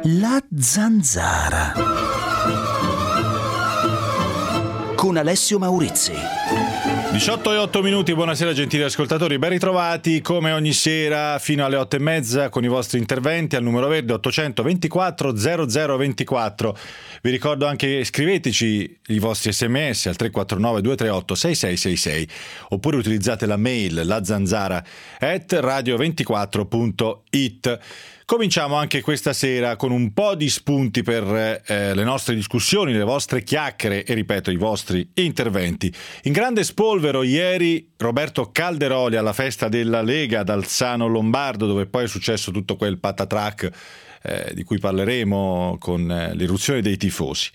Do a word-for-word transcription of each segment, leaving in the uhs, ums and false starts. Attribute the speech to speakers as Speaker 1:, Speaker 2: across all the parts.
Speaker 1: La zanzara con Alessio Maurizi.
Speaker 2: diciotto e otto minuti, buonasera gentili ascoltatori, ben ritrovati come ogni sera fino alle otto e mezza con i vostri interventi al numero verde ottocentoventiquattro zero zero ventiquattro. Vi ricordo anche, scriveteci i vostri sms al tre quattro nove due tre otto sei sei sei sei oppure utilizzate la mail lazanzara at radio ventiquattro punto it. Cominciamo anche questa sera con un po' di spunti per eh, le nostre discussioni, le vostre chiacchiere e, ripeto, i vostri interventi. In grande spolvero ieri Roberto Calderoli alla festa della Lega ad Alzano Lombardo, dove poi è successo tutto quel patatrac eh, di cui parleremo con eh, l'irruzione dei tifosi.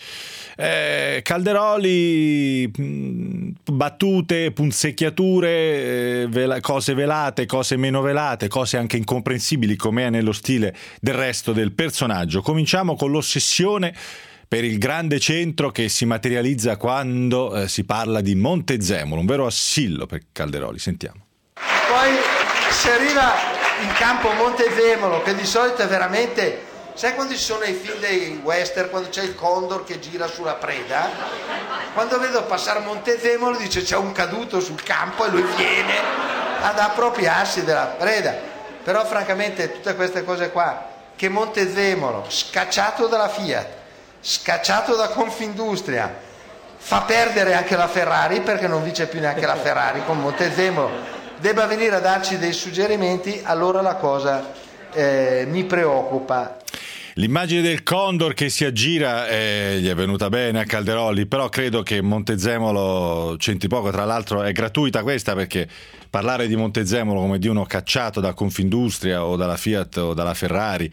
Speaker 2: Eh, Calderoli, mh, battute, punzecchiature, eh, vela, cose velate, cose meno velate, cose anche incomprensibili come è nello stile del resto del personaggio. Cominciamo con l'ossessione per il grande centro che si materializza quando eh, si parla di Montezemolo, un vero assillo per Calderoli. Sentiamo.
Speaker 3: Poi si arriva in campo Montezemolo, che di solito è veramente... Sai quando ci sono i film dei western, quando c'è il condor che gira sulla preda? Quando vedo passare Montezemolo dice c'è un caduto sul campo e lui viene ad appropriarsi della preda. Però francamente tutte queste cose qua, che Montezemolo, scacciato dalla Fiat, scacciato da Confindustria, fa perdere anche la Ferrari perché non vince più neanche la Ferrari con Montezemolo, debba venire a darci dei suggerimenti, allora la cosa eh, mi preoccupa.
Speaker 2: L'immagine del condor che si aggira eh, gli è venuta bene a Calderoli, però credo che Montezemolo c'entri poco. Tra l'altro è gratuita questa, perché parlare di Montezemolo come di uno cacciato da Confindustria o dalla Fiat o dalla Ferrari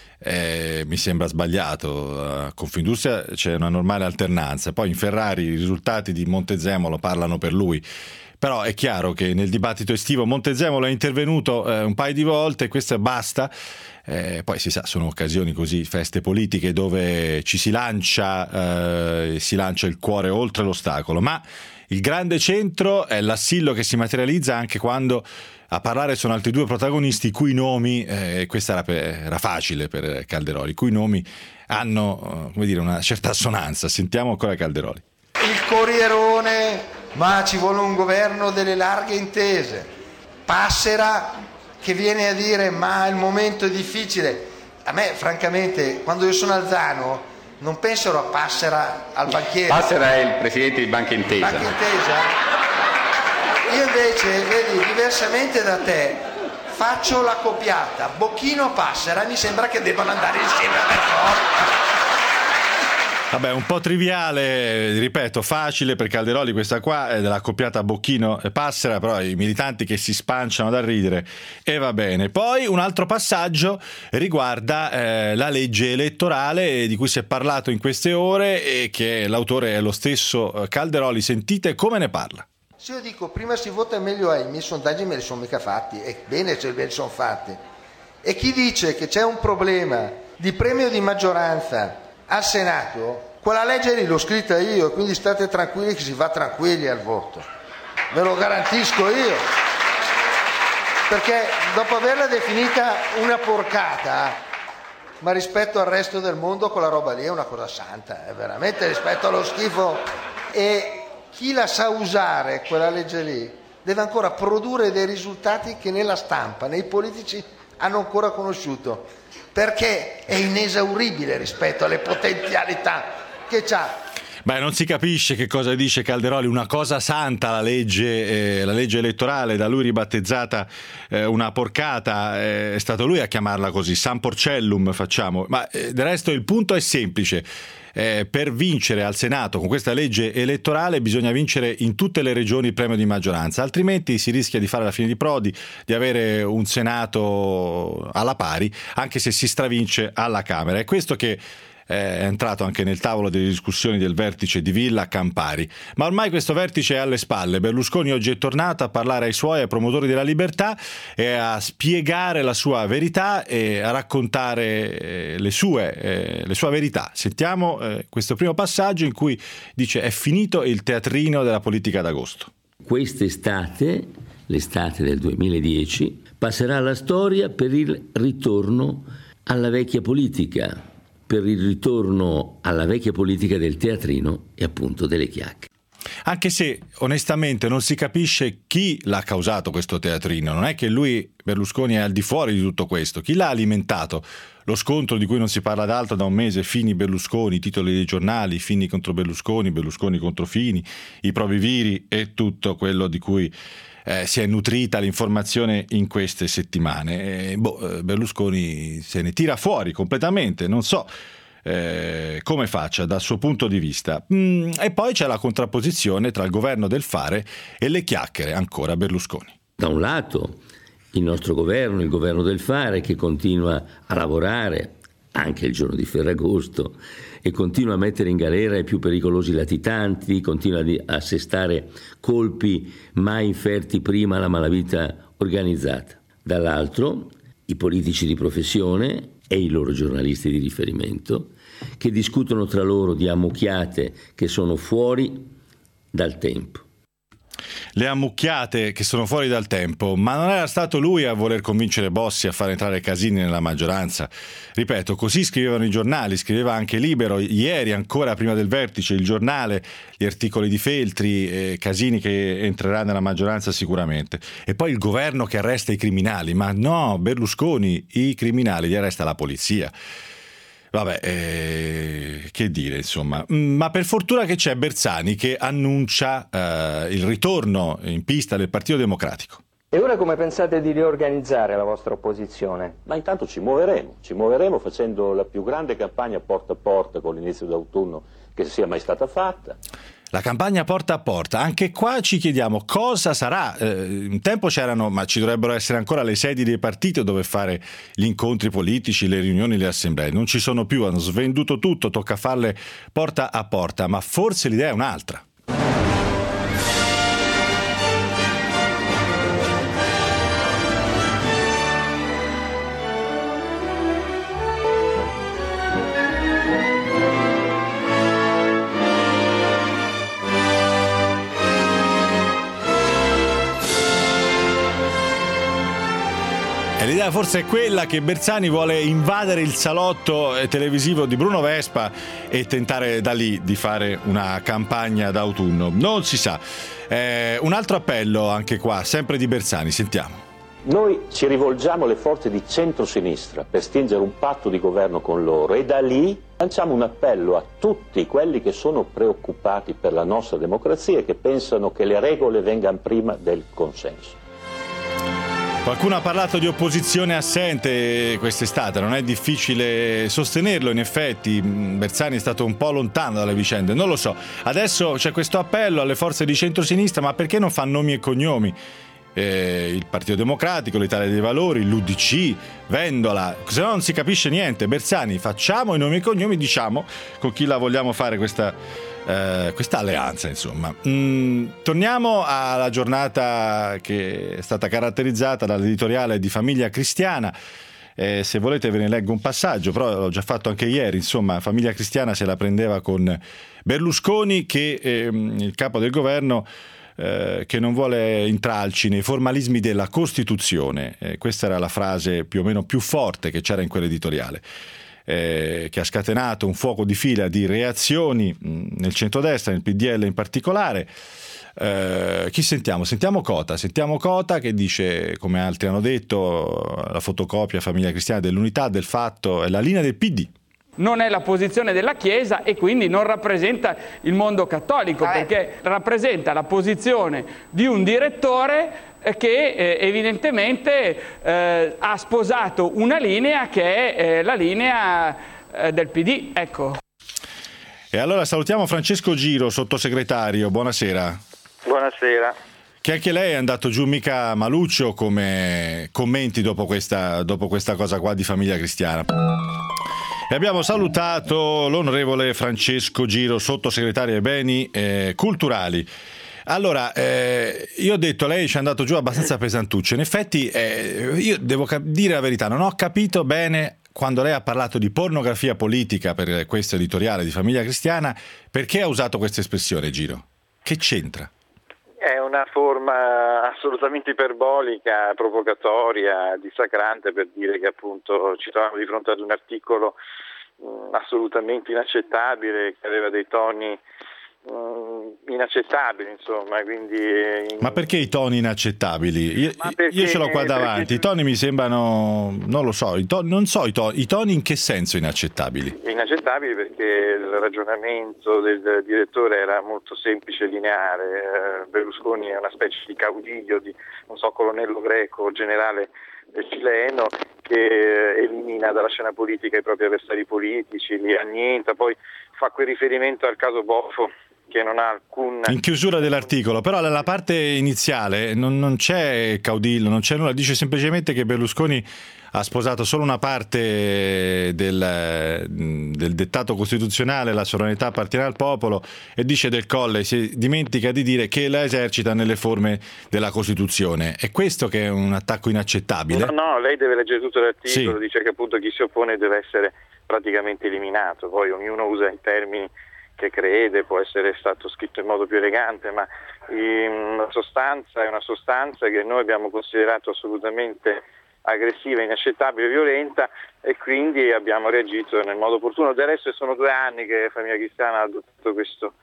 Speaker 2: eh, mi sembra sbagliato. A Confindustria c'è una normale alternanza, poi in Ferrari i risultati di Montezemolo parlano per lui. Però è chiaro che nel dibattito estivo Montezemolo è intervenuto eh, un paio di volte e questo basta. Eh, poi si sa, sono occasioni così, feste politiche dove ci si lancia, eh, si lancia il cuore oltre l'ostacolo, ma il grande centro è l'assillo che si materializza anche quando a parlare sono altri due protagonisti i cui nomi, eh, questa era, per, era facile per Calderoli, i cui nomi hanno come dire, una certa assonanza. Sentiamo ancora Calderoli.
Speaker 3: Il Corrierone, ma ci vuole un governo delle larghe intese. Passera che viene a dire ma il momento è difficile. A me francamente quando io sono a Alzano non pensero a Passera, al banchiere.
Speaker 4: Passera è il presidente di Banca Intesa.
Speaker 3: Banca Intesa? Io invece, vedi, diversamente da te faccio la copiata Bocchino Passera, mi sembra che debbano andare insieme per forza.
Speaker 2: Vabbè, un po' triviale, ripeto, facile per Calderoli questa qua, è della accoppiata Bocchino e Passera, però i militanti che si spanciano da ridere e va bene. Poi un altro passaggio riguarda eh, la legge elettorale di cui si è parlato in queste ore e che l'autore è lo stesso Calderoli. Sentite come ne parla.
Speaker 3: Se io dico prima si vota meglio è, i miei sondaggi me li sono mica fatti, e bene se me li sono fatti. E chi dice che c'è un problema di premio di maggioranza al Senato, quella legge lì l'ho scritta io, quindi state tranquilli che si va tranquilli al voto, ve lo garantisco io, perché dopo averla definita una porcata, ma rispetto al resto del mondo quella roba lì è una cosa santa, è veramente rispetto allo schifo, e chi la sa usare quella legge lì deve ancora produrre dei risultati che nella stampa, nei politici hanno ancora conosciuto, perché è inesauribile rispetto alle potenzialità che c'ha.
Speaker 2: Beh, non si capisce che cosa dice Calderoli, una cosa santa la legge, eh, la legge elettorale, da lui ribattezzata eh, una porcata, eh, è stato lui a chiamarla così, San Porcellum facciamo, ma eh, del resto il punto è semplice. Eh, per vincere al Senato con questa legge elettorale bisogna vincere in tutte le regioni il premio di maggioranza, altrimenti si rischia di fare la fine di Prodi, di avere un Senato alla pari, anche se si stravince alla Camera. È questo che è entrato anche nel tavolo delle discussioni del vertice di Villa Campari. Ma ormai questo vertice è alle spalle. Berlusconi oggi è tornato a parlare ai suoi, ai promotori della libertà, e a spiegare la sua verità e a raccontare le sue, le sue verità. Sentiamo questo primo passaggio in cui dice: è finito il teatrino della politica d'agosto.
Speaker 5: Quest'estate, l'estate del duemiladieci, passerà alla storia per il ritorno alla vecchia politica, per il ritorno alla vecchia politica del teatrino e appunto delle chiacchiere.
Speaker 2: Anche se onestamente non si capisce chi l'ha causato questo teatrino, non è che lui, Berlusconi, è al di fuori di tutto questo, chi l'ha alimentato? Lo scontro di cui non si parla d'altro da un mese, Fini Berlusconi, titoli dei giornali, Fini contro Berlusconi, Berlusconi contro Fini, i provi viri e tutto quello di cui eh, si è nutrita l'informazione in queste settimane. E, boh, Berlusconi se ne tira fuori completamente, non so Eh, come faccia dal suo punto di vista. Mm, e poi c'è la contrapposizione tra il governo del fare e le chiacchiere, ancora Berlusconi.
Speaker 5: Da un lato il nostro governo, il governo del fare, che continua a lavorare anche il giorno di Ferragosto e continua a mettere in galera i più pericolosi latitanti, continua a assestare colpi mai inferti prima alla malavita organizzata. Dall'altro i politici di professione e i loro giornalisti di riferimento, che discutono tra loro di ammucchiate che sono fuori dal tempo.
Speaker 2: Le ammucchiate che sono fuori dal tempo, ma non era stato lui a voler convincere Bossi a far entrare Casini nella maggioranza? Ripeto, così scrivevano i giornali, scriveva anche Libero, ieri ancora prima del vertice, il Giornale, gli articoli di Feltri, eh, Casini che entrerà nella maggioranza sicuramente. E poi il governo che arresta i criminali, ma no, Berlusconi, i criminali li arresta la polizia. Vabbè, eh, che dire, insomma. Ma per fortuna che c'è Bersani che annuncia eh, il ritorno in pista del Partito Democratico.
Speaker 6: E ora come pensate di riorganizzare la vostra opposizione?
Speaker 7: Ma intanto ci muoveremo, ci muoveremo facendo la più grande campagna porta a porta con l'inizio d'autunno che sia mai stata fatta.
Speaker 2: La campagna porta a porta, anche qua ci chiediamo cosa sarà. Eh, un tempo c'erano, ma ci dovrebbero essere ancora le sedi dei partiti dove fare gli incontri politici, le riunioni, le assemblee. Non ci sono più, hanno svenduto tutto, tocca farle porta a porta, ma forse l'idea è un'altra. E l'idea forse è quella che Bersani vuole invadere il salotto televisivo di Bruno Vespa e tentare da lì di fare una campagna d'autunno. Non si sa. Eh, un altro appello anche qua, sempre di Bersani, sentiamo.
Speaker 7: Noi ci rivolgiamo alle forze di centrosinistra per stringere un patto di governo con loro e da lì lanciamo un appello a tutti quelli che sono preoccupati per la nostra democrazia e che pensano che le regole vengano prima del consenso.
Speaker 2: Qualcuno ha parlato di opposizione assente quest'estate, non è difficile sostenerlo, in effetti Bersani è stato un po' lontano dalle vicende, non lo so. Adesso c'è questo appello alle forze di centrosinistra, ma perché non fa nomi e cognomi? Eh, il Partito Democratico, l'Italia dei Valori, l'U D C, Vendola, se no non si capisce niente. Bersani, facciamo i nomi e cognomi, diciamo con chi la vogliamo fare questa, eh, questa alleanza, insomma. Mm, torniamo alla giornata che è stata caratterizzata dall'editoriale di Famiglia Cristiana. Eh, se volete ve ne leggo un passaggio, però l'ho già fatto anche ieri. Insomma, Famiglia Cristiana se la prendeva con Berlusconi, che eh, il capo del governo Eh, che non vuole intralci nei formalismi della Costituzione. Eh, questa era la frase più o meno più forte che c'era in quell'editoriale, eh, che ha scatenato un fuoco di fila di reazioni mh, nel centrodestra, nel P D L in particolare. Eh, chi sentiamo? Sentiamo Cota, sentiamo Cota che dice, come altri hanno detto, la fotocopia Famiglia Cristiana dell'Unità, del Fatto, è la linea del P D.
Speaker 8: Non è la posizione della Chiesa e quindi non rappresenta il mondo cattolico,
Speaker 3: Vabbè.
Speaker 8: perché rappresenta la posizione di un direttore che eh, evidentemente eh, ha sposato una linea che è eh, la linea eh, del P D. Ecco.
Speaker 2: E allora salutiamo Francesco Giro, sottosegretario, buonasera.
Speaker 9: Buonasera.
Speaker 2: Che anche lei è andato giù mica maluccio come commenti dopo questa, dopo questa cosa qua di Famiglia Cristiana. E abbiamo salutato l'onorevole Francesco Giro, sottosegretario ai beni eh, culturali. Allora, eh, io ho detto, lei ci è andato giù abbastanza pesantuccio. In effetti, eh, io devo cap- dire la verità, non ho capito bene quando lei ha parlato di pornografia politica per questo editoriale di Famiglia Cristiana, perché ha usato questa espressione, Giro? Che c'entra?
Speaker 9: È una forma assolutamente iperbolica, provocatoria, dissacrante per dire che appunto ci troviamo di fronte ad un articolo mh, assolutamente inaccettabile, che aveva dei toni mh, inaccettabili, insomma, quindi...
Speaker 2: Ma perché i toni inaccettabili? Io,
Speaker 9: perché,
Speaker 2: io ce l'ho qua davanti,
Speaker 9: perché...
Speaker 2: i toni mi sembrano, non lo so, i toni, non so i toni, i toni in che senso inaccettabili?
Speaker 9: Inaccettabili perché il ragionamento del direttore era molto semplice e lineare. Berlusconi è una specie di caudillo, di, non so, colonnello greco, generale cileno, che elimina dalla scena politica i propri avversari politici, li annienta, poi fa quel riferimento al caso Boffo che non ha alcun... In
Speaker 2: chiusura dell'articolo, però nella parte iniziale non, non c'è caudillo, non c'è nulla, dice semplicemente che Berlusconi ha sposato solo una parte del, del dettato costituzionale, la sovranità appartiene al popolo, e dice Del Colle, si dimentica di dire che la esercita nelle forme della Costituzione. È questo che è un attacco inaccettabile?
Speaker 9: No, no, lei deve leggere tutto l'articolo,
Speaker 2: sì.
Speaker 9: Dice che appunto chi si oppone deve essere praticamente eliminato, poi ognuno usa i termini che crede, può essere stato scritto in modo più elegante, ma in sostanza è una sostanza che noi abbiamo considerato assolutamente aggressiva, inaccettabile, violenta, e quindi abbiamo reagito nel modo opportuno. Del resto sono due anni che Famiglia Cristiana ha adottato questo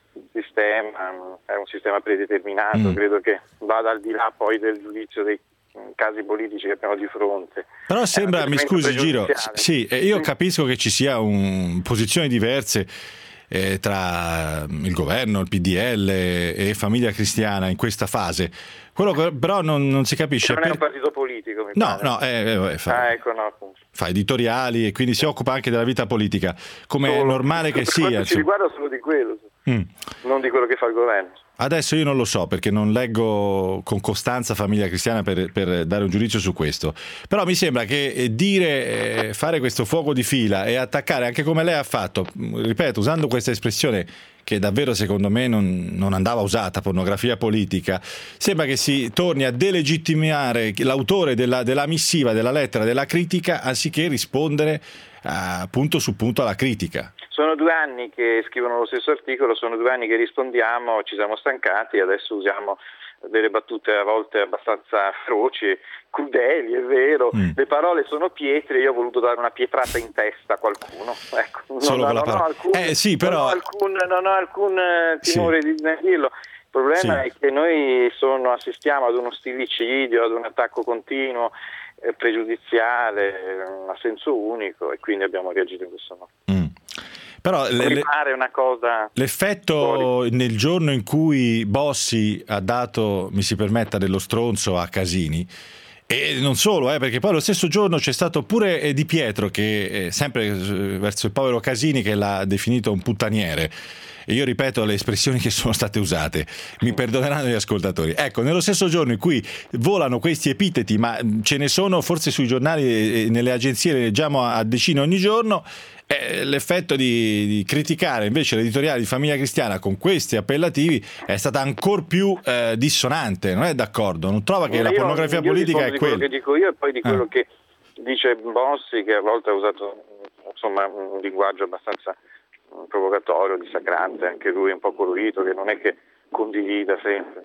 Speaker 9: sistema, è un sistema predeterminato, mm. credo che vada al di là poi del giudizio dei casi politici che abbiamo di fronte.
Speaker 2: Però sembra, mi scusi Giro, sì, io capisco che ci sia un, posizioni diverse Eh, tra il governo, il P D L e Famiglia Cristiana in questa fase. Quello che però non, non si capisce.
Speaker 9: Non è
Speaker 2: per...
Speaker 9: un partito politico, mi
Speaker 2: no,
Speaker 9: pare.
Speaker 2: no, eh, eh, fa,
Speaker 9: ah, ecco, no,
Speaker 2: fa editoriali e quindi si occupa anche della vita politica, come solo, è normale che sia.
Speaker 9: Ci riguarda solo di quello, mm. non di quello che fa il governo.
Speaker 2: Adesso io non lo so perché non leggo con costanza Famiglia Cristiana per, per dare un giudizio su questo, però mi sembra che dire, eh, fare questo fuoco di fila e attaccare anche come lei ha fatto, ripeto, usando questa espressione che davvero secondo me non, non andava usata, pornografia politica, sembra che si torni a delegittimare l'autore della, della missiva, della lettera, della critica, anziché rispondere uh, punto su punto alla critica.
Speaker 9: Sono due anni che scrivono lo stesso articolo, sono due anni che rispondiamo, ci siamo stancati, adesso usiamo delle battute a volte abbastanza feroci, crudeli, è vero, mm. le parole sono pietre, io ho voluto dare una pietrata in testa a qualcuno, ecco, non,
Speaker 2: Solo
Speaker 9: non,
Speaker 2: con la
Speaker 9: non, ho alcun,
Speaker 2: eh, sì, però...
Speaker 9: non ho alcun, non ho alcun timore sì. di dirlo. Il problema sì. è che noi sono, assistiamo ad uno stillicidio, ad un attacco continuo, eh, pregiudiziale, a senso unico, e quindi abbiamo reagito in questo modo. Mm.
Speaker 2: Però le, le,
Speaker 9: una cosa
Speaker 2: l'effetto fuori. Nel giorno in cui Bossi ha dato, mi si permetta, dello stronzo a Casini, e non solo, eh, perché poi lo stesso giorno c'è stato pure eh, Di Pietro che eh, sempre eh, verso il povero Casini, che l'ha definito un puttaniere. E io ripeto le espressioni che sono state usate, mi perdoneranno gli ascoltatori. Ecco, nello stesso giorno in cui volano questi epiteti, ma ce ne sono forse sui giornali e nelle agenzie, le leggiamo a decine ogni giorno, eh, l'effetto di, di criticare invece l'editoriale di Famiglia Cristiana con questi appellativi è stata ancora più eh, dissonante, non è d'accordo? Non trova che io, la pornografia
Speaker 9: io
Speaker 2: politica è
Speaker 9: di
Speaker 2: quello
Speaker 9: che dico io e poi di quello
Speaker 2: ah.
Speaker 9: che dice Bossi, che a volte ha usato insomma un linguaggio abbastanza provocatorio, dissacrante, anche lui un po' colorito, che non è che condivida sempre.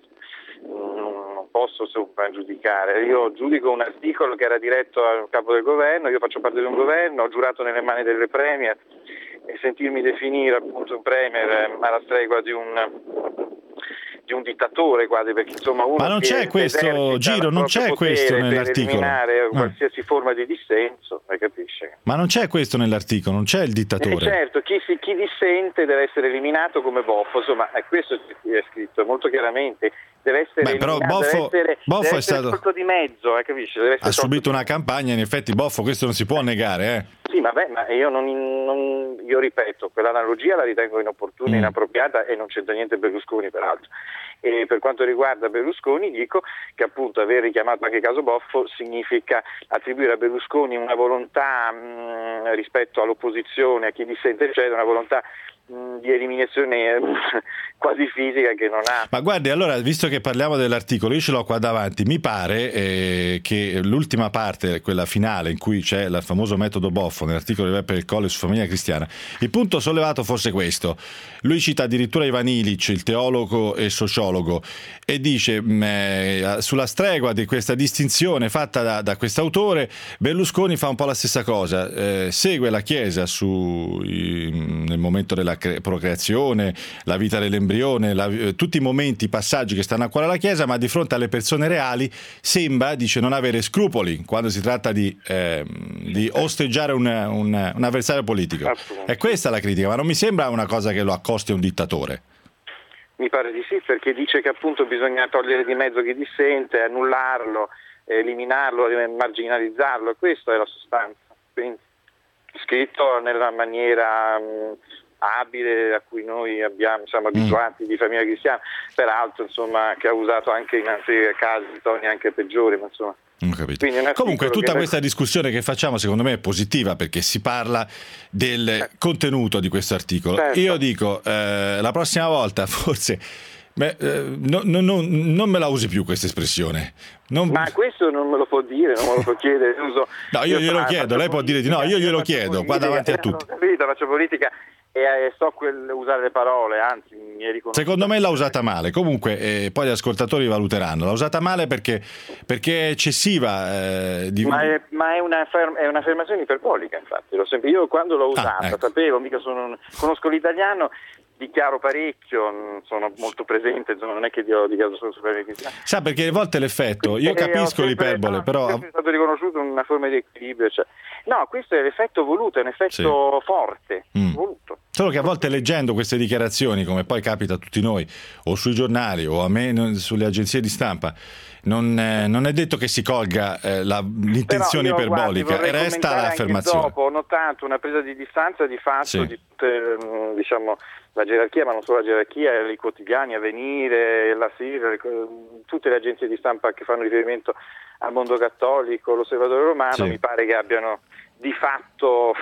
Speaker 9: Non posso giudicare. Io giudico un articolo che era diretto al capo del governo, io faccio parte di un governo, ho giurato nelle mani delle premier, e sentirmi definire appunto un premier alla stregua di un di un dittatore quasi, perché insomma uno
Speaker 2: ma non c'è questo Giro, non c'è questo nell'articolo,
Speaker 9: per eliminare qualsiasi ah. forma di dissenso, hai capisce?
Speaker 2: Ma non c'è questo nell'articolo, non c'è il dittatore.
Speaker 9: Eh certo, chi, si, chi dissente deve essere eliminato come Boffo, insomma è questo è scritto molto chiaramente. Deve essere
Speaker 2: Beh, però
Speaker 9: eliminato,
Speaker 2: Boffo,
Speaker 9: deve essere,
Speaker 2: Boffo
Speaker 9: deve
Speaker 2: è
Speaker 9: essere
Speaker 2: stato
Speaker 9: di mezzo, eh, capisci? Deve essere
Speaker 2: ha subito una campagna, in effetti Boffo questo non si può negare, eh.
Speaker 9: Sì, vabbè, ma io non, non io ripeto, quell'analogia la ritengo inopportuna, mm. inappropriata, e non c'entra niente Berlusconi peraltro. E per quanto riguarda Berlusconi dico che appunto aver richiamato anche il caso Boffo significa attribuire a Berlusconi una volontà mh, rispetto all'opposizione, a chi dissente eccetera, una volontà di eliminazione quasi fisica che non ha.
Speaker 2: Ma guardi, allora, visto che parliamo dell'articolo, io ce l'ho qua davanti, mi pare eh, che l'ultima parte, quella finale in cui c'è il famoso metodo Boffo nell'articolo di Beppe del Colle su Famiglia Cristiana, il punto sollevato fosse questo. Lui cita addirittura Ivan Illich, il teologo e sociologo, e dice mh, sulla stregua di questa distinzione fatta da, da quest'autore, Berlusconi fa un po' la stessa cosa, eh, segue la Chiesa su, i, nel momento della cre- procreazione, la vita dell'embrione, la, eh, tutti i momenti, i passaggi che stanno a cuore alla Chiesa, ma di fronte alle persone reali sembra, dice, non avere scrupoli quando si tratta di, eh, di osteggiare un, un, un avversario politico. È questa la critica, ma non mi sembra una cosa che lo accosti a un dittatore.
Speaker 9: Mi pare di sì, perché dice che appunto bisogna togliere di mezzo chi dissente, annullarlo, eliminarlo, marginalizzarlo, questa è la sostanza. Quindi, scritto nella maniera mh, abile a cui noi abbiamo, siamo abituati di Famiglia Cristiana, peraltro insomma che ha usato anche in altri casi toni anche peggiori, ma insomma.
Speaker 2: Capito. Comunque tutta questa discussione che facciamo secondo me è positiva, perché si parla del eh. contenuto di questo articolo. Certo. Io dico eh, la prossima volta forse beh, eh, no, no, no, non me la usi più questa espressione. Non...
Speaker 9: Ma questo non me lo può dire, non me lo può chiedere. Uso...
Speaker 2: No, io glielo chiedo, lei può dire di no, io glielo chiedo qua davanti a tutti.
Speaker 9: Ho capito, faccio politica e so quel, usare le parole, anzi mi riconosco.
Speaker 2: Secondo me l'ha usata male, comunque eh, poi gli ascoltatori valuteranno. L'ha usata male perché, perché è eccessiva. Eh, di...
Speaker 9: Ma, è, ma è, una ferm- è un'affermazione iperbolica, infatti. L'ho sempre, io quando l'ho usata, ah, ecco. sapevo, mica sono un, conosco l'italiano, dichiaro parecchio, sono molto presente, non è che io dichiaro solo super cristiano.
Speaker 2: Sa, perché a volte l'effetto, io capisco l'iperbole, no, però
Speaker 9: è stato riconosciuto una forma di equilibrio, cioè. No, questo è l'effetto voluto, è un effetto sì. forte, mm. voluto.
Speaker 2: Solo che a volte leggendo queste dichiarazioni, come poi capita a tutti noi, o sui giornali o a me sulle agenzie di stampa, non, eh, non è detto che si colga eh, la, l'intenzione io, iperbolica, guardi, e resta l'affermazione.
Speaker 9: Dopo ho notato una presa di distanza di fatto sì. di tutte, diciamo, la gerarchia, ma non solo la gerarchia, i quotidiani, Avvenire, la Sira, tutte le agenzie di stampa che fanno riferimento al mondo cattolico, l'Osservatore Romano, sì. mi pare che abbiano di fatto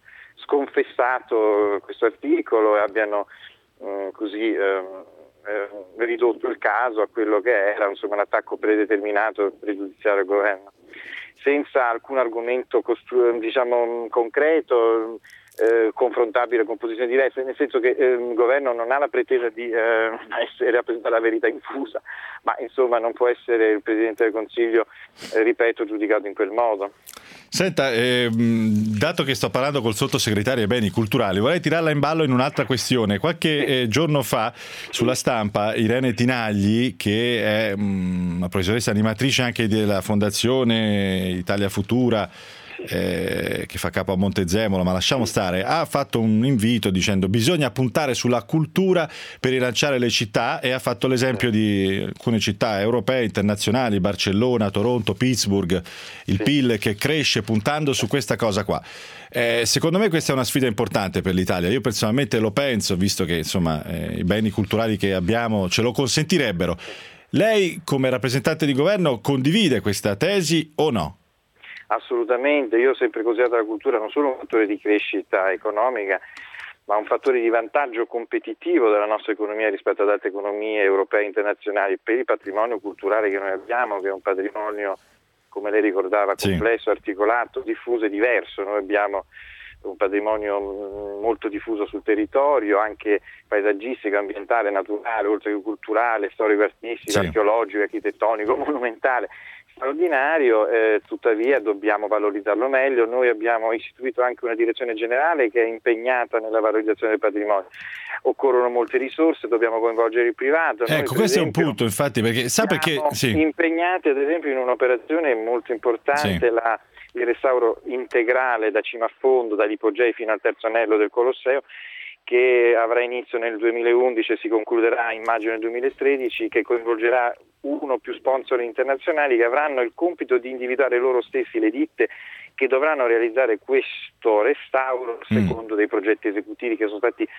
Speaker 9: sconfessato questo articolo e abbiano mh, così eh, eh, ridotto il caso a quello che era, insomma, un attacco predeterminato e pregiudiziario al governo, senza alcun argomento costru- diciamo concreto, eh, confrontabile con posizioni diverse, nel senso che eh, il governo non ha la pretesa di eh, essere rappresentare la verità infusa, ma insomma non può essere il Presidente del Consiglio, eh, ripeto, giudicato in quel modo.
Speaker 2: Senta, eh, dato che sto parlando col sottosegretario ai beni culturali, vorrei tirarla in ballo in un'altra questione. Qualche eh, giorno fa sulla Stampa Irene Tinagli, che è mh, una professoressa animatrice anche della Fondazione Italia Futura, Eh, che fa capo a Montezemolo, ma lasciamo stare, ha fatto un invito dicendo bisogna puntare sulla cultura per rilanciare le città, e ha fatto l'esempio di alcune città europee, internazionali, Barcellona, Toronto, Pittsburgh, il sì. P I L che cresce puntando su questa cosa qua. Eh, secondo me questa è una sfida importante per l'Italia, io personalmente lo penso, visto che insomma eh, i beni culturali che abbiamo ce lo consentirebbero. Lei come rappresentante di governo condivide questa tesi o no?
Speaker 9: Assolutamente, io ho sempre considerato la cultura non solo un fattore di crescita economica, ma un fattore di vantaggio competitivo della nostra economia rispetto ad altre economie europee e internazionali, per il patrimonio culturale che noi abbiamo, che è un patrimonio, come lei ricordava, complesso, sì. articolato, diffuso e diverso. Noi abbiamo un patrimonio molto diffuso sul territorio, anche paesaggistico, ambientale, naturale, oltre che culturale, storico-artistico, sì. archeologico, architettonico, monumentale. Straordinario, eh, tuttavia dobbiamo valorizzarlo meglio. Noi abbiamo istituito anche una direzione generale che è impegnata nella valorizzazione del patrimonio. Occorrono molte risorse, dobbiamo coinvolgere il privato. Noi,
Speaker 2: ecco, questo esempio, è un punto, infatti, perché sa perché sì.
Speaker 9: impegnati ad esempio in un'operazione molto importante, sì. la, il restauro integrale da cima a fondo, dall'ipogei fino al terzo anello del Colosseo, che avrà inizio nel duemilaundici e si concluderà immagino nel duemilatredici, che coinvolgerà uno o più sponsor internazionali che avranno il compito di individuare loro stessi le ditte che dovranno realizzare questo restauro secondo mm. dei progetti esecutivi che sono stati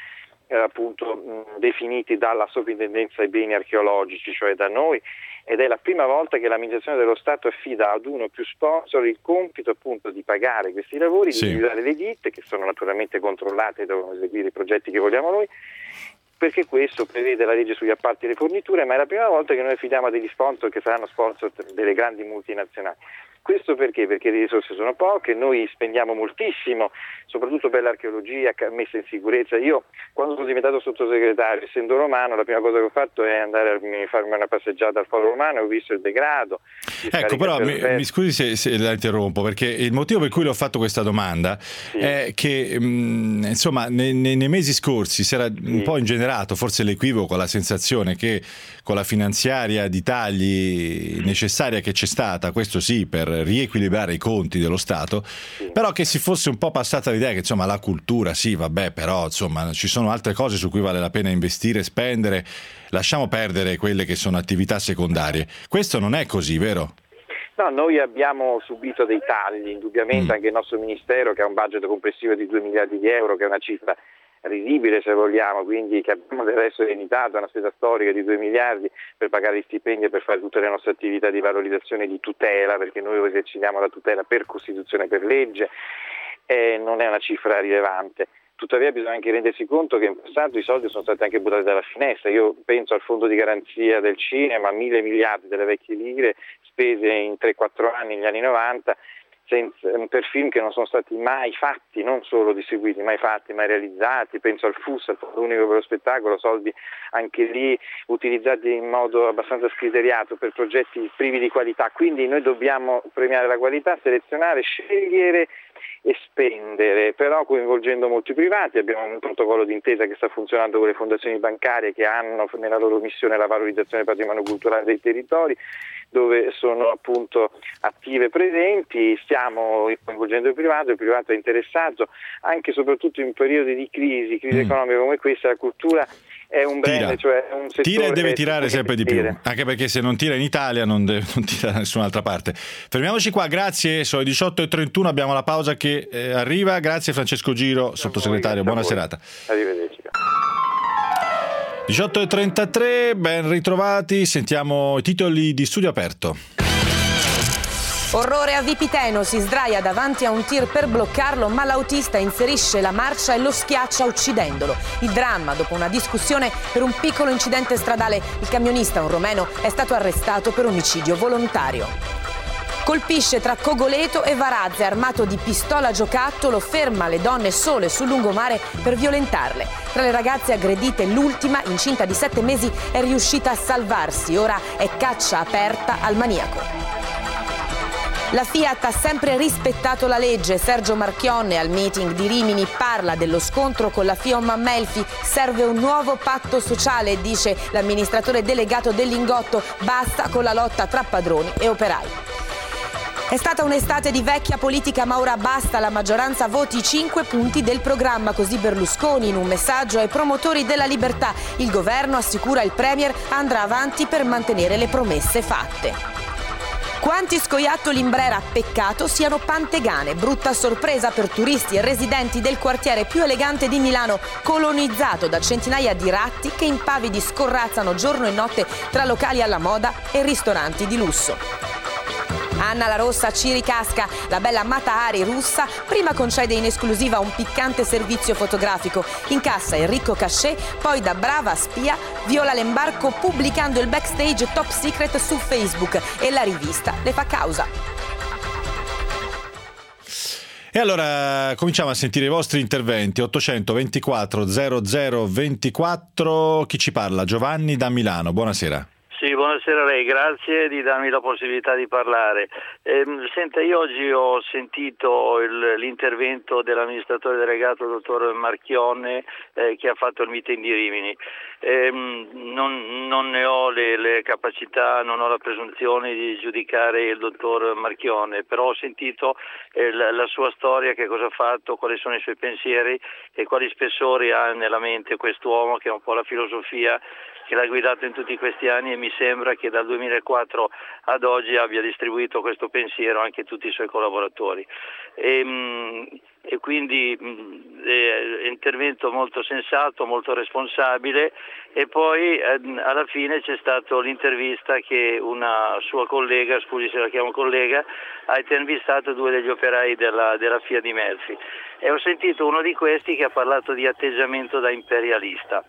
Speaker 9: eh, appunto mh, definiti dalla Soprintendenza ai beni archeologici, cioè da noi, ed è la prima volta che l'amministrazione dello Stato affida ad uno o più sponsor il compito appunto di pagare questi lavori,
Speaker 2: sì.
Speaker 9: di individuare le ditte che sono naturalmente controllate e devono eseguire i progetti che vogliamo noi, perché questo prevede la legge sugli appalti e le forniture, ma è la prima volta che noi affidiamo a degli sponsor che saranno sponsor delle grandi multinazionali. Questo perché? Perché le risorse sono poche, noi spendiamo moltissimo, soprattutto per l'archeologia, messa in sicurezza. Io quando sono diventato sottosegretario, essendo romano, la prima cosa che ho fatto è andare a farmi una passeggiata al Foro Romano e ho visto il degrado.
Speaker 2: Ecco, però mi, mi scusi se, se la interrompo, perché il motivo per cui le ho fatto questa domanda sì. è che mh, insomma nei, nei, nei mesi scorsi si era sì. un po' ingenerato forse l'equivoco, la sensazione che con la finanziaria di tagli necessaria che c'è stata, questo sì, per riequilibrare i conti dello Stato, sì. però che si fosse un po' passata l'idea che insomma la cultura sì vabbè, però insomma ci sono altre cose su cui vale la pena investire, spendere, lasciamo perdere quelle che sono attività secondarie. Questo non è così, vero?
Speaker 9: No, noi abbiamo subito dei tagli, indubbiamente mm. anche il nostro Ministero, che ha un budget complessivo di due miliardi di euro, che è una cifra risibile se vogliamo, quindi che abbiamo del resto ereditato una spesa storica di due miliardi per pagare gli stipendi e per fare tutte le nostre attività di valorizzazione e di tutela, perché noi esercitiamo la tutela per Costituzione e per legge, e non è una cifra rilevante. Tuttavia bisogna anche rendersi conto che in passato i soldi sono stati anche buttati dalla finestra. Io penso al fondo di garanzia del cinema, mille miliardi delle vecchie lire spese in tre quattro anni negli anni novanta, senza, per film che non sono stati mai fatti, non solo distribuiti, mai fatti, mai realizzati. Penso al F U S, al Fondo Unico per lo Spettacolo, soldi anche lì utilizzati in modo abbastanza scriteriato per progetti privi di qualità. Quindi noi dobbiamo premiare la qualità, selezionare, scegliere e spendere, però coinvolgendo molti privati. Abbiamo un protocollo d'intesa che sta funzionando con le fondazioni bancarie che hanno nella loro missione la valorizzazione del patrimonio culturale dei territori, dove sono appunto attive e presenti. Stiamo coinvolgendo il privato, il privato è interessato anche e soprattutto in periodi di crisi, crisi mm. economica come questa. La cultura è un brand,
Speaker 2: tira.
Speaker 9: cioè un settore
Speaker 2: tira e deve tirare sempre di più,
Speaker 9: dire.
Speaker 2: Anche perché se non tira in Italia non, deve, non tira da nessun'altra parte. Fermiamoci qua, grazie, sono le diciotto e trentuno, abbiamo la pausa che eh, arriva. Grazie Francesco Giro, sottosegretario, buona serata.
Speaker 9: Arrivederci.
Speaker 2: diciotto e trentatré, ben ritrovati, sentiamo i titoli di Studio Aperto.
Speaker 10: Orrore a Vipiteno, si sdraia davanti a un tir per bloccarlo, ma l'autista inserisce la marcia e lo schiaccia uccidendolo. Il dramma dopo una discussione per un piccolo incidente stradale. Il camionista, un romeno, è stato arrestato per omicidio volontario. Colpisce tra Cogoleto e Varazze, armato di pistola giocattolo, ferma le donne sole sul lungomare per violentarle. Tra le ragazze aggredite, l'ultima, incinta di sette mesi, è riuscita a salvarsi. Ora è caccia aperta al maniaco. La Fiat ha sempre rispettato la legge. Sergio Marchionne al meeting di Rimini parla dello scontro con la FIOM Amelfi. Serve un nuovo patto sociale, dice l'amministratore delegato del Lingotto. Basta con la lotta tra padroni e operai. È stata un'estate di vecchia politica, ma ora basta. La maggioranza voti i cinque punti del programma, così Berlusconi in un messaggio ai promotori della libertà. Il governo, assicura il premier, andrà avanti per mantenere le promesse fatte. Quanti scoiattoli in Brera, peccato siano Pantegane. Brutta sorpresa per turisti e residenti del quartiere più elegante di Milano, colonizzato da centinaia di ratti che impavidi scorrazzano giorno e notte tra locali alla moda e ristoranti di lusso. Anna la Rossa ci ricasca. La bella Mata Hari russa prima concede in esclusiva un piccante servizio fotografico, incassa il ricco cachet, poi da brava spia viola l'embarco pubblicando il backstage top secret su Facebook e la rivista le fa causa.
Speaker 2: E allora cominciamo a sentire i vostri interventi. Ottocento ventiquattro zero zero ventiquattro. Chi ci parla? Giovanni da Milano, buonasera.
Speaker 11: Sì, buonasera a lei, grazie di darmi la possibilità di parlare. Eh, senta, io oggi ho sentito il, l'intervento dell'amministratore delegato, dottor Marchionne, eh, che ha fatto il meeting di Rimini. Eh, non, non ne ho le, le capacità, non ho la presunzione di giudicare il dottor Marchionne, però ho sentito eh, la, la sua storia, che cosa ha fatto, quali sono i suoi pensieri e quali spessori ha nella mente quest'uomo, che è un po' la filosofia che l'ha guidato in tutti questi anni, e mi sembra che dal duemilaquattro ad oggi abbia distribuito questo pensiero anche a tutti i suoi collaboratori. E, e quindi eh, intervento molto sensato, molto responsabile, e poi eh, alla fine c'è stato l'intervista che una sua collega, scusi se la chiamo collega, ha intervistato due degli operai della, della Fiat di Melfi, e ho sentito uno di questi che ha parlato di atteggiamento da imperialista.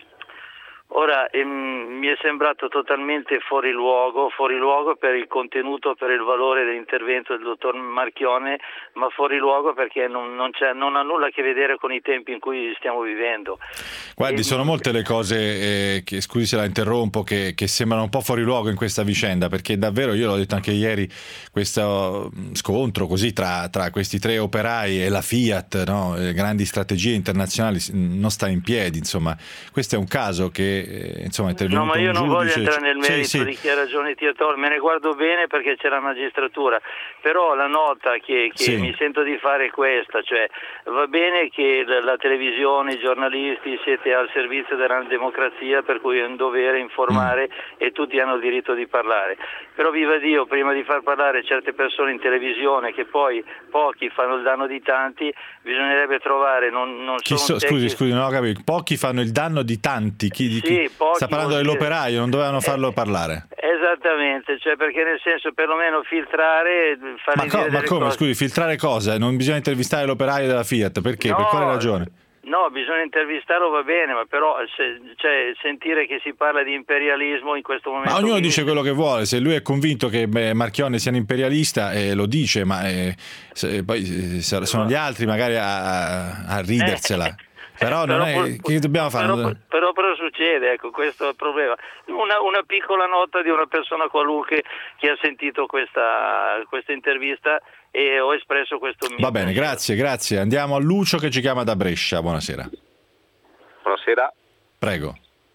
Speaker 11: Ora ehm, mi è sembrato totalmente fuori luogo, fuori luogo per il contenuto, per il valore dell'intervento del dottor Marchionne, ma fuori luogo perché non, non, c'è, non ha nulla a che vedere con i tempi in cui stiamo vivendo.
Speaker 2: Guardi,
Speaker 11: e...
Speaker 2: sono molte le cose, eh, che, scusi se la interrompo, che, che sembrano un po' fuori luogo in questa vicenda, perché davvero, io l'ho detto anche ieri, questo scontro così tra, tra questi tre operai e la Fiat, no? Grandi strategie internazionali, non sta in piedi, insomma. Questo è un caso che insomma è intervenuto.
Speaker 11: No, ma io
Speaker 2: un
Speaker 11: non voglio
Speaker 2: giudice,
Speaker 11: entrare nel merito
Speaker 2: sì, sì.
Speaker 11: di chi ha ragione Tiatol, me ne guardo bene perché c'è la magistratura, però la nota che, che
Speaker 2: Sì.
Speaker 11: mi sento di fare è questa, cioè va bene che la, la televisione, i giornalisti siete al servizio della democrazia, per cui è un dovere informare mm. e tutti hanno il diritto di parlare, però viva Dio, prima di far parlare certe persone in televisione, che poi pochi fanno il danno di tanti, bisognerebbe trovare non, non
Speaker 2: Chi
Speaker 11: sono
Speaker 2: so, scusi, scusi, non ho capito. Pochi fanno il danno di tanti. Chi, di,
Speaker 11: Sì, pochi,
Speaker 2: sta parlando dell'operaio, non dovevano farlo
Speaker 11: eh,
Speaker 2: parlare.
Speaker 11: Esattamente, cioè perché nel senso perlomeno filtrare, fargli
Speaker 2: Ma, co-
Speaker 11: dire
Speaker 2: ma
Speaker 11: delle
Speaker 2: come,
Speaker 11: cose.
Speaker 2: scusi, filtrare cosa? Non bisogna intervistare l'operaio della Fiat, perché?
Speaker 11: No,
Speaker 2: per quale ragione?
Speaker 11: No, bisogna intervistarlo, va bene, ma però se, cioè, sentire che si parla di imperialismo in questo momento...
Speaker 2: Ma ognuno
Speaker 11: quindi...
Speaker 2: dice quello che vuole, se lui è convinto che beh, Marchionne sia un imperialista, eh, lo dice, ma eh, se, poi eh, sono gli altri magari a, a ridersela.
Speaker 11: Eh.
Speaker 2: Però non
Speaker 11: però,
Speaker 2: è che dobbiamo fare.
Speaker 11: Però, però, però succede, ecco, questo è il problema. Una, una piccola nota di una persona qualunque che ha sentito questa, questa intervista e ho espresso questo mio
Speaker 2: Va bene,
Speaker 11: pensiero.
Speaker 2: grazie, grazie. Andiamo a Lucio che ci chiama da Brescia. Buonasera.
Speaker 12: Buonasera.
Speaker 2: Prego.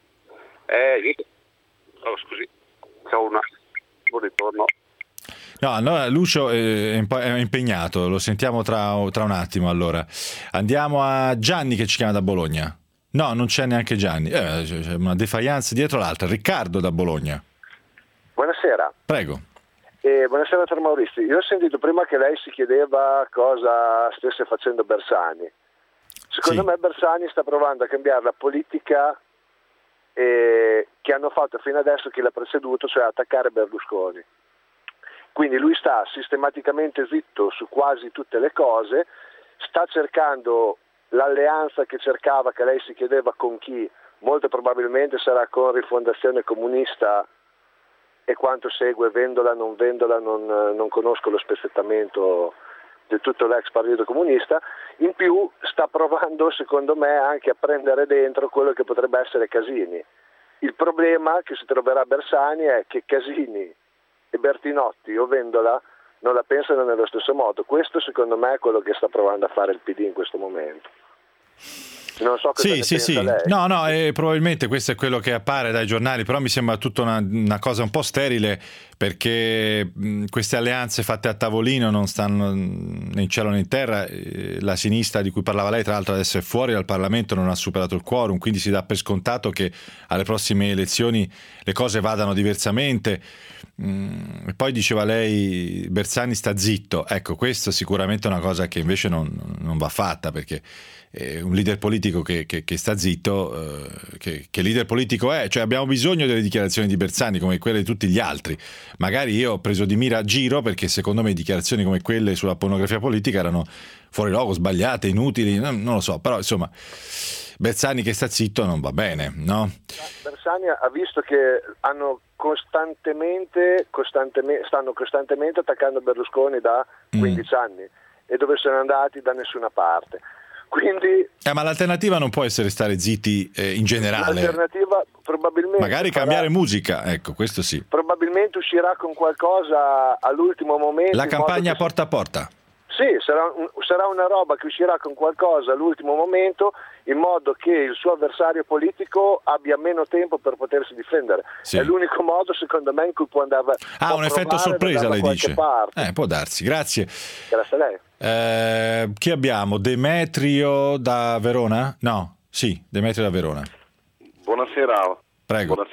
Speaker 12: Eh, oh, scusi, ho un ritorno.
Speaker 2: No, allora Lucio è impegnato, lo sentiamo tra, tra un attimo allora. Andiamo a Gianni che ci chiama da Bologna. No, non c'è neanche Gianni, eh, c'è una defiance dietro l'altra. Riccardo da Bologna.
Speaker 13: Buonasera.
Speaker 2: Prego.
Speaker 13: Eh, buonasera dottor Maurizi. Io ho sentito prima che lei si chiedeva cosa stesse facendo Bersani. Secondo
Speaker 2: sì.
Speaker 13: me Bersani sta provando a cambiare la politica eh, che hanno fatto fino adesso chi l'ha preceduto, cioè attaccare Berlusconi. Quindi lui sta sistematicamente zitto su quasi tutte le cose, sta cercando l'alleanza che cercava, che lei si chiedeva con chi, molto probabilmente sarà con Rifondazione Comunista e quanto segue, vendola, non vendola, non, non conosco lo spezzettamento di tutto l'ex Partito Comunista. In più sta provando, secondo me, anche a prendere dentro quello che potrebbe essere Casini. Il problema che si troverà Bersani è che Casini e Bertinotti o Vendola non la pensano nello stesso modo. Questo secondo me è quello che sta provando a fare il P D in questo momento. Non so cosa
Speaker 2: sì,
Speaker 13: ne
Speaker 2: sì,
Speaker 13: pensa
Speaker 2: sì.
Speaker 13: lei.
Speaker 2: No, no, eh, probabilmente questo è quello che appare dai giornali, però mi sembra tutta una, una cosa un po' sterile, perché mh, queste alleanze fatte a tavolino non stanno né in cielo né in terra. Eh, la sinistra di cui parlava lei, tra l'altro, adesso è fuori dal Parlamento, non ha superato il quorum, quindi si dà per scontato che alle prossime elezioni le cose vadano diversamente. Mm, e poi diceva lei Bersani sta zitto. Ecco, questo sicuramente è una cosa che invece non, non va fatta, perché un leader politico che, che, che sta zitto, eh, che, che leader politico è? Cioè abbiamo bisogno delle dichiarazioni di Bersani come quelle di tutti gli altri. Magari io ho preso di mira a giro perché secondo me dichiarazioni come quelle sulla pornografia politica erano fuori luogo, sbagliate, inutili, non, non lo so, però insomma Bersani che sta zitto non va bene, no?
Speaker 13: Bersani ha visto che hanno costantemente, costantemente stanno costantemente attaccando Berlusconi da quindici mm. anni e dove sono andati da nessuna parte. Quindi,
Speaker 2: eh, ma l'alternativa non può essere stare zitti eh, in generale.
Speaker 13: L'alternativa probabilmente
Speaker 2: magari
Speaker 13: farà,
Speaker 2: cambiare musica, ecco, questo sì.
Speaker 13: Probabilmente uscirà con qualcosa all'ultimo momento.
Speaker 2: La campagna porta a porta.
Speaker 13: Sì, sarà, un, sarà una roba che uscirà con qualcosa all'ultimo momento, in modo che il suo avversario politico abbia meno tempo per potersi difendere.
Speaker 2: Sì.
Speaker 13: È l'unico modo, secondo me, in cui può andare.
Speaker 2: Ah, un effetto sorpresa, lei dice.
Speaker 13: Parte.
Speaker 2: Eh, può darsi, grazie.
Speaker 13: Grazie a lei.
Speaker 2: Eh, chi abbiamo? Demetrio da Verona? No, sì, Demetrio da Verona.
Speaker 14: Buonasera.
Speaker 2: Prego.
Speaker 14: Buonasera.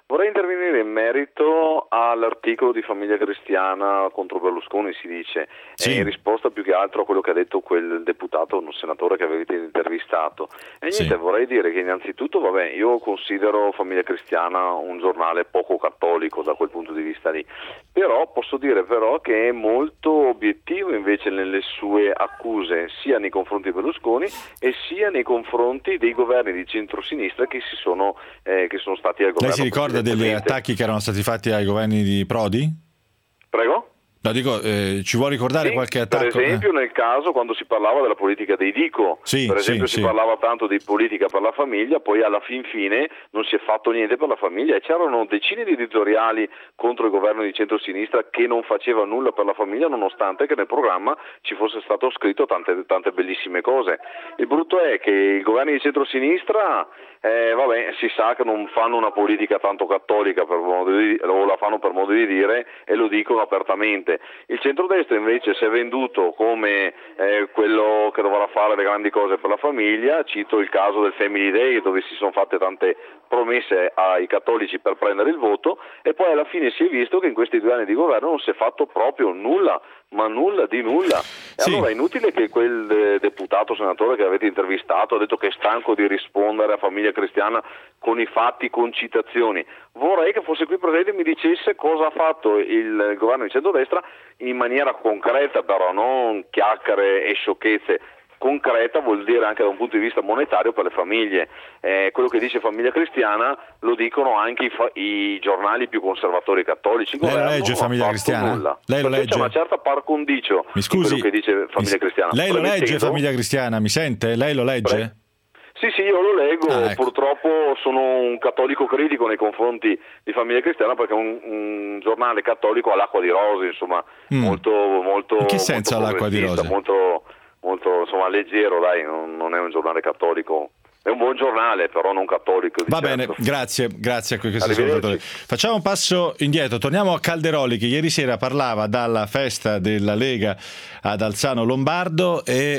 Speaker 14: Vorrei intervenire in merito all'articolo di Famiglia Cristiana contro Berlusconi, si dice, sì. in risposta più che altro a quello che ha detto quel deputato, un senatore che avete intervistato. E niente, sì. vorrei dire che innanzitutto, vabbè, io considero Famiglia Cristiana un giornale poco cattolico da quel punto di vista lì, però posso dire però che è molto obiettivo invece nelle sue accuse, sia nei confronti di Berlusconi e sia nei confronti dei governi di centrosinistra che si sono, eh, che sono stati al governo.
Speaker 2: Lei si ricorda degli attacchi che erano stati fatti ai governi di Prodi?
Speaker 14: Prego?
Speaker 2: No, dico, eh, ci vuoi ricordare
Speaker 14: sì,
Speaker 2: qualche attacco?
Speaker 14: Per esempio
Speaker 2: eh.
Speaker 14: nel caso quando si parlava della politica dei Dico,
Speaker 2: sì,
Speaker 14: per esempio
Speaker 2: sì,
Speaker 14: si
Speaker 2: sì.
Speaker 14: parlava tanto di politica per la famiglia, poi alla fin fine non si è fatto niente per la famiglia e c'erano decine di editoriali contro il governo di centrosinistra che non faceva nulla per la famiglia, nonostante che nel programma ci fosse stato scritto tante, tante bellissime cose. Il brutto è che i governi di centrosinistra Eh, vabbè, si sa che non fanno una politica tanto cattolica per modo di, o la fanno per modo di dire e lo dicono apertamente. Il centrodestra invece si è venduto come eh, quello che dovrà fare le grandi cose per la famiglia. Cito il caso del Family Day, dove si sono fatte tante promesse ai cattolici per prendere il voto e poi alla fine si è visto che in questi due anni di governo non si è fatto proprio nulla, ma nulla di nulla. E sì. allora è inutile che quel de- deputato senatore che avete intervistato ha detto che è stanco di rispondere a Famiglia Cristiana con i fatti, con citazioni. Vorrei che fosse qui presente e mi dicesse cosa ha fatto il governo di centrodestra in maniera concreta, però non chiacchiere e sciocchezze. Concreta vuol dire anche da un punto di vista monetario per le famiglie. Eh, quello che dice Famiglia Cristiana lo dicono anche i, fa- i giornali più conservatori cattolici.
Speaker 2: Lei lo legge Famiglia Cristiana?
Speaker 14: Nulla.
Speaker 2: Lei lo
Speaker 14: Perché
Speaker 2: legge?
Speaker 14: c'è una certa par condicio
Speaker 2: Mi scusi,
Speaker 14: in quello che dice Famiglia
Speaker 2: mi...
Speaker 14: Cristiana.
Speaker 2: Lei lo legge
Speaker 14: Mettendo...
Speaker 2: Famiglia Cristiana? Mi sente? Lei lo legge?
Speaker 14: Pre- Sì, sì, io lo leggo, ah, ecco. Purtroppo sono un cattolico critico nei confronti di Famiglia Cristiana perché è un, un giornale cattolico all'acqua di rose, insomma, mm. molto, molto...
Speaker 2: In che senso
Speaker 14: molto
Speaker 2: all'acqua di rose?
Speaker 14: Molto, molto, insomma, leggero, dai, non, non è un giornale cattolico. È un buon giornale, però non cattolico.
Speaker 2: Va
Speaker 14: certo.
Speaker 2: bene, grazie, grazie a questo ascoltatore. Facciamo un passo indietro, torniamo a Calderoli che ieri sera parlava dalla festa della Lega ad Alzano Lombardo e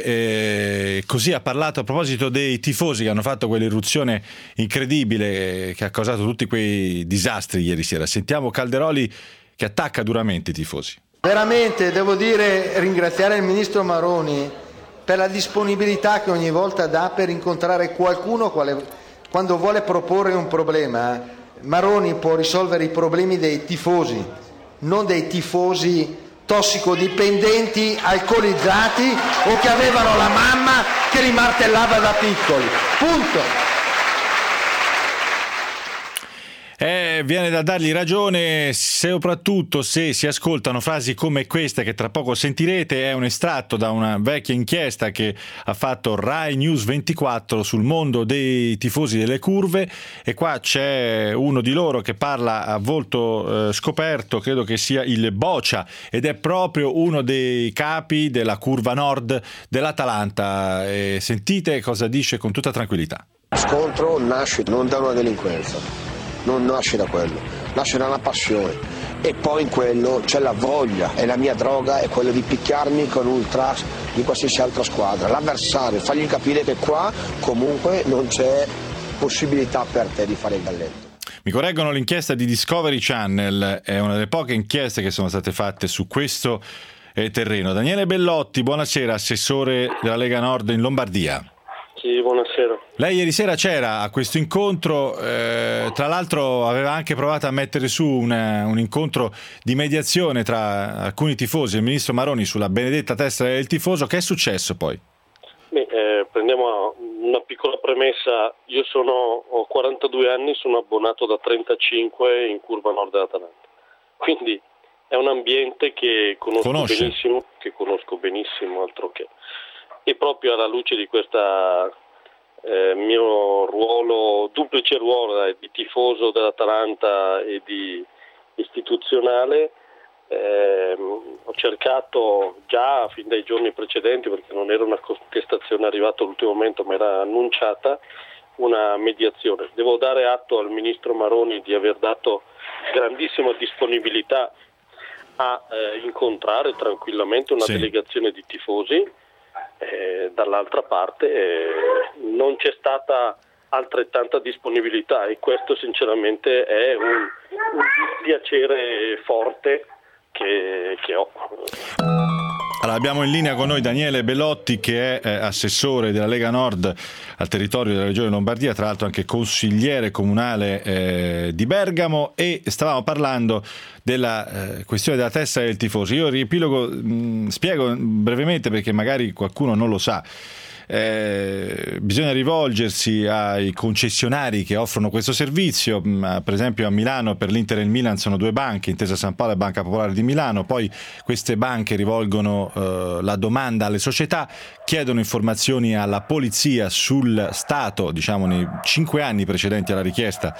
Speaker 2: eh, così ha parlato a proposito dei tifosi che hanno fatto quell'irruzione incredibile che ha causato tutti quei disastri ieri sera. Sentiamo Calderoli che attacca duramente i tifosi.
Speaker 3: Veramente devo dire ringraziare il ministro Maroni per la disponibilità che ogni volta dà per incontrare qualcuno quale, quando vuole proporre un problema. Maroni può risolvere i problemi dei tifosi, non dei tifosi tossicodipendenti, alcolizzati o che avevano la mamma che li martellava da piccoli. Punto.
Speaker 2: Eh, viene da dargli ragione, soprattutto se si ascoltano frasi come queste che tra poco sentirete. È un estratto da una vecchia inchiesta che ha fatto Rai News ventiquattro sul mondo dei tifosi delle curve e qua c'è uno di loro che parla a volto eh, scoperto, credo che sia il Boccia, ed è proprio uno dei capi della curva nord dell'Atalanta. E sentite cosa dice con tutta tranquillità.
Speaker 15: Lo scontro nasce non da una delinquenza, non nasce da quello, nasce da una passione e poi in quello c'è la voglia e la mia droga è quella di picchiarmi con ultras di qualsiasi altra squadra, l'avversario, fargli capire che qua comunque non c'è possibilità per te di fare il galletto.
Speaker 2: Mi correggono, l'inchiesta di Discovery Channel è una delle poche inchieste che sono state fatte su questo eh, terreno. Daniele Bellotti, buonasera, assessore della Lega Nord in Lombardia.
Speaker 16: Sì, buonasera.
Speaker 2: Lei ieri sera c'era a questo incontro, eh, tra l'altro aveva anche provato a mettere su una, un incontro di mediazione tra alcuni tifosi e il ministro Maroni sulla benedetta testa del tifoso. Che è successo poi?
Speaker 16: Beh, eh, prendiamo una piccola premessa. Io sono, ho quarantadue anni, sono abbonato da trentacinque in curva nord dell'Atalanta. Quindi è un ambiente che conosco
Speaker 2: Conosce.
Speaker 16: benissimo, che conosco benissimo, altro che. E proprio alla luce di questa eh, mio ruolo, duplice ruolo eh, di tifoso dell'Atalanta e di istituzionale, eh, ho cercato già fin dai giorni precedenti, perché non era una contestazione arrivata all'ultimo momento ma era annunciata, una mediazione. Devo dare atto al ministro Maroni di aver dato grandissima disponibilità a eh, incontrare tranquillamente una
Speaker 2: sì.
Speaker 16: delegazione di tifosi. Eh, dall'altra parte eh, non c'è stata altrettanta disponibilità, e questo sinceramente è un, un dispiacere forte che, che ho.
Speaker 2: Allora, abbiamo in linea con noi Daniele Belotti, che è eh, assessore della Lega Nord al territorio della Regione Lombardia, tra l'altro anche consigliere comunale eh, di Bergamo, e stavamo parlando della eh, questione della tessera del tifoso. Io riepilogo, mh, spiego brevemente perché magari qualcuno non lo sa. Eh, bisogna rivolgersi ai concessionari che offrono questo servizio. Per esempio a Milano per l'Inter e il Milan sono due banche, Intesa San Paolo e Banca Popolare di Milano. Poi queste banche rivolgono eh, la domanda alle società, chiedono informazioni alla polizia sul stato, diciamo nei cinque anni precedenti alla richiesta,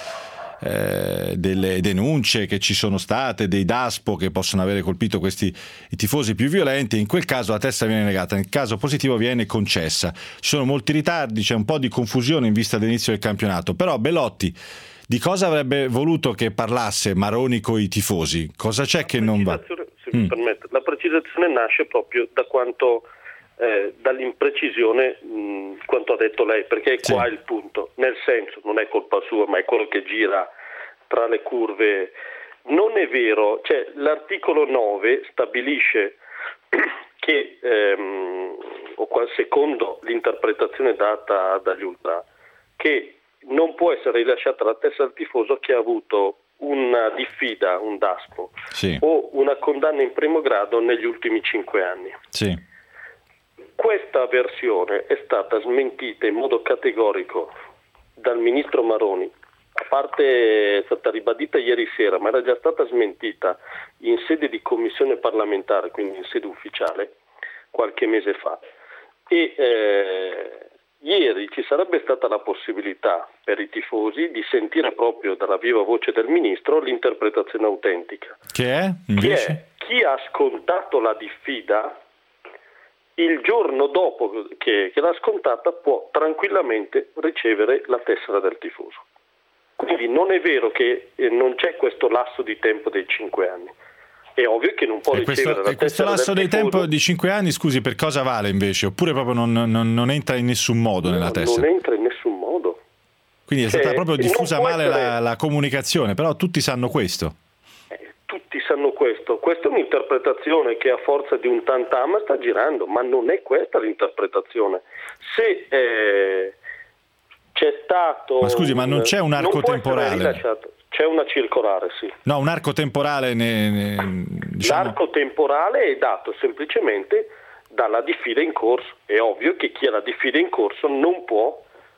Speaker 2: Eh, delle denunce che ci sono state, dei DASPO che possono avere colpito questi i tifosi più violenti. In quel caso la tessera viene negata, nel caso positivo viene concessa. Ci sono molti ritardi, c'è un po' di confusione in vista dell'inizio del campionato. Però Belotti, di cosa avrebbe voluto che parlasse Maroni coi tifosi? Cosa c'è che non va?
Speaker 16: Se mi mm. permette, la precisazione nasce proprio da quanto eh, dall'imprecisione mh, quanto ha detto lei, perché sì. Qua è il punto, nel senso, non è colpa sua, ma è quello che gira tra le curve. Non è vero, cioè l'articolo nove stabilisce che ehm, o secondo l'interpretazione data dagli ultra, che non può essere rilasciata la tessera al tifoso che ha avuto una diffida, un DASPO, sì. o una condanna in primo grado negli ultimi cinque anni.
Speaker 2: Sì.
Speaker 16: Questa versione è stata smentita in modo categorico dal ministro Maroni, a parte è stata ribadita ieri sera, ma era già stata smentita in sede di commissione parlamentare, quindi in sede ufficiale, qualche mese fa. E eh, ieri ci sarebbe stata la possibilità per i tifosi di sentire proprio dalla viva voce del ministro l'interpretazione autentica.
Speaker 2: Che è? Invece?
Speaker 16: Che è chi ha scontato la diffida il giorno dopo che, che l'ha scontata può tranquillamente ricevere la tessera del tifoso. Quindi non è vero che eh, non c'è questo lasso di tempo dei cinque anni. È ovvio che non può
Speaker 2: e
Speaker 16: ricevere
Speaker 2: questo,
Speaker 16: la
Speaker 2: e questo
Speaker 16: tessera
Speaker 2: lasso
Speaker 16: del
Speaker 2: di
Speaker 16: tifoso.
Speaker 2: tempo di cinque anni, scusi, per cosa vale invece? Oppure proprio non, non, non entra in nessun modo
Speaker 16: no,
Speaker 2: nella tessera?
Speaker 16: Non entra in nessun modo.
Speaker 2: Quindi è
Speaker 16: cioè,
Speaker 2: stata proprio diffusa male
Speaker 16: essere...
Speaker 2: la, la comunicazione, però tutti sanno questo.
Speaker 16: Tutti sanno questo, questa è un'interpretazione che a forza di un tantam sta girando, ma non è questa l'interpretazione. Se eh, c'è stato...
Speaker 2: Ma scusi, ma non c'è un arco temporale?
Speaker 16: C'è una circolare, sì.
Speaker 2: No, un arco temporale... Ne, ne, diciamo...
Speaker 16: L'arco temporale è dato semplicemente dalla diffida in corso. È ovvio che chi ha la diffida in corso non può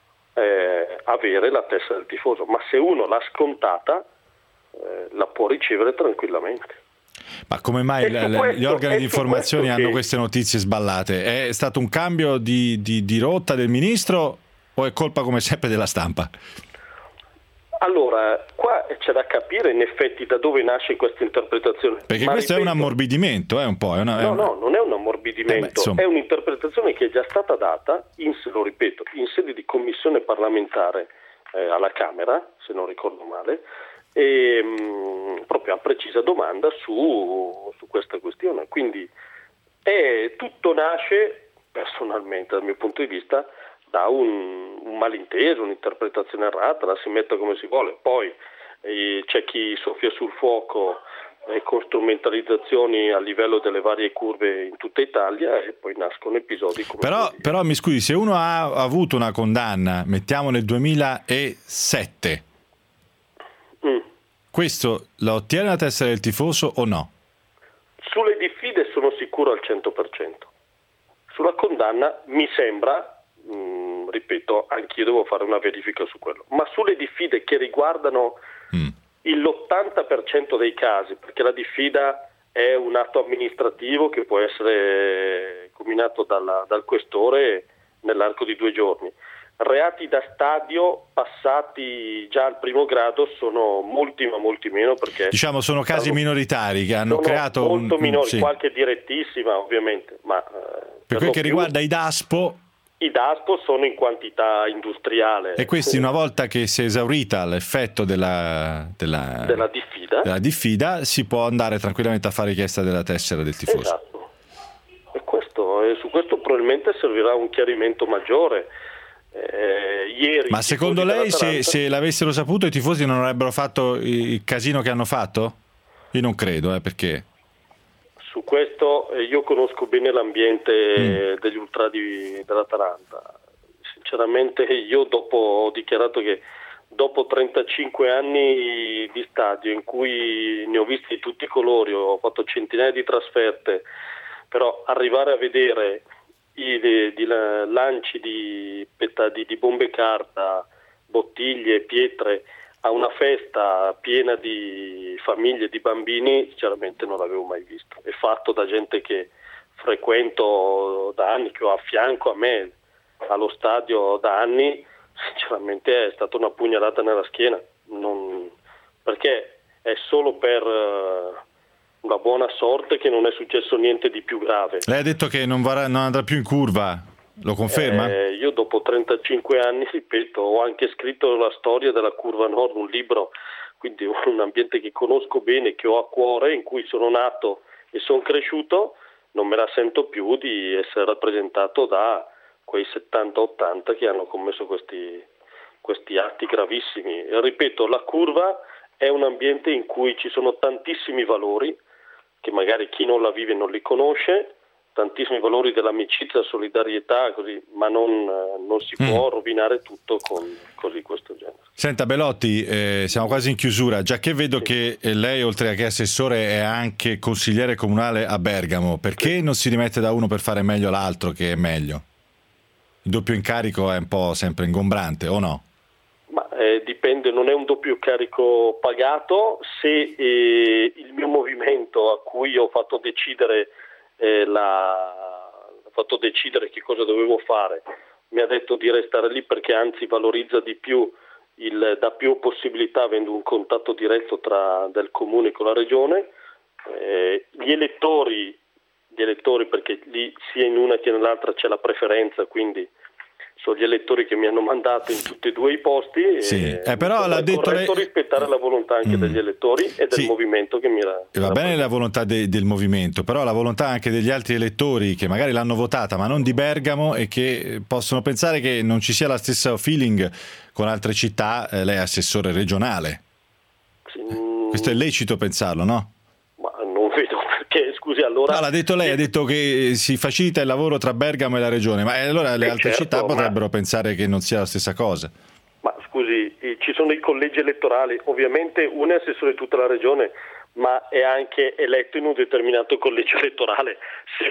Speaker 16: eh, avere la tessera del tifoso, ma se uno l'ha scontata la può ricevere tranquillamente.
Speaker 2: Ma come mai la, la,
Speaker 16: questo,
Speaker 2: gli organi di informazione hanno
Speaker 16: che...
Speaker 2: queste notizie sballate? È stato un cambio di, di, di rotta del ministro o è colpa come sempre della stampa?
Speaker 16: Allora, qua c'è da capire in effetti da dove nasce questa interpretazione.
Speaker 2: Perché
Speaker 16: Ma
Speaker 2: questo
Speaker 16: ripeto,
Speaker 2: è un ammorbidimento, è un po'. È una, è
Speaker 16: no,
Speaker 2: una...
Speaker 16: no, non è un ammorbidimento, eh beh, è un'interpretazione che è già stata data, in, lo ripeto, in sede di commissione parlamentare eh, alla Camera, se non ricordo male, e mh, proprio a precisa domanda su, su questa questione. Quindi è, tutto nasce, personalmente dal mio punto di vista, da un, un malinteso, un'interpretazione errata, la si metta come si vuole. Poi eh, c'è chi soffia sul fuoco eh, con strumentalizzazioni a livello delle varie curve in tutta Italia e poi nascono episodi come
Speaker 2: però, però mi scusi, se uno ha avuto una condanna, mettiamo nel duemilasette,
Speaker 16: mm.
Speaker 2: questo la ottiene la tessera del tifoso o no?
Speaker 16: Sulle diffide sono sicuro al cento per cento. Sulla condanna mi sembra, mh, ripeto, anch'io devo fare una verifica su quello, ma sulle diffide che riguardano mm. l'ottanta per cento dei casi, perché la diffida è un atto amministrativo che può essere combinato dalla, dal questore nell'arco di due giorni. Reati da stadio passati già al primo grado sono molti ma molti meno, perché
Speaker 2: diciamo sono casi minoritari che hanno creato
Speaker 16: molto
Speaker 2: un,
Speaker 16: minori,
Speaker 2: sì.
Speaker 16: qualche direttissima ovviamente, ma eh,
Speaker 2: per,
Speaker 16: per
Speaker 2: quel che
Speaker 16: più,
Speaker 2: riguarda i DASPO
Speaker 16: i DASPO sono in quantità industriale
Speaker 2: e questi una volta che si è esaurita l'effetto della, della,
Speaker 16: della, diffida.
Speaker 2: della diffida si può andare tranquillamente a fare richiesta della tessera del tifoso.
Speaker 16: Esatto. E questo, e su questo probabilmente servirà un chiarimento maggiore. eh, ieri.
Speaker 2: Ma secondo lei se, se l'avessero saputo i tifosi non avrebbero fatto il casino che hanno fatto? Io non credo, eh, perché...
Speaker 16: Su questo eh, io conosco bene l'ambiente mm. degli ultra di, dell'Atalanta. Sinceramente io dopo ho dichiarato che dopo trentacinque anni di stadio in cui ne ho visti di tutti i colori, ho fatto centinaia di trasferte, però arrivare a vedere i di, di lanci di, di, di bombe carta, bottiglie, pietre a una festa piena di famiglie, di bambini, sinceramente non l'avevo mai visto. È fatto da gente che frequento da anni, che ho a fianco a me allo stadio da anni, sinceramente è stata una pugnalata nella schiena, non, perché è solo per uh, una buona sorte che non è successo niente di più grave.
Speaker 2: Lei ha detto che non, varrà, non andrà più in curva, lo conferma?
Speaker 16: Eh, io dopo trentacinque anni, ripeto, ho anche scritto la storia della Curva Nord, un libro, quindi un ambiente che conosco bene, che ho a cuore, in cui sono nato e sono cresciuto, non me la sento più di essere rappresentato da quei settanta ottanta che hanno commesso questi, questi atti gravissimi. E ripeto, la curva è un ambiente in cui ci sono tantissimi valori, che magari chi non la vive non li conosce, tantissimi valori dell'amicizia, solidarietà, così, ma non, non si può mm. rovinare tutto con così questo genere.
Speaker 2: Senta Belotti, eh, siamo quasi in chiusura, già che vedo sì. che lei oltre a che assessore è anche consigliere comunale a Bergamo, perché sì. non si rimette da uno per fare meglio l'altro che è meglio? Il doppio incarico è un po' sempre ingombrante, o no?
Speaker 16: Ma eh, dipende, non è un doppio carico pagato. Se eh, il mio movimento a cui ho fatto decidere eh, la, ho fatto decidere che cosa dovevo fare mi ha detto di restare lì perché anzi valorizza di più, il, dà più possibilità avendo un contatto diretto tra del comune con la regione, eh, gli elettori gli elettori perché lì sia in una che nell'altra c'è la preferenza, quindi sono gli elettori che mi hanno mandato in tutti e due i posti.
Speaker 2: Sì,
Speaker 16: e
Speaker 2: eh, però l'ha
Speaker 16: è
Speaker 2: detto
Speaker 16: corretto
Speaker 2: lei...
Speaker 16: rispettare la volontà anche mm. degli elettori e del
Speaker 2: sì.
Speaker 16: movimento che mi era.
Speaker 2: Va bene la volontà de- del movimento, però la volontà anche degli altri elettori che magari l'hanno votata ma non di Bergamo e che possono pensare che non ci sia lo stesso feeling con altre città. eh, lei è assessore regionale.
Speaker 16: Sì, mm.
Speaker 2: Questo è lecito pensarlo, no?
Speaker 16: Ma non vedo perché, scusi, allora...
Speaker 2: No, l'ha detto lei, ha detto che si facilita il lavoro tra Bergamo e la regione, ma allora le
Speaker 16: eh
Speaker 2: altre
Speaker 16: certo,
Speaker 2: città
Speaker 16: ma...
Speaker 2: potrebbero pensare che non sia la stessa cosa.
Speaker 16: Ma scusi, ci sono i collegi elettorali, ovviamente uno è assessore di tutta la regione, ma è anche eletto in un determinato collegio elettorale. Se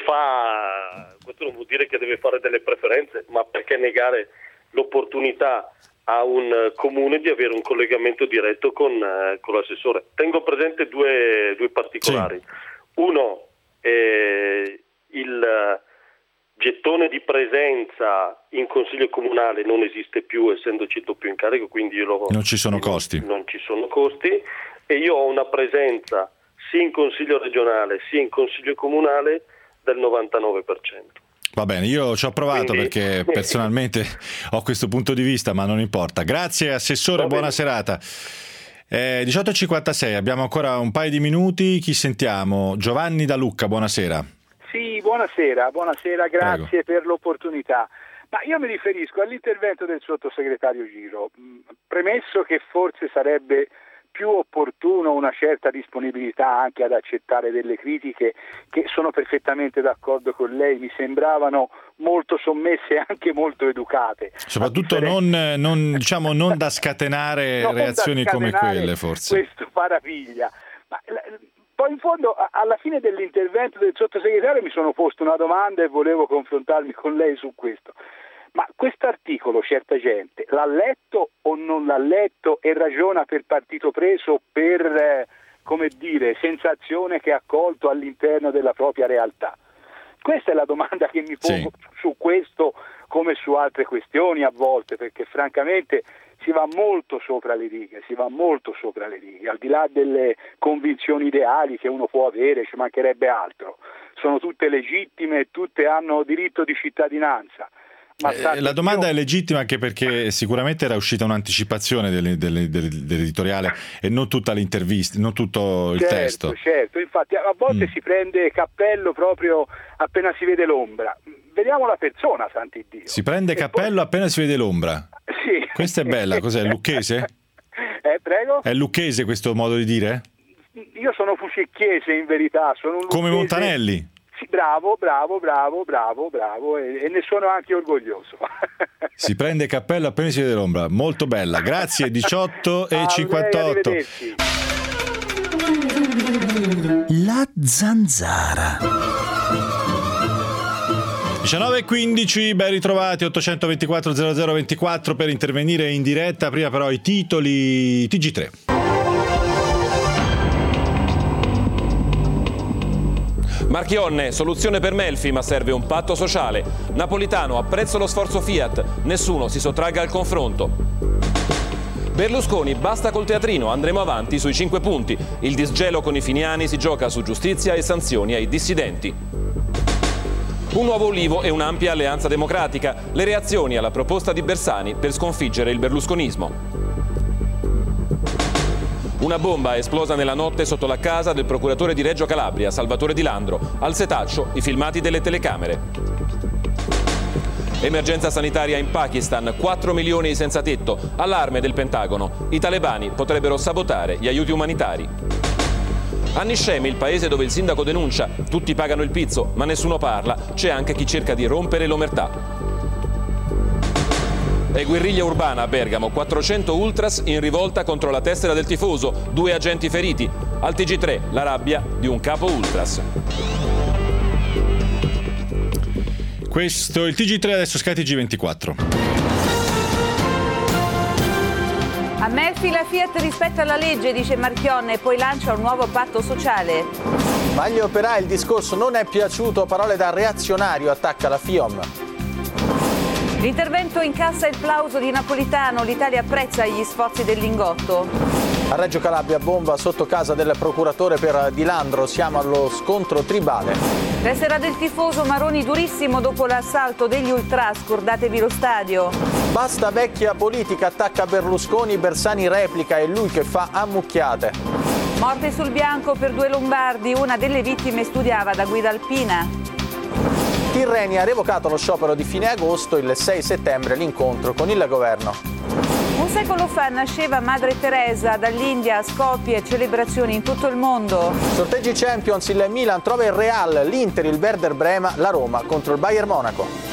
Speaker 16: fa, questo non vuol dire che deve fare delle preferenze, ma perché negare l'opportunità a un comune di avere un collegamento diretto con, eh, con l'assessore? Tengo presente due, due particolari. Sì. Uno, eh, il gettone di presenza in consiglio comunale non esiste più essendoci il doppio incarico, quindi io lo,
Speaker 2: non ci sono costi.
Speaker 16: Non ci sono costi e io ho una presenza sia in consiglio regionale sia in consiglio comunale del novantanove per cento.
Speaker 2: Va bene, io ci ho provato
Speaker 16: Quindi...
Speaker 2: perché personalmente ho questo punto di vista, ma non importa. Grazie Assessore, buona serata. Eh, diciotto e cinquantasei, abbiamo ancora un paio di minuti, chi sentiamo? Giovanni da Lucca, buonasera.
Speaker 17: Sì, buonasera, buonasera, grazie Prego. per l'opportunità. Ma io mi riferisco all'intervento del sottosegretario Giro, premesso che forse sarebbe più opportuno una certa disponibilità anche ad accettare delle critiche che sono perfettamente d'accordo con lei, mi sembravano molto sommesse e anche molto educate.
Speaker 2: Soprattutto differenza... non, non, diciamo, non da scatenare non reazioni da scatenare come quelle forse.
Speaker 17: Questo parapiglia. Ma, poi in fondo alla fine dell'intervento del sottosegretario mi sono posto una domanda e volevo confrontarmi con lei su questo. Ma quest'articolo certa gente l'ha letto o non l'ha letto e ragiona per partito preso, per, eh, come dire, sensazione che ha colto all'interno della propria realtà? Questa è la domanda che mi pongo sì. su questo come su altre questioni a volte, perché francamente si va molto sopra le righe, si va molto sopra le righe, al di là delle convinzioni ideali che uno può avere, ci mancherebbe altro. Sono tutte legittime e tutte hanno diritto di cittadinanza.
Speaker 2: Eh, la domanda è legittima anche perché sicuramente era uscita un'anticipazione delle, delle, delle, dell'editoriale e non tutta l'intervista, non tutto il
Speaker 17: certo,
Speaker 2: testo.
Speaker 17: Certo, infatti a volte mm. si prende cappello proprio appena si vede l'ombra. Vediamo la persona, santi Dio.
Speaker 2: Si prende e cappello poi... appena si vede l'ombra.
Speaker 17: Sì.
Speaker 2: Questa è bella, cos'è? Lucchese?
Speaker 17: Eh, prego?
Speaker 2: È lucchese questo modo di dire?
Speaker 17: Io sono fucicchiese in verità, sono un
Speaker 2: come
Speaker 17: lucchese...
Speaker 2: Montanelli?
Speaker 17: Sì, bravo, bravo, bravo, bravo, bravo e, e ne sono anche orgoglioso.
Speaker 2: Si prende cappello appena si vede l'ombra, molto bella, grazie. Diciotto e cinquantotto.
Speaker 1: La zanzara.
Speaker 2: diciannove e quindici, ben ritrovati, ottocentoventiquattro zero zero ventiquattro per intervenire in diretta. Prima però i titoli T G tre.
Speaker 18: Marchionne, soluzione per Melfi, ma serve un patto sociale. Napolitano, apprezzo lo sforzo Fiat, nessuno si sottragga al confronto. Berlusconi, basta col teatrino, andremo avanti sui cinque punti. Il disgelo con i finiani si gioca su giustizia e sanzioni ai dissidenti. Un nuovo Ulivo e un'ampia alleanza democratica, le reazioni alla proposta di Bersani per sconfiggere il berlusconismo. Una bomba è esplosa nella notte sotto la casa del procuratore di Reggio Calabria, Salvatore Di Landro. Al setaccio i filmati delle telecamere. Emergenza sanitaria in Pakistan, quattro milioni di senza tetto. Allarme del Pentagono. I talebani potrebbero sabotare gli aiuti umanitari. A Niscemi, il paese dove il sindaco denuncia. Tutti pagano il pizzo, ma nessuno parla. C'è anche chi cerca di rompere l'omertà. E guerriglia urbana a Bergamo, quattrocento ultras in rivolta contro la tessera del tifoso, due agenti feriti. Al T G tre, la rabbia di un capo ultras.
Speaker 2: Questo è il T G tre, adesso Sky T G ventiquattro.
Speaker 19: A Melfi la Fiat rispetta la legge, dice Marchionne, e poi lancia un nuovo patto sociale.
Speaker 20: Ma agli operai il discorso non è piaciuto, parole da reazionario, attacca la FIOM.
Speaker 19: L'intervento incassa il plauso di Napolitano, l'Italia apprezza gli sforzi del Lingotto.
Speaker 20: A Reggio Calabria bomba sotto casa del procuratore per Di Landro, siamo allo scontro tribale.
Speaker 19: Tessera del tifoso, Maroni durissimo dopo l'assalto degli ultras, scordatevi lo stadio.
Speaker 20: Basta vecchia politica, attacca Berlusconi, Bersani replica, è lui che fa ammucchiate.
Speaker 19: Morte sul bianco per due lombardi, una delle vittime studiava da guida alpina.
Speaker 20: Tirrenia ha revocato lo sciopero di fine agosto, il sei settembre l'incontro con il governo.
Speaker 19: Un secolo fa nasceva Madre Teresa, dall'India a Skopje, celebrazioni in tutto il mondo.
Speaker 20: Sorteggi Champions, il Milan trova il Real, l'Inter, il Werder Brema, la Roma contro il Bayern Monaco.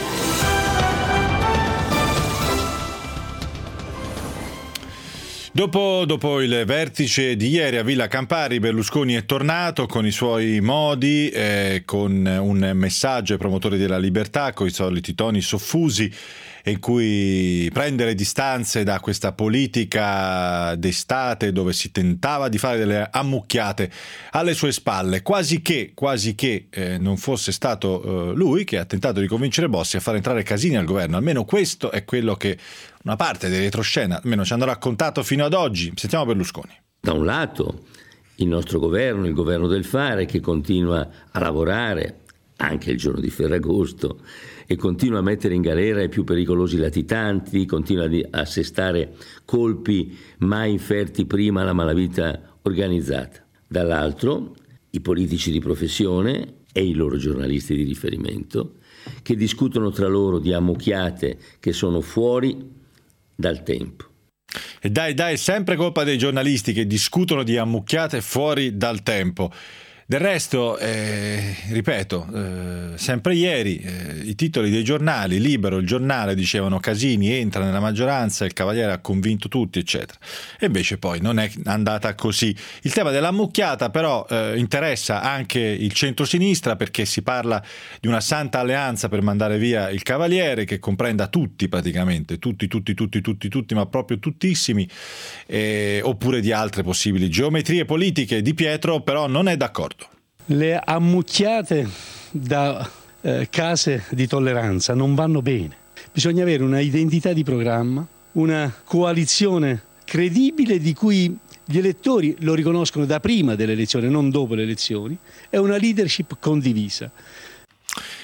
Speaker 2: Dopo, dopo il vertice di ieri a Villa Campari, Berlusconi è tornato con i suoi modi, eh, con un messaggio ai promotori della libertà, con i soliti toni soffusi, in cui prendere distanze da questa politica d'estate dove si tentava di fare delle ammucchiate alle sue spalle, quasi che, quasi che eh, non fosse stato eh, lui che ha tentato di convincere Bossi a far entrare Casini al governo. Almeno questo è quello che una parte del retroscena almeno ci hanno raccontato fino ad oggi. Sentiamo Berlusconi.
Speaker 5: Da un lato il nostro governo, il governo del fare, che continua a lavorare anche il giorno di Ferragosto e continua a mettere in galera i più pericolosi latitanti, continua a assestare colpi mai inferti prima alla malavita organizzata. Dall'altro i politici di professione e i loro giornalisti di riferimento che discutono tra loro di ammucchiate che sono fuori dal tempo.
Speaker 2: E dai, dai, è sempre colpa dei giornalisti che discutono di ammucchiate fuori dal tempo. Del resto, eh, ripeto, eh, sempre ieri eh, i titoli dei giornali, Libero, il Giornale, dicevano Casini entra nella maggioranza, il Cavaliere ha convinto tutti, eccetera. E invece poi non è andata così. Il tema dell'ammucchiata però eh, interessa anche il centrosinistra, perché si parla di una santa alleanza per mandare via il Cavaliere, che comprenda tutti praticamente, tutti, tutti, tutti, tutti, tutti, ma proprio tuttissimi, eh, oppure di altre possibili geometrie politiche. Di Pietro però non è d'accordo.
Speaker 21: Le ammucchiate da eh, case di tolleranza non vanno bene. Bisogna avere una identità di programma, una coalizione credibile di cui gli elettori lo riconoscono da prima delle elezioni, non dopo le elezioni, e una leadership condivisa.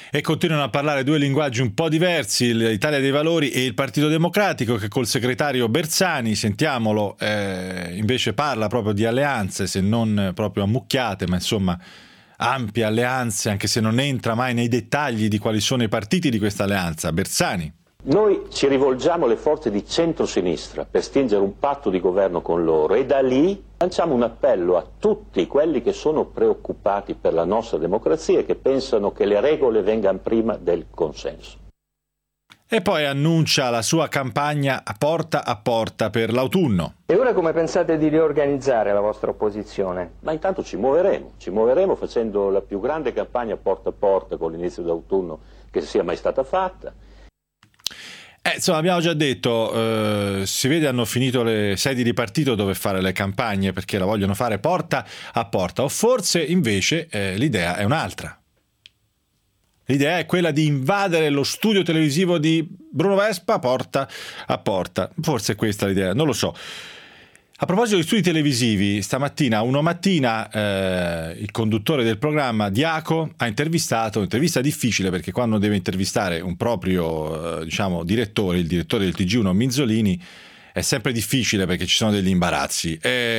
Speaker 2: E continuano a parlare due linguaggi un po' diversi, l'Italia dei Valori e il Partito Democratico, che col segretario Bersani, sentiamolo, eh, invece parla proprio di alleanze, se non proprio ammucchiate, ma insomma ampie alleanze, anche se non entra mai nei dettagli di quali sono i partiti di questa alleanza. Bersani.
Speaker 7: Noi ci rivolgiamo alle forze di centrosinistra per stringere un patto di governo con loro e da lì lanciamo un appello a tutti quelli che sono preoccupati per la nostra democrazia e che pensano che le regole vengano prima del consenso.
Speaker 2: E poi annuncia la sua campagna a porta a porta per l'autunno.
Speaker 6: E ora come pensate di riorganizzare la vostra opposizione?
Speaker 7: Ma intanto ci muoveremo, ci muoveremo facendo la più grande campagna porta a porta con l'inizio d'autunno che sia mai stata fatta.
Speaker 2: Eh, insomma, abbiamo già detto, eh, si vede hanno finito le sedi di partito dove fare le campagne perché la vogliono fare porta a porta, o forse invece eh, l'idea è un'altra. L'idea è quella di invadere lo studio televisivo di Bruno Vespa porta a porta, forse è questa l'idea, non lo so. A proposito di studi televisivi, stamattina, Uno Mattina, eh, il conduttore del programma Diaco ha intervistato, un'intervista difficile perché quando deve intervistare un proprio eh, diciamo direttore, il direttore del T G uno Minzolini, è sempre difficile perché ci sono degli imbarazzi.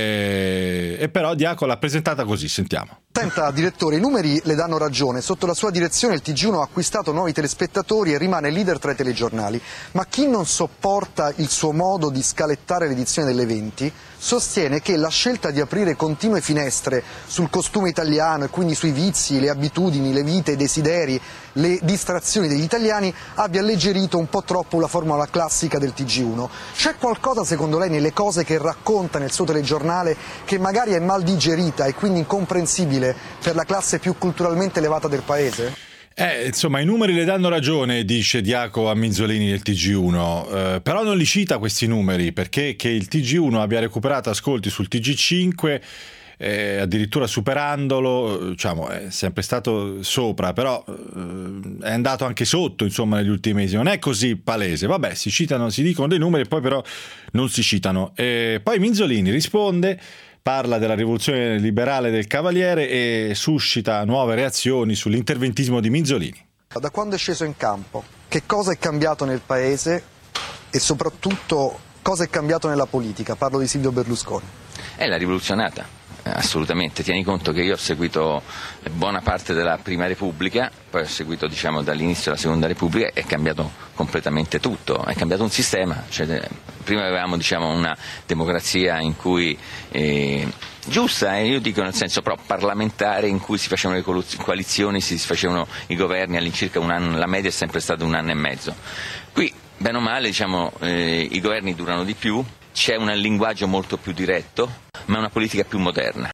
Speaker 2: E, e però Diaco l'ha presentata così, sentiamo.
Speaker 4: Senta direttore, i numeri le danno ragione, sotto la sua direzione il T G uno ha acquistato nuovi telespettatori e rimane leader tra i telegiornali, ma chi non sopporta il suo modo di scalettare l'edizione dell'eventi sostiene che la scelta di aprire continue finestre sul costume italiano e quindi sui vizi, le abitudini, le vite, i desideri, le distrazioni degli italiani abbia alleggerito un po' troppo la formula classica del T G uno. C'è qualcosa secondo lei nelle cose che racconta nel suo telegiornale che magari è mal digerita e quindi incomprensibile per la classe più culturalmente elevata del paese?
Speaker 2: Eh, insomma, i numeri le danno ragione, dice Diaco a Minzolini del T G uno, eh, però non li cita questi numeri, perché che il T G uno abbia recuperato ascolti sul T G cinque, eh, addirittura superandolo, diciamo, è sempre stato sopra, però eh, è andato anche sotto, insomma, negli ultimi mesi. Non è così palese. Vabbè, si citano, si dicono dei numeri, poi però non si citano. E poi Minzolini risponde, parla della rivoluzione liberale del Cavaliere e suscita nuove reazioni sull'interventismo di Minzolini.
Speaker 4: Da quando è sceso in campo, che cosa è cambiato nel paese e soprattutto cosa è cambiato nella politica? Parlo di Silvio Berlusconi.
Speaker 22: È la rivoluzionata. Assolutamente, tieni conto che io ho seguito buona parte della Prima Repubblica, poi ho seguito diciamo dall'inizio della Seconda Repubblica e è cambiato completamente tutto, è cambiato un sistema, cioè, prima avevamo diciamo una democrazia in cui eh, giusta, eh, io dico nel senso però parlamentare, in cui si facevano le coalizioni, si facevano i governi all'incirca un anno, la media è sempre stata un anno e mezzo. Qui bene o male diciamo eh, i governi durano di più, c'è un linguaggio molto più diretto, ma una politica più moderna.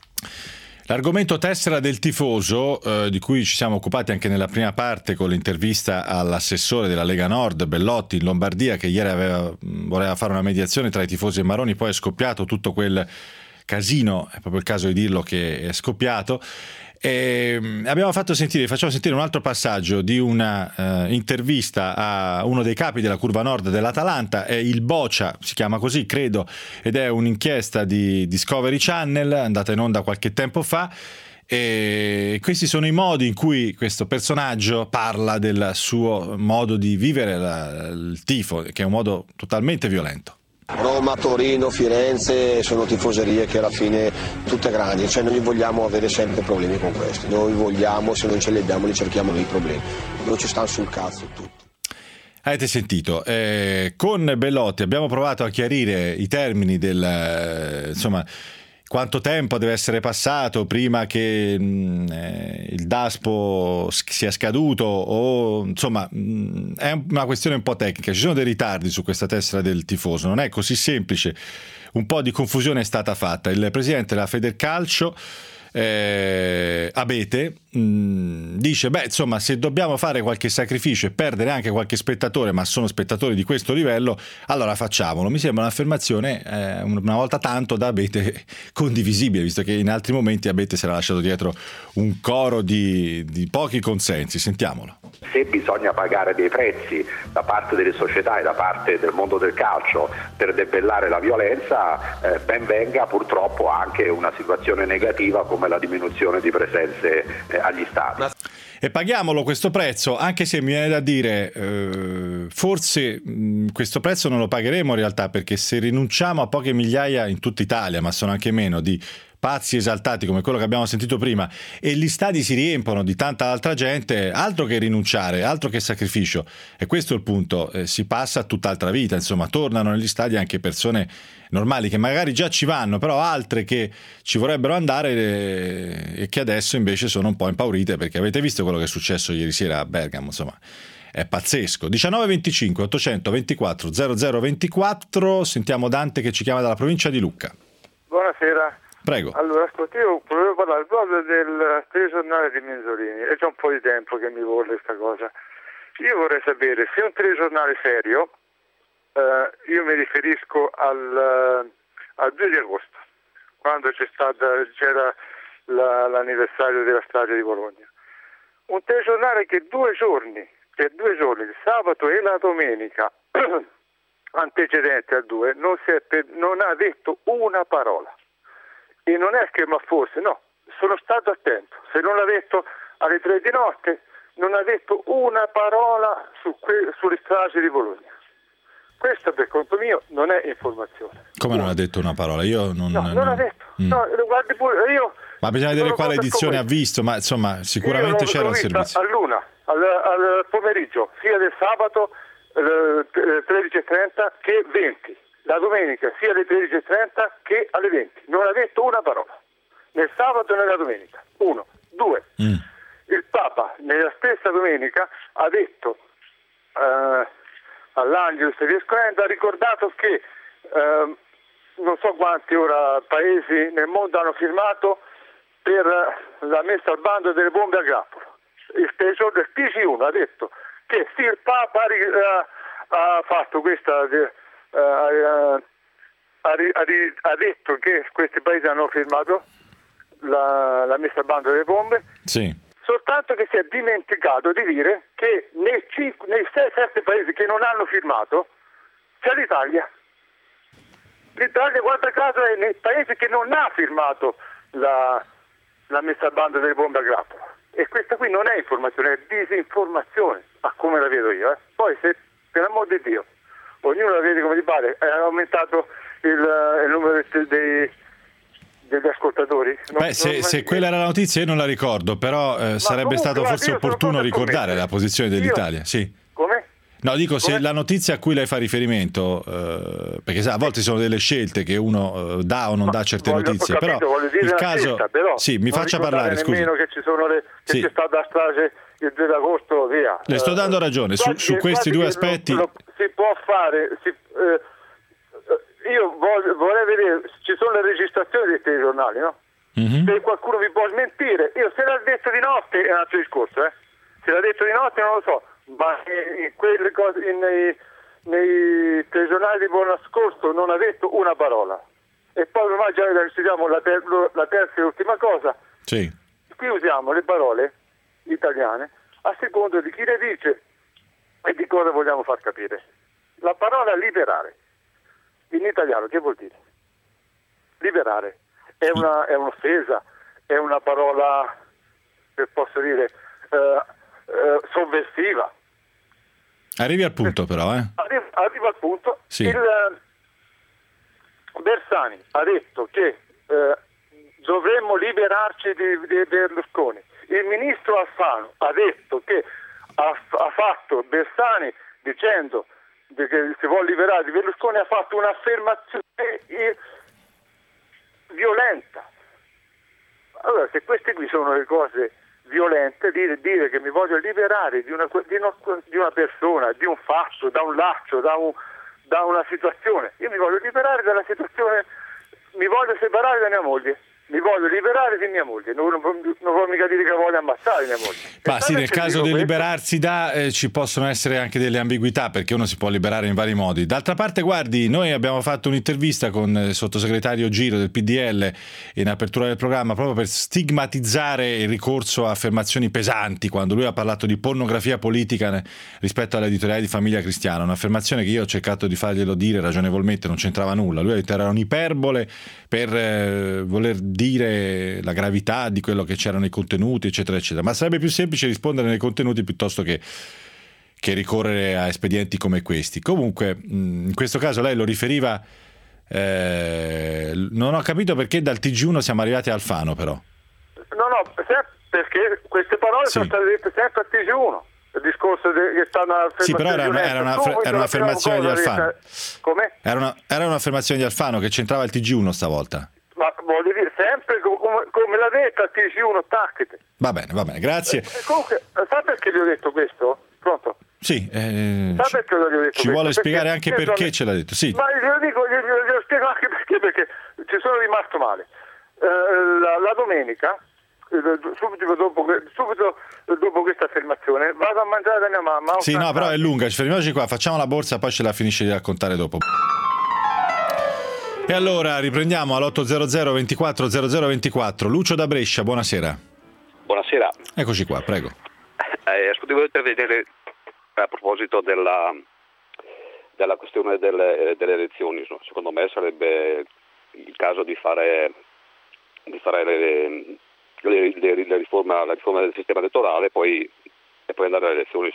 Speaker 2: L'argomento tessera del tifoso, eh, di cui ci siamo occupati anche nella prima parte con l'intervista all'assessore della Lega Nord, Bellotti, in Lombardia, che ieri aveva, voleva fare una mediazione tra i tifosi e Maroni, poi è scoppiato tutto quel casino, è proprio il caso di dirlo che è scoppiato. E abbiamo fatto sentire, facciamo sentire un altro passaggio di una uh, intervista a uno dei capi della curva nord dell'Atalanta, è il Boccia, si chiama così credo, ed è un'inchiesta di Discovery Channel andata in onda qualche tempo fa, e questi sono i modi in cui questo personaggio parla del suo modo di vivere la, il tifo, che è un modo totalmente violento.
Speaker 15: Roma, Torino, Firenze sono tifoserie che alla fine tutte grandi, cioè noi vogliamo avere sempre problemi con questi, noi vogliamo, se non ce li abbiamo li cerchiamo noi i problemi, non ci stanno sul cazzo tutti.
Speaker 2: Avete sentito, eh, con Bellotti abbiamo provato a chiarire i termini del, eh, insomma, quanto tempo deve essere passato prima che mh, eh, il DASPO sia scaduto, o insomma mh, è una questione un po' tecnica, ci sono dei ritardi su questa tessera del tifoso, non è così semplice, un po' di confusione è stata fatta. Il presidente della Federcalcio eh, Abete mh, dice beh insomma se dobbiamo fare qualche sacrificio e perdere anche qualche spettatore, ma sono spettatori di questo livello, allora facciamolo. Mi sembra un'affermazione eh, una volta tanto da Abete condivisibile, visto che in altri momenti Abete si era lasciato dietro un coro di, di pochi consensi. Sentiamolo.
Speaker 12: Se bisogna pagare dei prezzi da parte delle società e da parte del mondo del calcio per debellare la violenza, eh, ben venga purtroppo anche una situazione negativa come la diminuzione di presenze eh, agli stadi.
Speaker 2: E paghiamolo questo prezzo, anche se mi viene da dire, eh, forse mh, questo prezzo non lo pagheremo in realtà, perché se rinunciamo a poche migliaia in tutta Italia, ma sono anche meno, di pazzi esaltati come quello che abbiamo sentito prima, e gli stadi si riempono di tanta altra gente, altro che rinunciare, altro che sacrificio. E questo è il punto, eh, si passa a tutt'altra vita, insomma, tornano negli stadi anche persone normali che magari già ci vanno, però altre che ci vorrebbero andare e che adesso invece sono un po' impaurite, perché avete visto quello che è successo ieri sera a Bergamo, insomma, è pazzesco. diciannove venticinque ottocentoventiquattro zero zero ventiquattro, sentiamo Dante che ci chiama dalla provincia di Lucca.
Speaker 8: Buonasera.
Speaker 2: Prego.
Speaker 8: Allora, ascolta, io volevo parlare proprio del telegiornale di Minzolini, è già un po' di tempo che mi vuole questa cosa. Io vorrei sapere se è un telegiornale serio, eh, io mi riferisco al, al due di agosto, quando c'è stata, c'era la, l'anniversario della strage di Bologna. Un telegiornale che due giorni, per due giorni, il sabato e la domenica, antecedente al due, non, si è, non ha detto una parola. E non è che ma forse, no, sono stato attento. Se non l'ha detto alle tre di notte, non ha detto una parola su que- sulle stragi di Bologna. Questo per conto mio non è informazione.
Speaker 2: Come non ha detto una parola? Io non...
Speaker 8: No, non
Speaker 2: non...
Speaker 8: ha detto.
Speaker 2: Mm.
Speaker 8: No, guardi pure, io...
Speaker 2: Ma bisogna vedere quale edizione ha visto, ma insomma sicuramente c'era un servizio.
Speaker 8: All'una, al, al pomeriggio, sia del sabato eh, tredici e trenta che venti. La domenica sia alle tredici e trenta che alle venti. Non ha detto una parola, nel sabato e nella domenica. Uno. Due. Mm. Il Papa nella stessa domenica ha detto eh, all'Angelus e Viescovendo, ha ricordato che eh, non so quanti ora paesi nel mondo hanno firmato per la messa al bando delle bombe a grappolo. Il T C uno ha detto che sì, il Papa ha, ha fatto questa... Uh, uh, ha, ha, ha detto che questi paesi hanno firmato la, la messa a bando delle bombe,
Speaker 2: sì.
Speaker 8: Soltanto che si è dimenticato di dire che nei, cinque, nei sei sette paesi che non hanno firmato c'è l'Italia. L'Italia, guarda caso, è nei paesi che non ha firmato la, la messa a bando delle bombe a grappolo. E questa qui non è informazione, è disinformazione, ma come la vedo io. Eh. Poi se, per amor di Dio, ognuno la vede come gli pare, è aumentato il, il numero dei, dei, degli ascoltatori. Non,
Speaker 2: Beh, se,
Speaker 8: non
Speaker 2: se quella era la notizia io non la ricordo, però eh, sarebbe
Speaker 8: comunque,
Speaker 2: stato forse opportuno ricordare la posizione dell'Italia.
Speaker 8: Io,
Speaker 2: sì.
Speaker 8: Come?
Speaker 2: No, dico,
Speaker 8: come?
Speaker 2: Se la notizia a cui lei fa riferimento, eh, perché sa, a volte sono delle scelte che uno eh, dà o non Ma dà certe
Speaker 8: voglio,
Speaker 2: notizie,
Speaker 8: capito,
Speaker 2: però il caso...
Speaker 8: Scelta, però
Speaker 2: sì, mi faccia parlare, scusi.
Speaker 8: nemmeno che ci sono le, che
Speaker 2: sì.
Speaker 8: c'è stata la strage il due agosto, via.
Speaker 2: Le sto dando ragione, su, su questi due aspetti...
Speaker 8: Lo, lo, si può fare... Si, eh, io voglio, vorrei vedere, ci sono le registrazioni dei telegiornali, no? Mm-hmm. Se qualcuno mi può smentire, io se l'ha detto di notte è un altro discorso, eh? Se l'ha detto di notte non lo so, ma in quelle cose, in, nei, nei telegiornali di buon scorso non ha detto una parola. E poi ormai già usiamo la, ter- la terza e ultima cosa.
Speaker 2: Sì.
Speaker 8: Qui usiamo le parole italiane a seconda di chi le dice e di cosa vogliamo far capire. La parola liberare in italiano che vuol dire? Liberare è una è un'offesa, è una parola che posso dire eh, eh, sovversiva.
Speaker 2: Arrivi al punto però, eh?
Speaker 8: Arriva, arriva al punto.
Speaker 2: Sì.
Speaker 8: Il uh, Bersani ha detto che uh, dovremmo liberarci di, di Berlusconi. Il ministro Alfano ha detto che ha, ha fatto Bersani dicendo che si vuole liberare di Berlusconi, ha fatto un'affermazione violenta. Allora, se queste qui sono le cose violente, dire, dire che mi voglio liberare di una, di, una, di una persona, di un fatto, da un laccio, da, un, da una situazione, io mi voglio liberare dalla situazione, mi voglio separare da mia moglie, mi voglio liberare di mia moglie, non, non, non vuol mica dire che voglio ammazzare mia moglie.
Speaker 2: Ma sì, nel caso del liberarsi da eh, ci possono essere anche delle ambiguità, perché uno si può liberare in vari modi. D'altra parte, guardi, noi abbiamo fatto un'intervista con il sottosegretario Giro del P D L in apertura del programma proprio per stigmatizzare il ricorso a affermazioni pesanti, quando lui ha parlato di pornografia politica rispetto all'editoriale di Famiglia Cristiana, un'affermazione che io ho cercato di farglielo dire ragionevolmente, non c'entrava nulla. Lui era un'iperbole per eh, voler dire la gravità di quello che c'era nei contenuti, eccetera, eccetera. Ma sarebbe più semplice rispondere nei contenuti piuttosto che, che ricorrere a espedienti come questi. Comunque, in questo caso lei lo riferiva, eh, non ho capito perché dal T G uno siamo arrivati a Alfano, però.
Speaker 8: No, no, perché queste parole sì. sono state dette sempre al T G uno. Il discorso de, che sta una
Speaker 2: sì, però era, una, era, una, era un'affermazione di Alfano.
Speaker 8: Come?
Speaker 2: Era, una, era un'affermazione di Alfano che c'entrava il T G uno stavolta.
Speaker 8: Ma voglio dire, sempre come, come l'ha detto al T G uno, tacchete.
Speaker 2: Va bene, va bene, grazie.
Speaker 8: E, e comunque, sa perché gli ho detto questo? Pronto?
Speaker 2: Sì, eh,
Speaker 8: sa perché gli ho detto
Speaker 2: ci
Speaker 8: questo?
Speaker 2: vuole spiegare
Speaker 8: perché
Speaker 2: anche perché sono... ce l'ha detto, sì.
Speaker 8: Ma glielo dico, glielo, glielo spiego anche perché, perché ci sono rimasto male. Eh, la, la domenica, subito dopo, subito dopo questa affermazione vado a mangiare da mia mamma.
Speaker 2: Sì, no, però è lunga, fermiamoci qua, facciamo la borsa, poi ce la finisce di raccontare dopo. E allora riprendiamo all'ottocento ventiquattro zero zero ventiquattro. Lucio da Brescia, buonasera.
Speaker 9: Buonasera.
Speaker 2: Eccoci qua, prego.
Speaker 9: Eh, volevo intervenire a proposito della, della questione delle, delle elezioni. Secondo me sarebbe il caso di fare di fare le Le, le, le riforma, la riforma del sistema elettorale poi, e poi andare alle elezioni.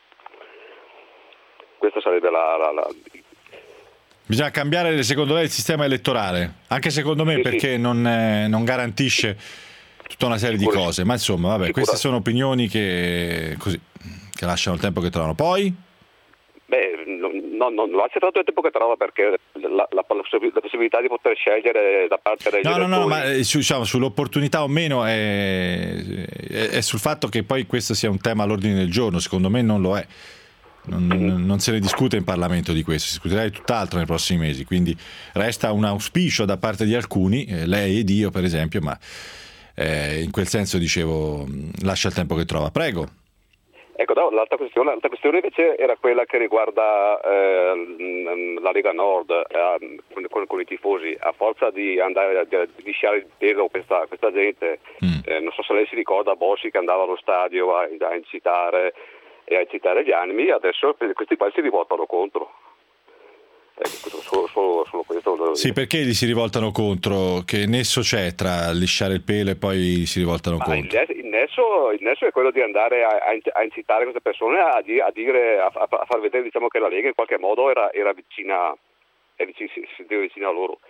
Speaker 9: Questa sarebbe la, la, la...
Speaker 2: Bisogna cambiare secondo lei il sistema elettorale, anche secondo me, sì, perché sì. Non, eh, non garantisce tutta una serie Sicur- di cose, ma insomma vabbè, Sicur- queste sono opinioni che così che lasciano il tempo che trovano. Poi?
Speaker 9: Beh, no, no, non lascia tanto il tempo che trova, perché la, la, la possibilità di poter scegliere da parte degli
Speaker 2: no,
Speaker 9: elettori...
Speaker 2: No, no, ma su, diciamo, sull'opportunità o meno è, è, è sul fatto che poi questo sia un tema all'ordine del giorno, secondo me non lo è. Non, non, non se ne discute in Parlamento di questo, si discuterà di tutt'altro nei prossimi mesi, quindi resta un auspicio da parte di alcuni, eh, lei ed io per esempio, ma eh, in quel senso dicevo lascia il tempo che trova. Prego.
Speaker 9: Ecco, no, l'altra questione, l'altra questione invece era quella che riguarda eh, la Lega Nord eh, con, con i tifosi. A forza di andare a lisciare il pelo questa, questa gente, mm. eh, non so se lei si ricorda Bossi che andava allo stadio a, a incitare e a incitare gli animi, adesso questi qua si rivoltano contro. Ecco, solo, solo, solo questo.
Speaker 2: Sì, perché gli si rivoltano contro? Che nesso c'è tra lisciare il pelo e poi si rivoltano
Speaker 9: Ma
Speaker 2: contro?
Speaker 9: Il nesso, il nesso è quello di andare a, a incitare queste persone a, a dire, a, a far vedere, diciamo, che la Lega in qualche modo era, era vicina, è vicina, si sentiva vicina a loro.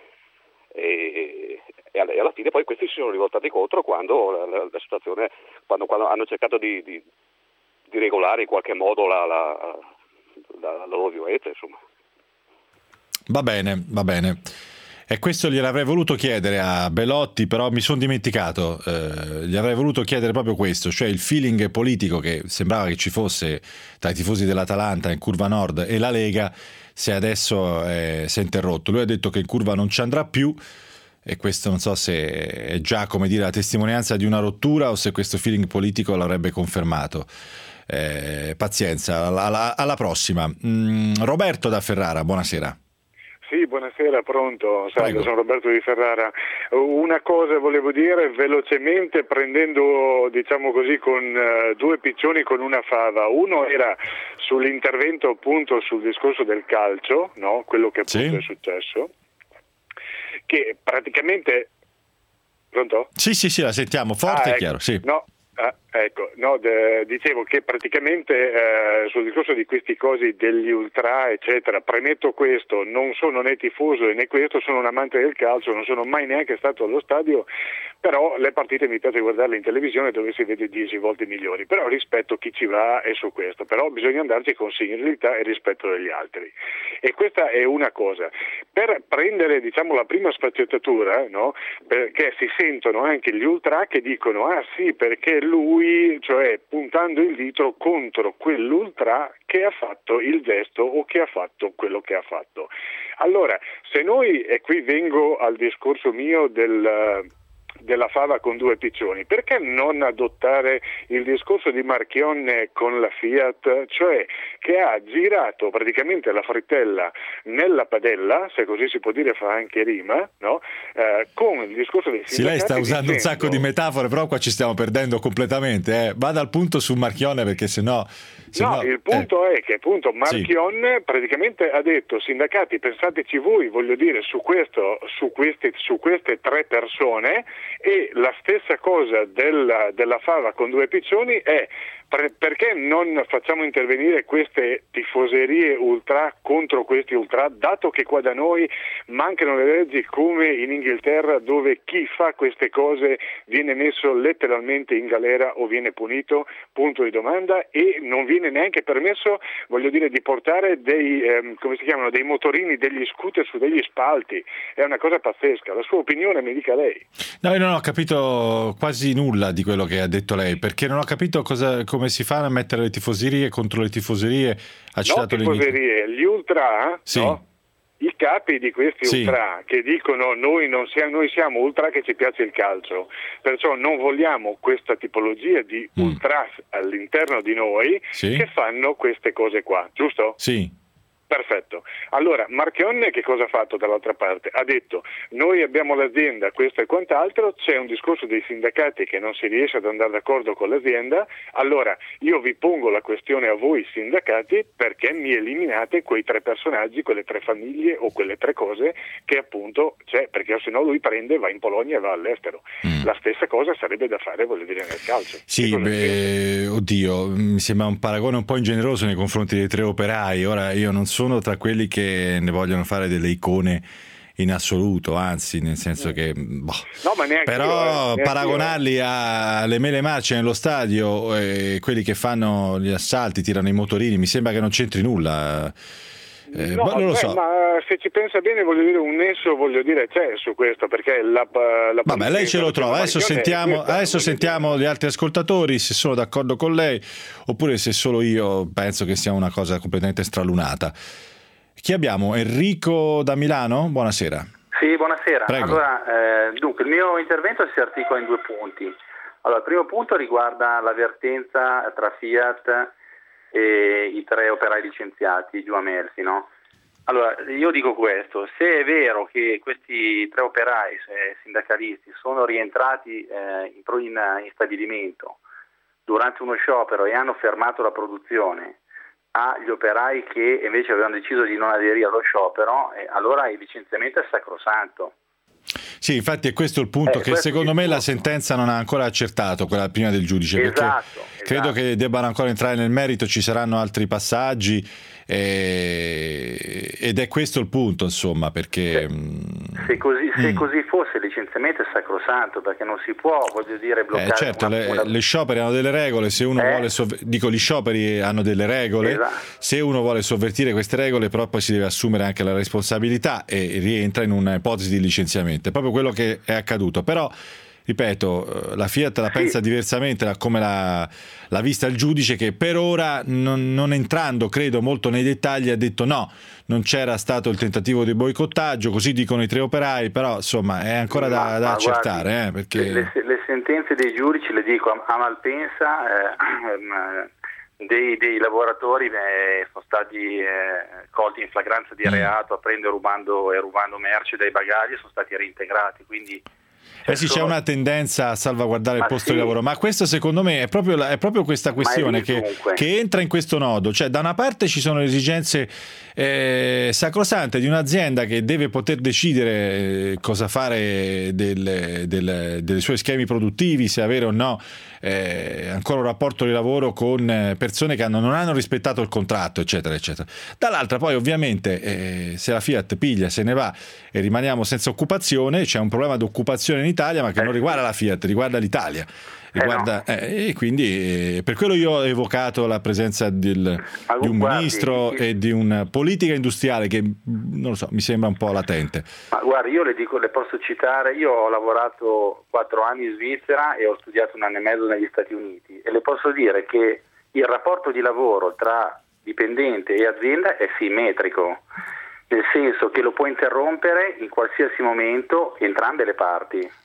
Speaker 9: E, e alla fine poi questi si sono rivoltati contro quando la, la, la situazione, quando, quando hanno cercato di, di, di regolare in qualche modo la, la, la, la loro violenza, insomma.
Speaker 2: Va bene, va bene. E questo gliel'avrei voluto chiedere a Belotti, però mi sono dimenticato. Eh, gli avrei voluto chiedere proprio questo, cioè il feeling politico che sembrava che ci fosse tra i tifosi dell'Atalanta in Curva Nord e la Lega, se adesso eh, si è interrotto. Lui ha detto che in Curva non ci andrà più, e questo non so se è già, come dire, la testimonianza di una rottura o se questo feeling politico l'avrebbe confermato. Eh, pazienza, alla, alla prossima. Mm, Roberto da Ferrara, buonasera.
Speaker 10: Sì, buonasera, pronto. Salve, sono Roberto di Ferrara. Una cosa volevo dire velocemente, prendendo, diciamo così, con uh, due piccioni con una fava. Uno era sull'intervento appunto sul discorso del calcio, no? Quello che appunto sì. è successo, che praticamente... Pronto?
Speaker 2: Sì, sì, sì, la sentiamo, forte
Speaker 10: ah,
Speaker 2: e chiaro,
Speaker 10: ecco.
Speaker 2: sì.
Speaker 10: No. Ah, ecco, no, de, dicevo che praticamente eh, sul discorso di questi cosi degli ultra eccetera, premetto questo, non sono né tifoso né questo, sono un amante del calcio, non sono mai neanche stato allo stadio, però le partite mi piace guardarle in televisione dove si vede dieci volte migliori, però rispetto chi ci va e su questo, però bisogna andarci con signorilità e rispetto degli altri, e questa è una cosa. Per prendere, diciamo, la prima sfaccettatura, no? Perché si sentono anche gli ultra che dicono ah sì, perché lui, cioè puntando il dito contro quell'ultra che ha fatto il gesto o che ha fatto quello che ha fatto. Allora, se noi, e qui vengo al discorso mio del, della fava con due piccioni, perché non adottare il discorso di Marchionne con la Fiat, cioè che ha girato praticamente la frittella nella padella, se così si può dire, fa anche rima, no? Eh, con il discorso dei sindacati.
Speaker 2: Sì, lei sta usando
Speaker 10: dicendo...
Speaker 2: un sacco di metafore, però qua ci stiamo perdendo completamente. Eh. Vada al punto su Marchionne, perché sennò...
Speaker 10: No,
Speaker 2: no,
Speaker 10: il punto
Speaker 2: eh.
Speaker 10: è che appunto Marchionne sì. praticamente ha detto: sindacati, pensateci voi, voglio dire, su questo, su queste, su queste tre persone, e la stessa cosa della, della fava con due piccioni è: perché non facciamo intervenire queste tifoserie ultra contro questi ultra, dato che qua da noi mancano le leggi come in Inghilterra, dove chi fa queste cose viene messo letteralmente in galera o viene punito, punto di domanda, e non viene neanche permesso, voglio dire, di portare dei, ehm, come si chiamano, dei motorini, degli scooter su degli spalti. È una cosa pazzesca. La sua opinione mi dica lei.
Speaker 2: No, io non ho capito quasi nulla di quello che ha detto lei, perché non ho capito cosa, come si fa a mettere le tifoserie contro le tifoserie. Ha citato
Speaker 10: no, tifoserie, gli ultra, sì. no? I capi di questi sì. ultra che dicono noi non siamo, noi siamo ultra che ci piace il calcio, perciò non vogliamo questa tipologia di mm. ultras all'interno di noi sì. che fanno queste cose qua, giusto?
Speaker 2: Sì.
Speaker 10: Perfetto. Allora, Marchionne che cosa ha fatto dall'altra parte? Ha detto: noi abbiamo l'azienda, questo e quant'altro, c'è un discorso dei sindacati che non si riesce ad andare d'accordo con l'azienda, allora io vi pongo la questione a voi sindacati perché mi eliminate quei tre personaggi, quelle tre famiglie o quelle tre cose che appunto c'è, perché se no lui prende, va in Polonia e va all'estero. Mm. La stessa cosa sarebbe da fare, voglio dire, nel calcio.
Speaker 2: Sì, beh, oddio, mi sembra un paragone un po' ingeneroso nei confronti dei tre operai. Ora io non so sono tra quelli che ne vogliono fare delle icone in assoluto, anzi, nel senso che boh.
Speaker 10: no, ma
Speaker 2: però
Speaker 10: io, eh,
Speaker 2: paragonarli alle mele marce nello stadio, eh, quelli che fanno gli assalti, tirano i motorini, mi sembra che non c'entri nulla. Eh,
Speaker 10: no,
Speaker 2: non lo
Speaker 10: beh,
Speaker 2: so.
Speaker 10: Ma se ci pensa bene, voglio dire, un nesso, voglio dire, c'è su questo, perché la, la
Speaker 2: vabbè, lei ce lo trova. Adesso sentiamo, questa, adesso sentiamo gli altri ascoltatori se sono d'accordo con lei oppure se solo io penso che sia una cosa completamente stralunata. Chi abbiamo? Enrico da Milano? Buonasera.
Speaker 11: Sì, buonasera.
Speaker 2: Prego.
Speaker 11: Allora, eh, dunque, il mio intervento si articola in due punti. Allora, il primo punto riguarda la vertenza tra Fiat e i tre operai licenziati giù a Melfi, no? Allora, io dico questo: se è vero che questi tre operai eh, sindacalisti sono rientrati eh, in, in, in stabilimento durante uno sciopero e hanno fermato la produzione agli operai che invece avevano deciso di non aderire allo sciopero, eh, allora il licenziamento è sacrosanto.
Speaker 2: Sì, infatti è questo il punto, eh, che secondo me la sentenza non ha ancora accertato, quella prima del giudice,
Speaker 11: esatto,
Speaker 2: perché
Speaker 11: esatto.
Speaker 2: credo che debbano ancora entrare nel merito, ci saranno altri passaggi eh, ed è questo il punto, insomma, perché...
Speaker 11: Se, se, così, se mm. così fosse, il licenziamento è sacrosanto, perché non si può, voglio dire, bloccare...
Speaker 2: Eh, certo,
Speaker 11: una,
Speaker 2: le,
Speaker 11: una...
Speaker 2: le scioperi hanno delle regole, se uno eh? vuole... Sov... Dico, gli scioperi hanno delle regole,
Speaker 11: esatto.
Speaker 2: Se uno vuole sovvertire queste regole, però poi si deve assumere anche la responsabilità e rientra in un'ipotesi di licenziamento. È proprio quello che è accaduto, però ripeto, la Fiat la pensa sì. diversamente da come l'ha, l'ha vista il giudice, che per ora non, non entrando credo molto nei dettagli ha detto no, non c'era stato il tentativo di boicottaggio, così dicono i tre operai, però insomma è ancora da, ma, da ma accertare
Speaker 11: guardi,
Speaker 2: eh, perché...
Speaker 11: le, le sentenze dei giudici, le dico a, a Malpensa, eh, dei, dei lavoratori eh, sono stati eh, colti in flagranza di reato, aprendo e rubando, e rubando merce dai bagagli, sono stati reintegrati, quindi
Speaker 2: Eh sì, c'è una tendenza a salvaguardare
Speaker 11: ma
Speaker 2: il posto
Speaker 11: sì.
Speaker 2: di lavoro, ma questo secondo me è proprio, la, è proprio questa questione che, che entra in questo nodo, cioè da una parte ci sono le esigenze eh, sacrosante di un'azienda che deve poter decidere eh, cosa fare del, del, dei suoi schemi produttivi, se avere o no eh, ancora un rapporto di lavoro con persone che hanno, non hanno rispettato il contratto, eccetera, eccetera. Dall'altra poi ovviamente eh, se la Fiat piglia, se ne va e rimaniamo senza occupazione, c'è un problema di occupazione in Italia, ma che non riguarda la Fiat, riguarda l'Italia. Riguarda,
Speaker 11: eh no.
Speaker 2: eh, e quindi eh, per quello io ho evocato la presenza del, di un
Speaker 11: guardi,
Speaker 2: ministro
Speaker 11: io...
Speaker 2: e di una politica industriale che non lo so, mi sembra un po' latente.
Speaker 11: Ma guardi, io le dico, le posso citare, io ho lavorato quattro anni in Svizzera e ho studiato un anno e mezzo negli Stati Uniti e le posso dire che il rapporto di lavoro tra dipendente e azienda è simmetrico, nel senso che lo può interrompere in qualsiasi momento entrambe le parti.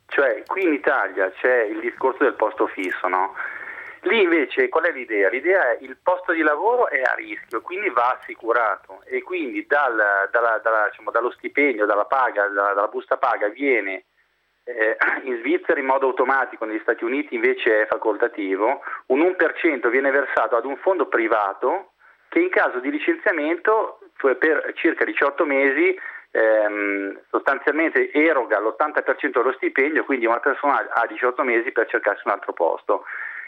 Speaker 11: Cioè, qui in Italia c'è il discorso del posto fisso, no? Lì invece qual è l'idea? L'idea è il posto di lavoro è a rischio, quindi va assicurato e quindi dal, dalla, dalla, diciamo, dallo stipendio, dalla paga, dalla, dalla busta paga viene eh, in Svizzera in modo automatico, negli Stati Uniti invece è facoltativo, un uno per cento viene versato ad un fondo privato che in caso di licenziamento per circa diciotto mesi ehm, sostanzialmente eroga l'ottanta per cento dello stipendio, quindi una persona ha diciotto mesi per cercarsi un altro posto.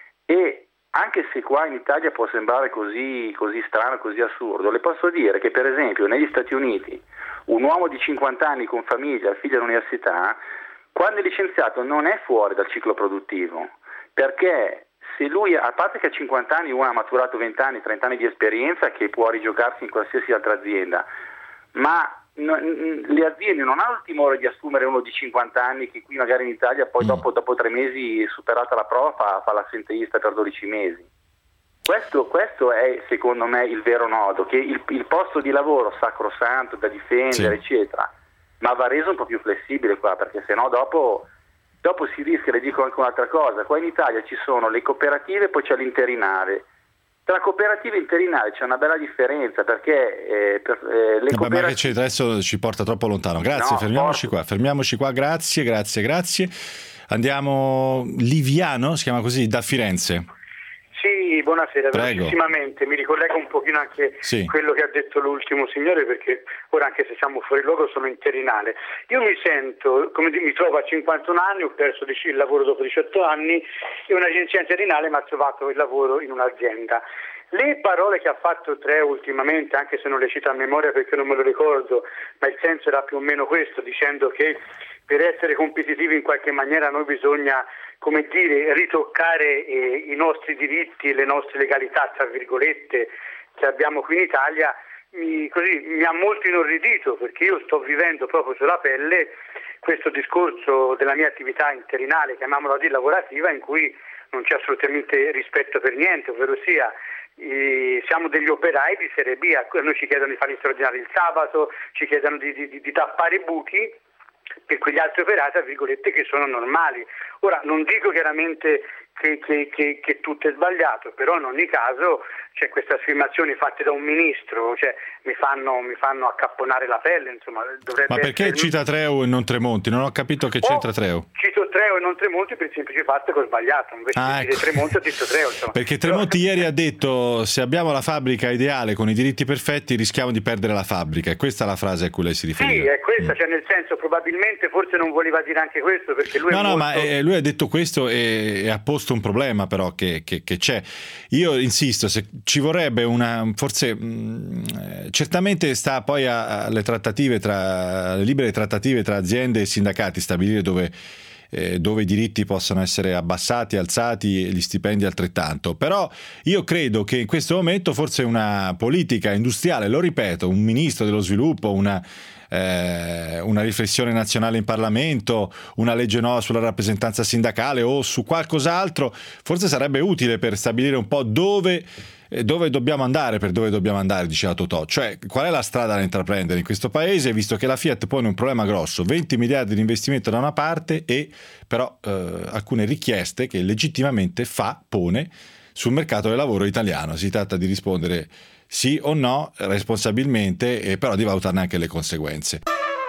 Speaker 11: E anche se qua in Italia può sembrare così, così strano, così assurdo, le posso dire che per esempio negli Stati Uniti un uomo di cinquanta anni con famiglia, figlio all'università, quando è licenziato non è fuori dal ciclo produttivo, perché se lui, a parte che a cinquanta anni uno ha maturato venti anni, trenta anni di esperienza che può rigiocarsi in qualsiasi altra azienda, ma le aziende non hanno il timore di assumere uno di cinquanta anni che qui magari in Italia poi mm. dopo, dopo tre mesi superata la prova fa, fa l'assenteista per dodici mesi. Questo, questo è secondo me il vero nodo, che il, il posto di lavoro sacrosanto da difendere sì. eccetera, ma va reso un po' più flessibile qua, perché sennò dopo, dopo si rischia, le dico anche un'altra cosa, qua in Italia ci sono le cooperative e poi c'è l'interinale. Tra cooperative e interinali c'è una bella differenza, perché eh, per, eh, le
Speaker 2: Vabbè,
Speaker 11: cooperative...
Speaker 2: ma che c'è, adesso ci porta troppo lontano. Grazie,
Speaker 11: no,
Speaker 2: fermiamoci
Speaker 11: porto.
Speaker 2: qua, fermiamoci qua, grazie, grazie, grazie. Andiamo, Liviano, si chiama così, da Firenze.
Speaker 13: Sì, buonasera,
Speaker 2: Prego.
Speaker 13: velocissimamente, mi ricollego un pochino anche
Speaker 2: sì.
Speaker 13: quello che ha detto l'ultimo signore, perché ora anche se siamo fuori luogo sono interinale. Io mi sento, come mi trovo a cinquantuno anni, ho perso il lavoro dopo diciotto anni e un'agenzia interinale mi ha trovato il lavoro in un'azienda. Le parole che ha fatto Treu ultimamente, anche se non le cito a memoria perché non me lo ricordo, ma il senso era più o meno questo, dicendo che per essere competitivi in qualche maniera noi bisogna, come dire, ritoccare eh, i nostri diritti e le nostre legalità, tra virgolette, che abbiamo qui in Italia, mi, così, mi ha molto inorridito, perché io sto vivendo proprio sulla pelle questo discorso della mia attività interinale, chiamiamola così, lavorativa, in cui non c'è assolutamente rispetto per niente, ovvero sia eh, siamo degli operai di Serie B, a noi ci chiedono di fare gli straordinari il sabato, ci chiedono di, di, di tappare i buchi per quegli altri operai, tra virgolette, che sono normali. Ora, non dico chiaramente che, che, che, che tutto è sbagliato, però in ogni caso c'è queste affermazioni fatte da un ministro, cioè mi fanno, mi fanno accapponare la pelle, insomma. Dovrebbe
Speaker 2: Ma perché
Speaker 13: essere...
Speaker 2: cita Treu e non Tremonti? Non ho capito che c'entra Treu.
Speaker 13: Cito Treu e non Tremonti per il semplice fatto che ho sbagliato, invece
Speaker 2: ah,
Speaker 13: di
Speaker 2: ecco.
Speaker 13: dire Tremonti ho detto Treu, insomma.
Speaker 2: Perché Tremonti
Speaker 13: però...
Speaker 2: ieri ha detto: se abbiamo la fabbrica ideale con i diritti perfetti rischiamo di perdere la fabbrica, e questa è la frase a cui lei si riferiva.
Speaker 13: Sì, è questa, cioè nel senso probabilmente forse non voleva dire anche questo, perché lui
Speaker 2: no
Speaker 13: è
Speaker 2: no
Speaker 13: molto...
Speaker 2: ma eh, lui ha detto questo e, e ha posto un problema però che, che, che c'è. Io insisto, se ci vorrebbe una forse mh, certamente sta poi alle trattative tra alle libere trattative tra aziende e sindacati stabilire dove Eh, dove i diritti possono essere abbassati, alzati e gli stipendi altrettanto. Però io credo che in questo momento forse una politica industriale, lo ripeto, un ministro dello sviluppo, una, eh, una riflessione nazionale in Parlamento, una legge nuova sulla rappresentanza sindacale o su qualcos'altro, forse sarebbe utile per stabilire un po' dove dove dobbiamo andare, per dove dobbiamo andare, diceva Totò, cioè qual è la strada da intraprendere in questo paese, visto che la Fiat pone un problema grosso, venti miliardi di investimento da una parte e però eh, alcune richieste che legittimamente fa, pone sul mercato del lavoro italiano. Si tratta di rispondere sì o no responsabilmente e però di valutarne anche le conseguenze.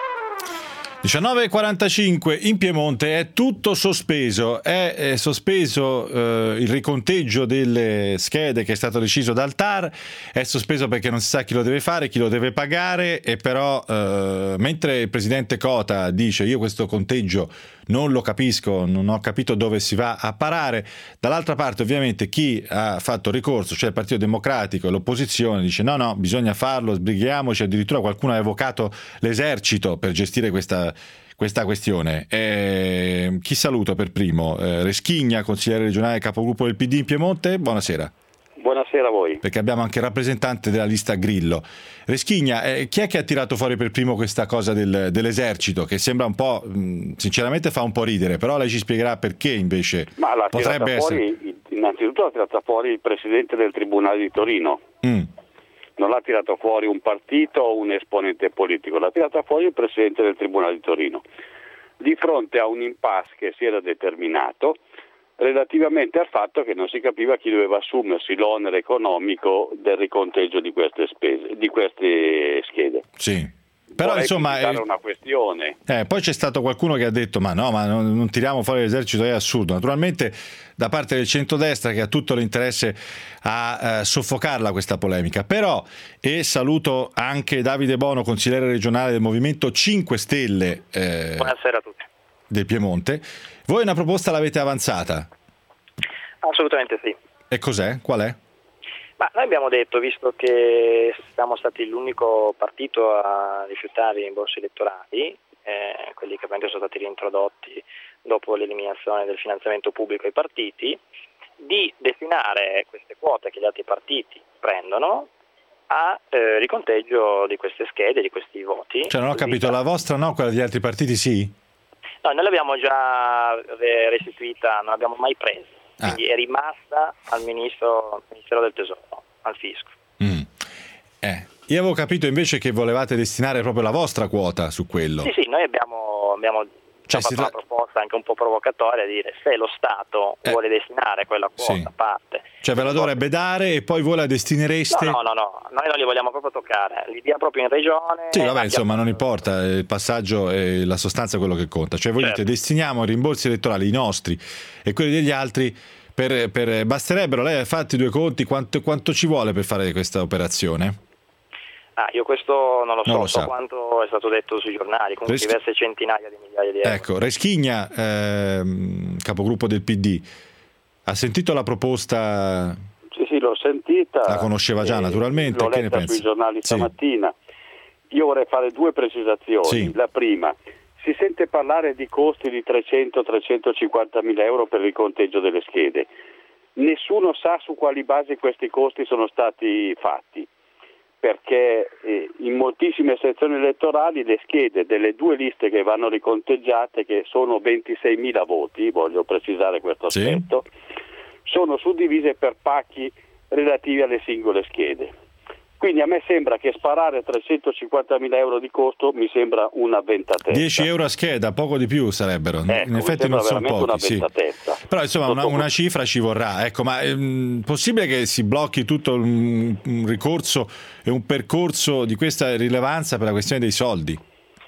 Speaker 2: diciannove e quarantacinque in Piemonte è tutto sospeso, è, è sospeso eh, il riconteggio delle schede che è stato deciso dal T A R, è sospeso perché non si sa chi lo deve fare, chi lo deve pagare, e però eh, mentre il presidente Cota dice io questo conteggio non lo capisco, non ho capito dove si va a parare, dall'altra parte ovviamente chi ha fatto ricorso, cioè il Partito Democratico e l'opposizione, dice no no bisogna farlo, sbrighiamoci, addirittura qualcuno ha evocato l'esercito per gestire questa questa questione. Eh, chi saluto per primo? Eh, Reschigna, consigliere regionale capogruppo del P D in Piemonte, buonasera.
Speaker 14: Buonasera a voi.
Speaker 2: Perché abbiamo anche il rappresentante della lista Grillo. Reschigna, eh, chi è che ha tirato fuori per primo questa cosa del, dell'esercito, che sembra un po', mh, sinceramente fa un po' ridere, però lei ci spiegherà perché invece
Speaker 14: Ma l'ha
Speaker 2: potrebbe
Speaker 14: tirata fuori,
Speaker 2: essere...
Speaker 14: innanzitutto l'ha tirata fuori il presidente del Tribunale di Torino.
Speaker 2: Mm.
Speaker 14: Non l'ha tirato fuori un partito o un esponente politico, l'ha tirata fuori il presidente del Tribunale di Torino. di fronte a un impasse che si era determinato relativamente al fatto che non si capiva chi doveva assumersi l'onere economico del riconteggio di queste spese, di queste schede.
Speaker 2: Sì. Però
Speaker 14: Vorrei
Speaker 2: insomma
Speaker 14: è una questione.
Speaker 2: Eh, poi c'è stato qualcuno che ha detto ma no, ma non, non tiriamo fuori l'esercito, è assurdo. Naturalmente da parte del centrodestra, che ha tutto l'interesse a eh, soffocarla questa polemica. Però, e saluto anche Davide Bono, consigliere regionale del Movimento cinque Stelle eh,
Speaker 3: Buonasera a tutti.
Speaker 2: del Piemonte, voi una proposta l'avete avanzata?
Speaker 3: Assolutamente sì.
Speaker 2: E cos'è? Qual è?
Speaker 3: Ma noi abbiamo detto, visto che siamo stati l'unico partito a rifiutare i rimborsi elettorali, eh, quelli che appunto sono stati reintrodotti dopo l'eliminazione del finanziamento pubblico ai partiti, di destinare queste quote che gli altri partiti prendono a eh, riconteggio di queste schede, di questi voti.
Speaker 2: Cioè non ho capito, la vostra no, quella degli altri partiti sì?
Speaker 3: No, noi l'abbiamo già restituita, non l'abbiamo mai presa. Quindi ah. è rimasta al ministro, Ministero del Tesoro, al fisco.
Speaker 2: Mm. Eh. Io avevo capito invece che volevate destinare proprio la vostra quota su quello.
Speaker 3: Sì, sì, noi abbiamo, abbiamo cioè, fatto tra... una proposta anche un po' provocatoria di dire se lo Stato eh. vuole destinare quella quota
Speaker 2: sì.
Speaker 3: a parte.
Speaker 2: Cioè ve la dovrebbe dare e poi voi la destinereste?
Speaker 3: No, no, no, no, noi non li vogliamo proprio toccare, li dia proprio in regione.
Speaker 2: Sì, vabbè, insomma, non importa, il passaggio e la sostanza è quello che conta. Cioè voi certo. dite destiniamo i rimborsi elettorali, i nostri e quelli degli altri, per, per basterebbero, lei ha fatto i due conti, quanto, quanto ci vuole per fare questa operazione?
Speaker 3: Ah, io questo non lo so,
Speaker 2: non lo
Speaker 3: so
Speaker 2: sa.
Speaker 3: quanto è stato detto sui giornali, comunque Res... diverse centinaia di migliaia di euro.
Speaker 2: Ecco, Reschigna, ehm, capogruppo del P D, ha sentito la proposta?
Speaker 14: Sì, sì, l'ho sentita.
Speaker 2: La conosceva già,
Speaker 14: eh,
Speaker 2: naturalmente.
Speaker 14: L'ho
Speaker 2: che
Speaker 14: letta
Speaker 2: ne pensa?
Speaker 14: sui giornali
Speaker 2: sì.
Speaker 14: stamattina. Io vorrei fare due precisazioni.
Speaker 2: Sì.
Speaker 14: La prima, si sente parlare di costi di trecento trecentocinquanta mila euro per il conteggio delle schede. Nessuno sa su quali basi questi costi sono stati fatti, perché eh, in moltissime sezioni elettorali le schede delle due liste che vanno riconteggiate, che sono ventiseimila voti, voglio precisare questo aspetto, sì. sono suddivise per pacchi relativi alle singole schede. Quindi a me sembra che sparare trecentocinquantamila euro di costo mi sembra una ventatezza.
Speaker 2: dieci euro a scheda, poco di più sarebbero.
Speaker 14: Ecco,
Speaker 2: in effetti non sono pochi.
Speaker 14: Una
Speaker 2: sì. Però insomma una, una cifra ci vorrà. Ecco, ma è um, possibile che si blocchi tutto un, un ricorso e un percorso di questa rilevanza per la questione dei soldi?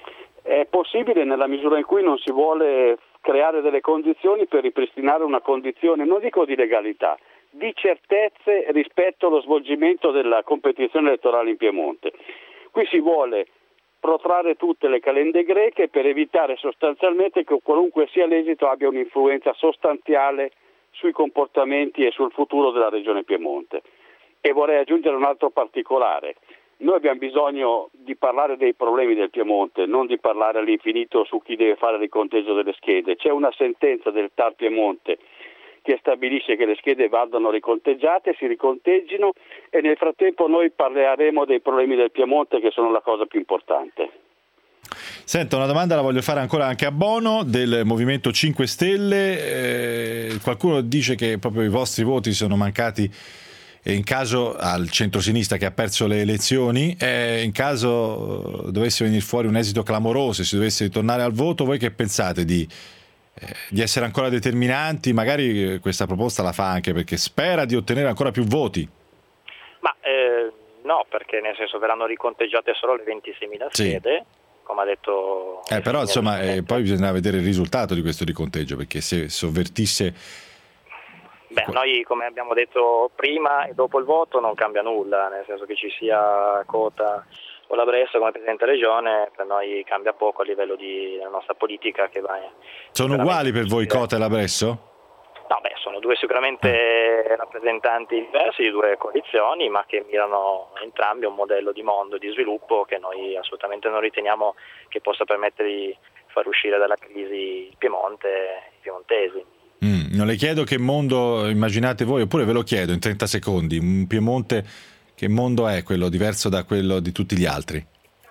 Speaker 14: È possibile nella misura in cui non si vuole creare delle condizioni per ripristinare una condizione, non dico di legalità, di certezze rispetto allo svolgimento della competizione elettorale in Piemonte. Qui si vuole protrarre tutte le calende greche per evitare sostanzialmente che qualunque sia l'esito abbia un'influenza sostanziale sui comportamenti e sul futuro della regione Piemonte. E vorrei aggiungere un altro particolare. Noi abbiamo bisogno di parlare dei problemi del Piemonte, non di parlare all'infinito su chi deve fare il riconteggio delle schede. C'è una sentenza del T A R Piemonte che stabilisce che le schede vadano riconteggiate, si riconteggino e nel frattempo noi parleremo dei problemi del Piemonte, che sono la cosa più importante.
Speaker 2: Senta, una domanda la voglio fare ancora anche a Bono del Movimento cinque Stelle. Eh, qualcuno dice che proprio i vostri voti sono mancati in caso al centrosinistra che ha perso le elezioni, eh, in caso dovesse venire fuori un esito clamoroso e si dovesse ritornare al voto, voi che pensate di di essere ancora determinanti? Magari questa proposta la fa anche perché spera di ottenere ancora più voti.
Speaker 3: Ma eh, no, perché nel senso verranno riconteggiate solo le ventiseimila schede, sì. come ha detto.
Speaker 2: Eh, però insomma eh, poi bisogna vedere il risultato di questo riconteggio, perché se sovvertisse.
Speaker 3: Beh, noi come abbiamo detto prima e dopo il voto non cambia nulla, nel senso che ci sia Cota o la Bresso come Presidente Regione, per noi cambia poco a livello di della nostra politica che va.
Speaker 2: Sono uguali per voi Cota e la Bresso?
Speaker 3: No, beh, sono due sicuramente ah. rappresentanti diversi di due coalizioni, ma che mirano entrambi a un modello di mondo e di sviluppo che noi assolutamente non riteniamo che possa permettere di far uscire dalla crisi il Piemonte e i piemontesi.
Speaker 2: Mm, non le chiedo che mondo immaginate voi, oppure ve lo chiedo in trenta secondi, un Piemonte. Che mondo è quello diverso da quello di tutti gli altri?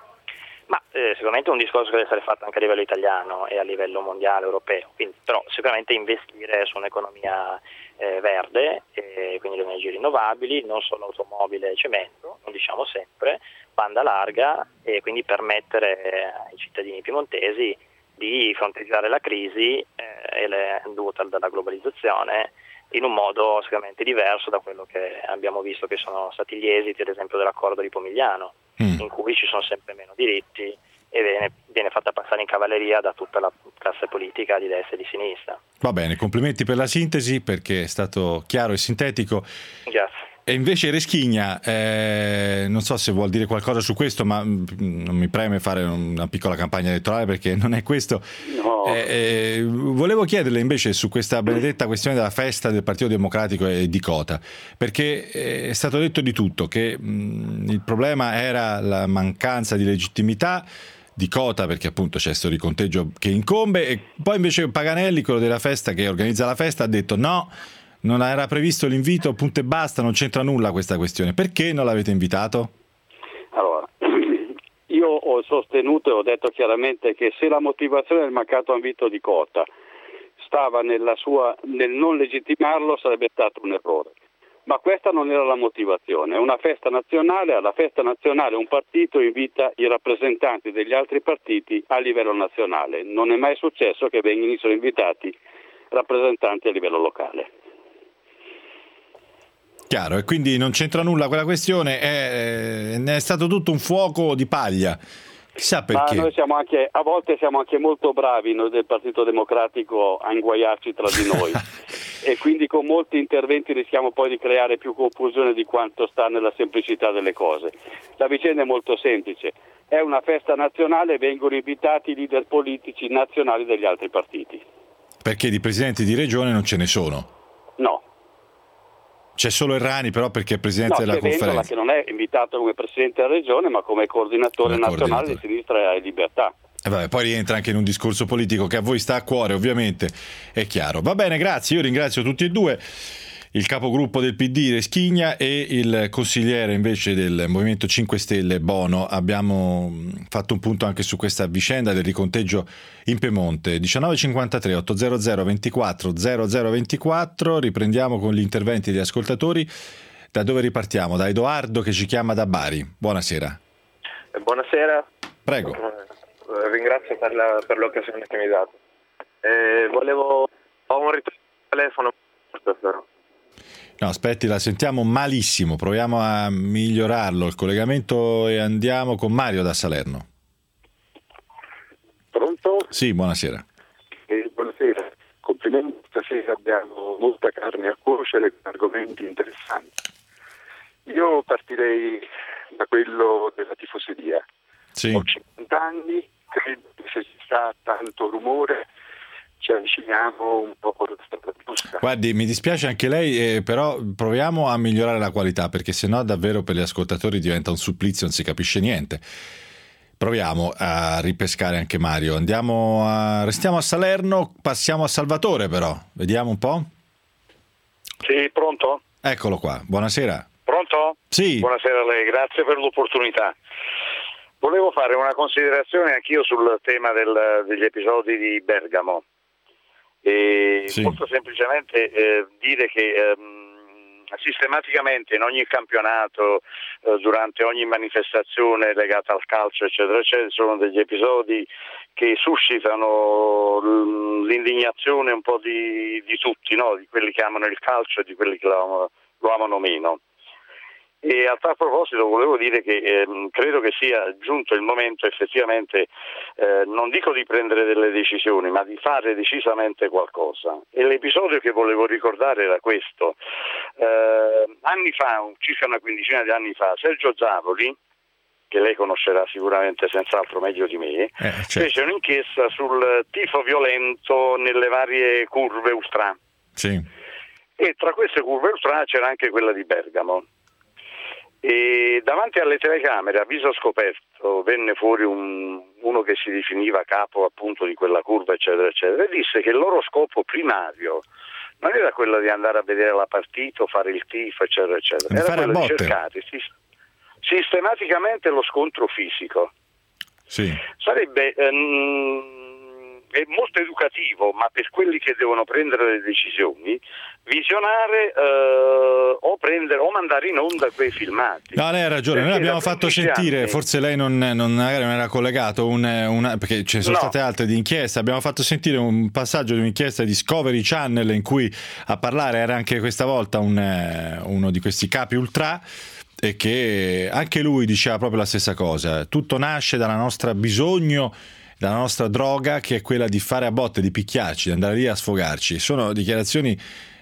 Speaker 3: Ma eh, sicuramente è un discorso che deve essere fatto anche a livello italiano e a livello mondiale, europeo, quindi, però sicuramente investire su un'economia eh, verde, e quindi le energie rinnovabili, non solo automobile e cemento, lo diciamo sempre, banda larga, e quindi permettere ai cittadini piemontesi di fronteggiare la crisi eh, le, dovuta dalla globalizzazione in un modo sicuramente diverso da quello che abbiamo visto che sono stati gli esiti, ad esempio, dell'accordo di Pomigliano, mm. in cui ci sono sempre meno diritti e viene, viene fatta passare in cavalleria da tutta la classe politica di destra e di sinistra.
Speaker 2: Va bene, complimenti per la sintesi, perché è stato chiaro e sintetico.
Speaker 3: Grazie.
Speaker 2: E invece Reschigna, eh, non so se vuol dire qualcosa su questo, ma non mi preme fare una piccola campagna elettorale perché non è questo. No. Eh, eh, volevo chiederle invece su questa benedetta questione della festa del Partito Democratico e di Cota, perché è stato detto di tutto, che mh, il problema era la mancanza di legittimità di Cota, perché appunto c'è questo riconteggio che incombe, e poi invece Paganelli, quello della festa che organizza la festa, ha detto no, non era previsto l'invito, punto e basta, non c'entra nulla questa questione. Perché non l'avete invitato?
Speaker 14: Allora, io ho sostenuto e ho detto chiaramente che se la motivazione del mancato invito di Cota stava nella sua, nel non legittimarlo, sarebbe stato un errore. Ma questa non era la motivazione. È una festa nazionale, alla festa nazionale un partito invita i rappresentanti degli altri partiti a livello nazionale. Non è mai successo che venissero invitati rappresentanti a livello locale.
Speaker 2: Chiaro, e quindi non c'entra nulla quella questione, è, ne è stato tutto un fuoco di paglia. Chissà perché.
Speaker 14: Ma noi siamo anche, a volte siamo anche molto bravi noi del Partito Democratico a inguaiarci tra di noi e quindi con molti interventi rischiamo poi di creare più confusione di quanto sta nella semplicità delle cose. La vicenda è molto semplice, è una festa nazionale e vengono invitati i leader politici nazionali degli altri partiti.
Speaker 2: Perché di presidenti di regione non ce ne sono?
Speaker 14: No.
Speaker 2: C'è solo Errani però perché è presidente
Speaker 14: no,
Speaker 2: della
Speaker 14: c'è
Speaker 2: conferenza.
Speaker 14: Vendola che non è invitato come presidente della regione ma come coordinatore come nazionale coordinatore. Di Sinistra e Libertà.
Speaker 2: E vabbè, poi rientra anche in un discorso politico che a voi sta a cuore, ovviamente, è chiaro. Va bene, grazie, io ringrazio tutti e due, il capogruppo del P D Reschigna e il consigliere invece del Movimento cinque Stelle Bono. Abbiamo fatto un punto anche su questa vicenda del riconteggio in Piemonte. diciannove cinquantatré ottocento ventiquattro zero zero ventiquattro, riprendiamo con gli interventi degli ascoltatori. Da dove ripartiamo? Da Edoardo che ci chiama da Bari. Buonasera.
Speaker 16: Buonasera.
Speaker 2: Prego.
Speaker 16: Eh, ringrazio per, la, per l'occasione che mi date. Eh, volevo... ho un ritorno al telefono però.
Speaker 2: No, aspetti, la sentiamo malissimo, proviamo a migliorarlo il collegamento e andiamo con Mario da Salerno.
Speaker 10: Pronto?
Speaker 2: Sì, buonasera.
Speaker 10: Eh, buonasera, complimenti, stasera abbiamo molta carne a cuocere con argomenti interessanti. Io partirei da quello della tifoseria.
Speaker 2: Sì.
Speaker 10: Ho cinquanta anni, credo che se ci sta tanto rumore ci avviciniamo un po' alla strada giusta.
Speaker 2: Guardi, mi dispiace anche lei, eh, però proviamo a migliorare la qualità, perché sennò davvero per gli ascoltatori diventa un supplizio, non si capisce niente. Proviamo a ripescare anche Mario. Andiamo a... Restiamo a Salerno, passiamo a Salvatore però. Vediamo un po'.
Speaker 17: Sì, pronto?
Speaker 2: Eccolo qua, buonasera.
Speaker 17: Pronto?
Speaker 2: Sì.
Speaker 17: Buonasera a lei, grazie per l'opportunità. Volevo fare una considerazione anch'io sul tema del, degli episodi di Bergamo. E sì. Molto semplicemente eh, dire che ehm, sistematicamente in ogni campionato, eh, durante ogni manifestazione legata al calcio eccetera eccetera, sono degli episodi che suscitano l'indignazione un po' di, di tutti, no? Di quelli che amano il calcio e di quelli che lo amano, lo amano meno. E a tal proposito volevo dire che ehm, credo che sia giunto il momento effettivamente, eh, non dico di prendere delle decisioni, ma di fare decisamente qualcosa. E l'episodio che volevo ricordare era questo. Eh, anni fa, circa una quindicina di anni fa, Sergio Zavoli, che lei conoscerà sicuramente senz'altro meglio di me, eh, certo. fece un'inchiesta sul tifo violento nelle varie curve ultra.
Speaker 2: Sì.
Speaker 17: E tra queste curve ultra c'era anche quella di Bergamo. E davanti alle telecamere a viso scoperto venne fuori un, uno che si definiva capo appunto di quella curva eccetera eccetera e disse che il loro scopo primario non era quello di andare a vedere la partita o fare il tifo eccetera eccetera, era quello di cercare sistematicamente lo scontro fisico.
Speaker 2: Sì.
Speaker 17: Sarebbe ehm, è molto educativo, ma per quelli che devono prendere le decisioni, visionare eh, o prendere o mandare in onda quei filmati.
Speaker 2: No, lei ha ragione,
Speaker 17: perché
Speaker 2: noi abbiamo fatto sentire, anni... forse lei non, non, magari non era collegato, un, una, perché ce ne sono no. state altre di inchieste, abbiamo fatto sentire un passaggio di un'inchiesta di Discovery Channel in cui a parlare era anche questa volta un, uno di questi capi ultra, e che anche lui diceva proprio la stessa cosa. Tutto nasce dalla nostra bisogno, dalla nostra droga, che è quella di fare a botte, di picchiarci, di andare lì a sfogarci. Sono dichiarazioni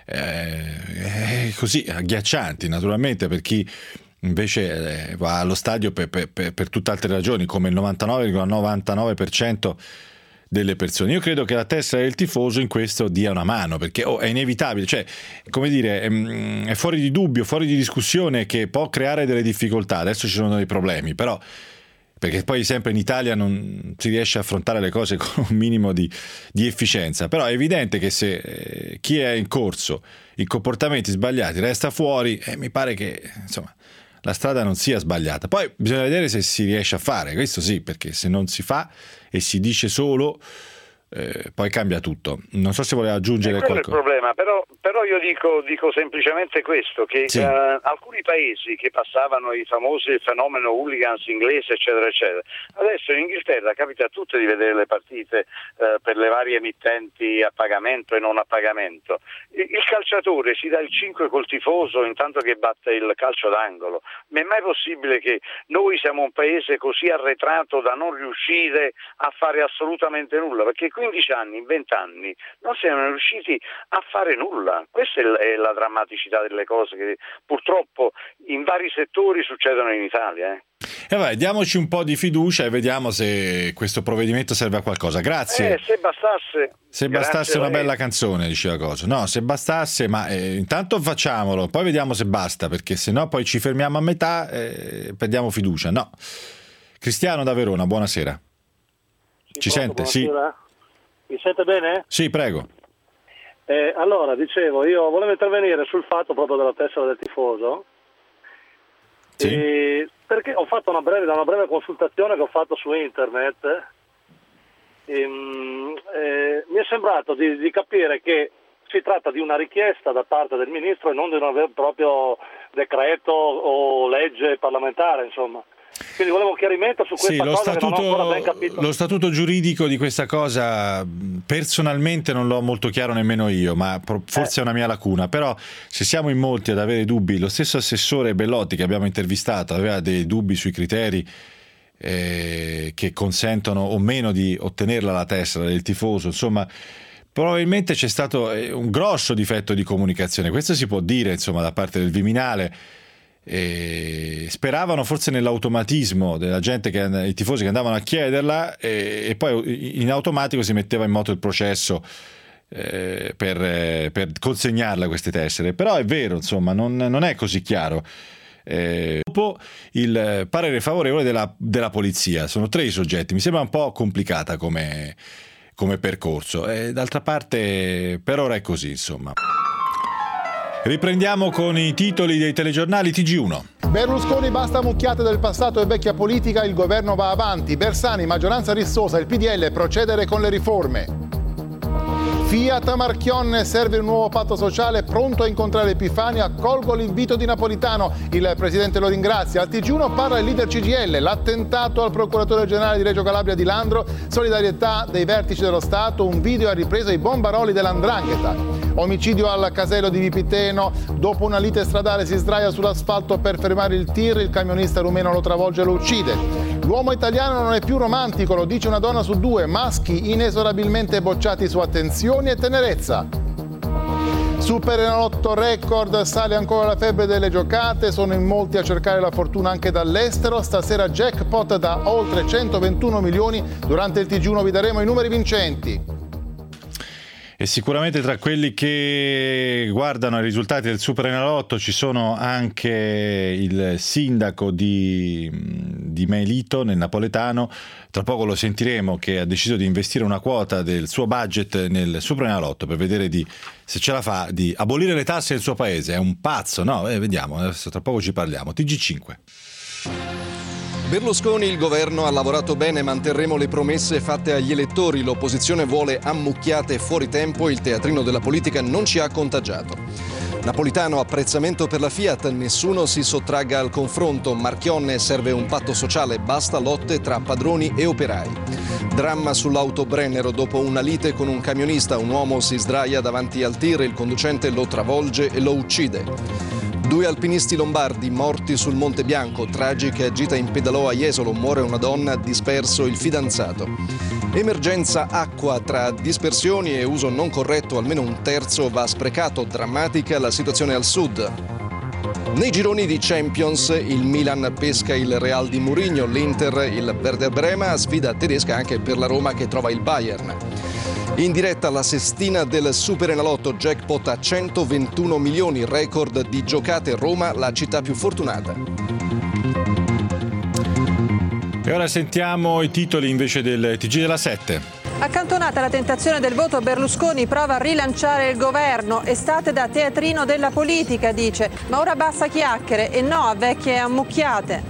Speaker 2: eh, così agghiaccianti, naturalmente, per chi invece eh, va allo stadio per, per, per, per tutt'altre ragioni, come il novantanove virgola novantanove per cento delle persone. Io credo che la tessera del tifoso in questo dia una mano, perché oh, è inevitabile, cioè, come dire, è, è fuori di dubbio, fuori di discussione che può creare delle difficoltà. Adesso ci sono dei problemi, però, perché poi sempre in Italia non si riesce a affrontare le cose con un minimo di, di efficienza, però è evidente che se eh, chi è in corso in comportamenti sbagliati resta fuori, eh, mi pare che insomma la strada non sia sbagliata. Poi bisogna vedere se si riesce a fare, questo sì, perché se non si fa e si dice solo, eh, poi cambia tutto. Non so se voleva aggiungere
Speaker 17: quello
Speaker 2: qualcosa.
Speaker 17: È il problema, però, però io dico, dico semplicemente questo, che
Speaker 2: sì.
Speaker 17: eh, alcuni paesi che passavano i famosi il fenomeno hooligans inglese, eccetera, eccetera, adesso in Inghilterra capita a tutte di vedere le partite eh, per le varie emittenti a pagamento e non a pagamento. Il, il calciatore si dà il cinque col tifoso intanto che batte il calcio d'angolo. Ma è mai possibile che noi siamo un paese così arretrato da non riuscire a fare assolutamente nulla? Perché quindici anni, venti anni non siamo riusciti a fare nulla. Questa è la drammaticità delle cose che purtroppo in vari settori succedono in Italia. Eh.
Speaker 2: E vai, diamoci un po' di fiducia e vediamo se questo provvedimento serve a qualcosa. Grazie.
Speaker 17: Eh, se bastasse.
Speaker 2: Se bastasse una bella canzone, diceva cosa. No, se bastasse, ma eh, intanto facciamolo, poi vediamo se basta, perché se no poi ci fermiamo a metà e eh, perdiamo fiducia. No. Cristiano da Verona, buonasera.
Speaker 1: Sì,
Speaker 2: ci
Speaker 1: pronto,
Speaker 2: sente? Buonasera.
Speaker 1: Sì. Mi sente bene?
Speaker 2: Sì, prego.
Speaker 1: Eh, allora, dicevo, io volevo intervenire sul fatto proprio della tessera del tifoso.
Speaker 2: Sì.
Speaker 1: E perché ho fatto una breve, da una breve consultazione che ho fatto su internet, e, eh, mi è sembrato di, di capire che si tratta di una richiesta da parte del ministro e non di un vero e proprio decreto o legge parlamentare, insomma. Quindi volevo un chiarimento su questa
Speaker 2: sì, lo
Speaker 1: cosa
Speaker 2: statuto,
Speaker 1: che non ho ancora ben capito.
Speaker 2: Lo statuto giuridico di questa cosa personalmente non l'ho molto chiaro nemmeno io, ma forse eh. è una mia lacuna, però se siamo in molti ad avere dubbi, lo stesso assessore Bellotti che abbiamo intervistato aveva dei dubbi sui criteri eh, che consentono o meno di ottenerla la tessera del tifoso, insomma probabilmente c'è stato un grosso difetto di comunicazione, questo si può dire insomma da parte del Viminale. E speravano forse nell'automatismo della gente, che i tifosi che andavano a chiederla, e, e poi in automatico si metteva in moto il processo eh, per, eh, per consegnarla queste tessere, però è vero insomma non, non è così chiaro. Eh, dopo il parere favorevole della, della polizia, sono tre i soggetti, mi sembra un po' complicata come, come percorso, e d'altra parte per ora è così insomma. Riprendiamo con i titoli dei telegiornali T G uno.
Speaker 18: Berlusconi basta mucchiate del passato e vecchia politica, il governo va avanti. Bersani, maggioranza rissosa, il P D L procedere con le riforme. Fiat Marchionne, serve un nuovo patto sociale, pronto a incontrare Epifani, accolgo l'invito di Napolitano, il presidente lo ringrazia. Al T G uno parla il leader C G I L, l'attentato al procuratore generale di Reggio Calabria Di Landro, solidarietà dei vertici dello Stato, un video a ripresa i bombaroli dell'Andrangheta. Omicidio al casello di Vipiteno, dopo una lite stradale si sdraia sull'asfalto per fermare il tir, il camionista rumeno lo travolge e lo uccide. L'uomo italiano non è più romantico, lo dice una donna su due, maschi inesorabilmente bocciati su attenzioni e tenerezza. Superenalotto record, sale ancora la febbre delle giocate, sono in molti a cercare la fortuna anche dall'estero, stasera jackpot da oltre centoventuno milioni, durante il T G uno vi daremo i numeri vincenti.
Speaker 2: E sicuramente tra quelli che guardano i risultati del Superenalotto ci sono anche il sindaco di, di Melito, nel napoletano, tra poco lo sentiremo, che ha deciso di investire una quota del suo budget nel Superenalotto per vedere di, se ce la fa di abolire le tasse del suo paese. È un pazzo, no? Eh, vediamo, adesso tra poco ci parliamo. T G cinque.
Speaker 19: Berlusconi, il governo ha lavorato bene, manterremo le promesse fatte agli elettori, l'opposizione vuole ammucchiate fuori tempo, il teatrino della politica non ci ha contagiato. Napolitano, apprezzamento per la Fiat, nessuno si sottragga al confronto, Marchionne, serve un patto sociale, basta lotte tra padroni e operai. Dramma sull'auto Brennero, dopo una lite con un camionista, un uomo si sdraia davanti al tir, il conducente lo travolge e lo uccide. Due alpinisti lombardi morti sul Monte Bianco, tragica gita in pedalò a Jesolo, muore una donna, disperso il fidanzato. Emergenza acqua, tra dispersioni e uso non corretto almeno un terzo va sprecato, drammatica la situazione al sud. Nei gironi di Champions il Milan pesca il Real di Mourinho, l'Inter il Werder Brema, sfida tedesca anche per la Roma che trova il Bayern. In diretta la sestina del Superenalotto, jackpot a centoventuno milioni, record di giocate, Roma la città più fortunata.
Speaker 2: E ora sentiamo i titoli invece del T G della sette.
Speaker 20: Accantonata la tentazione del voto, Berlusconi prova a rilanciare il governo. Estate da teatrino della politica, dice, ma ora basta chiacchiere e no a vecchie ammucchiate.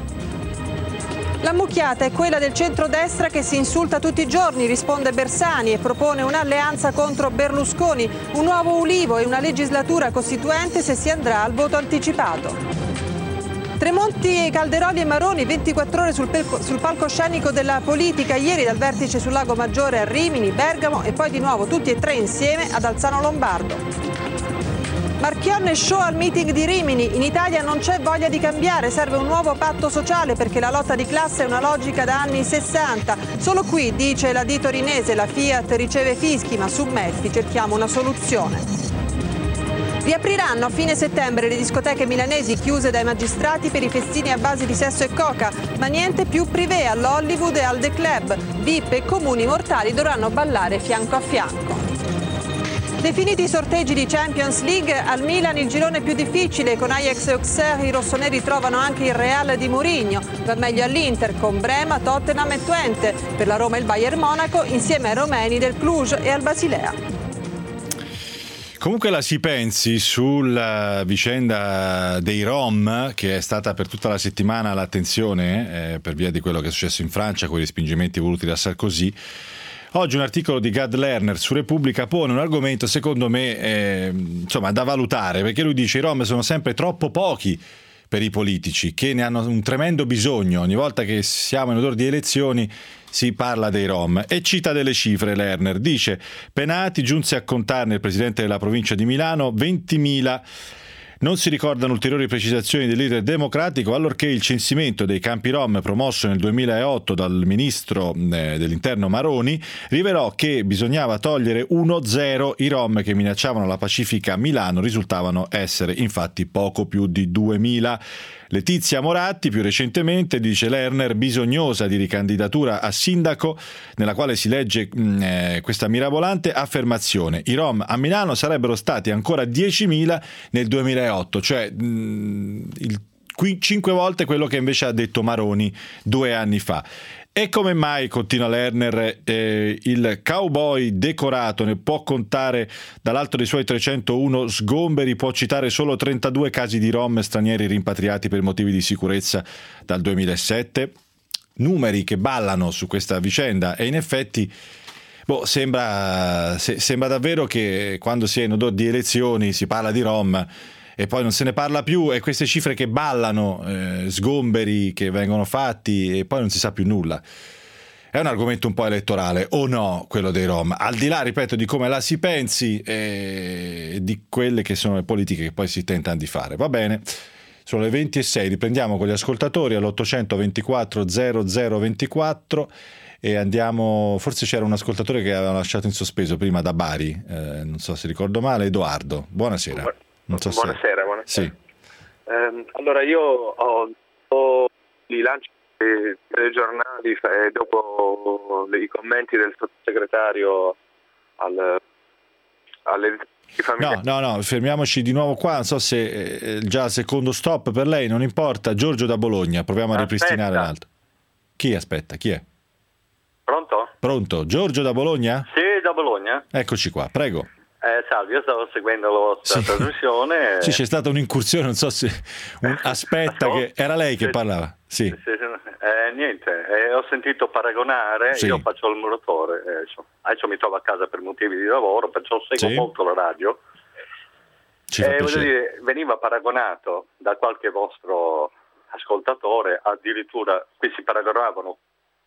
Speaker 20: La mucchiata è quella del centrodestra che si insulta tutti i giorni, risponde Bersani e propone un'alleanza contro Berlusconi, un nuovo Ulivo e una legislatura costituente se si andrà al voto anticipato. Tremonti, Calderoli e Maroni, ventiquattro ore sul, pelco, sul palcoscenico della politica, ieri dal vertice sul Lago Maggiore a Rimini, Bergamo e poi di nuovo tutti e tre insieme ad Alzano Lombardo. Marchionne show al meeting di Rimini. In Italia non c'è voglia di cambiare, serve un nuovo patto sociale perché la lotta di classe è una logica da anni sessanta. Solo qui, dice la di torinese, la Fiat riceve fischi, ma su Melfi cerchiamo una soluzione. Riapriranno a fine settembre le discoteche milanesi chiuse dai magistrati per i festini a base di sesso e coca, ma niente più privé all'Hollywood e al The Club. V I P e comuni mortali dovranno ballare fianco a fianco. Definiti i sorteggi di Champions League, al Milan il girone più difficile, con Ajax e Auxerre i rossoneri trovano anche il Real di Mourinho, va meglio all'Inter con Brema, Tottenham e Twente, per la Roma il Bayern Monaco insieme ai romeni del Cluj e al Basilea.
Speaker 2: Comunque la si pensi sulla vicenda dei Rom, che è stata per tutta la settimana l'attenzione eh, per via di quello che è successo in Francia con i respingimenti voluti da Sarkozy. Oggi un articolo di Gad Lerner su Repubblica pone un argomento secondo me eh, insomma da valutare, perché lui dice i Rom sono sempre troppo pochi per i politici, che ne hanno un tremendo bisogno. Ogni volta che siamo in odore di elezioni si parla dei Rom e cita delle cifre. Lerner dice: penati, giunse a contarne il presidente della provincia di Milano, ventimila. Non si ricordano ulteriori precisazioni del leader democratico, allorché il censimento dei campi Rom promosso nel duemilaotto dal ministro eh, dell'interno Maroni rivelò che bisognava togliere uno zero. I Rom che minacciavano la pacifica Milano risultavano essere infatti poco più di duemila. Letizia Moratti, più recentemente, dice Lerner, bisognosa di ricandidatura a sindaco, nella quale si legge mh, eh, questa mirabolante affermazione: i Rom a Milano sarebbero stati ancora diecimila nel duemilaotto, cioè mh, il, qui, cinque volte quello che invece ha detto Maroni due anni fa. E come mai, continua Lerner, eh, il cowboy decorato ne può contare dall'alto dei suoi trecentouno sgomberi, può citare solo trentadue casi di Rom stranieri rimpatriati per motivi di sicurezza dal duemilasette? Numeri che ballano su questa vicenda e in effetti boh, sembra, se, sembra davvero che quando si è in odore di elezioni si parla di Rom e poi non se ne parla più, e queste cifre che ballano, eh, sgomberi che vengono fatti e poi non si sa più nulla. È un argomento un po' elettorale, o no, quello dei Rom? Al di là, ripeto, di come la si pensi e eh, di quelle che sono le politiche che poi si tentano di fare. Va bene, sono le venti e sei, riprendiamo con gli ascoltatori all'ottocento ventiquattro zero zero ventiquattro e andiamo, forse c'era un ascoltatore che aveva lasciato in sospeso prima da Bari, eh, non so se ricordo male, Edoardo, buonasera. Non so
Speaker 16: buonasera,
Speaker 2: se...
Speaker 16: buonasera.
Speaker 2: Sì.
Speaker 16: Eh, allora io ho, ho i lanci dei telegiornali e dopo i commenti del sottosegretario al, alle famiglie.
Speaker 2: No, no, no, fermiamoci di nuovo qua, non so se eh, già secondo stop per lei, non importa. Giorgio da Bologna, proviamo a ripristinare l'altro. Chi aspetta? Chi è?
Speaker 23: Pronto?
Speaker 2: Pronto, Giorgio da Bologna?
Speaker 23: Sì, da Bologna.
Speaker 2: Eccoci qua, prego.
Speaker 5: Eh, salve, io stavo seguendo la vostra
Speaker 2: sì.
Speaker 5: trasmissione.
Speaker 2: Sì, c'è stata un'incursione, non so se... Un... Aspetta, che era lei che parlava. Sì.
Speaker 5: Eh, niente, eh, ho sentito paragonare,
Speaker 2: sì.
Speaker 5: io faccio il muratore, eh, adesso, adesso mi trovo a casa per motivi di lavoro, perciò seguo
Speaker 2: sì.
Speaker 5: molto la radio.
Speaker 2: Ci fa
Speaker 5: eh, voglio
Speaker 2: piacere.
Speaker 5: dire, veniva paragonato da qualche vostro ascoltatore, addirittura qui si paragonavano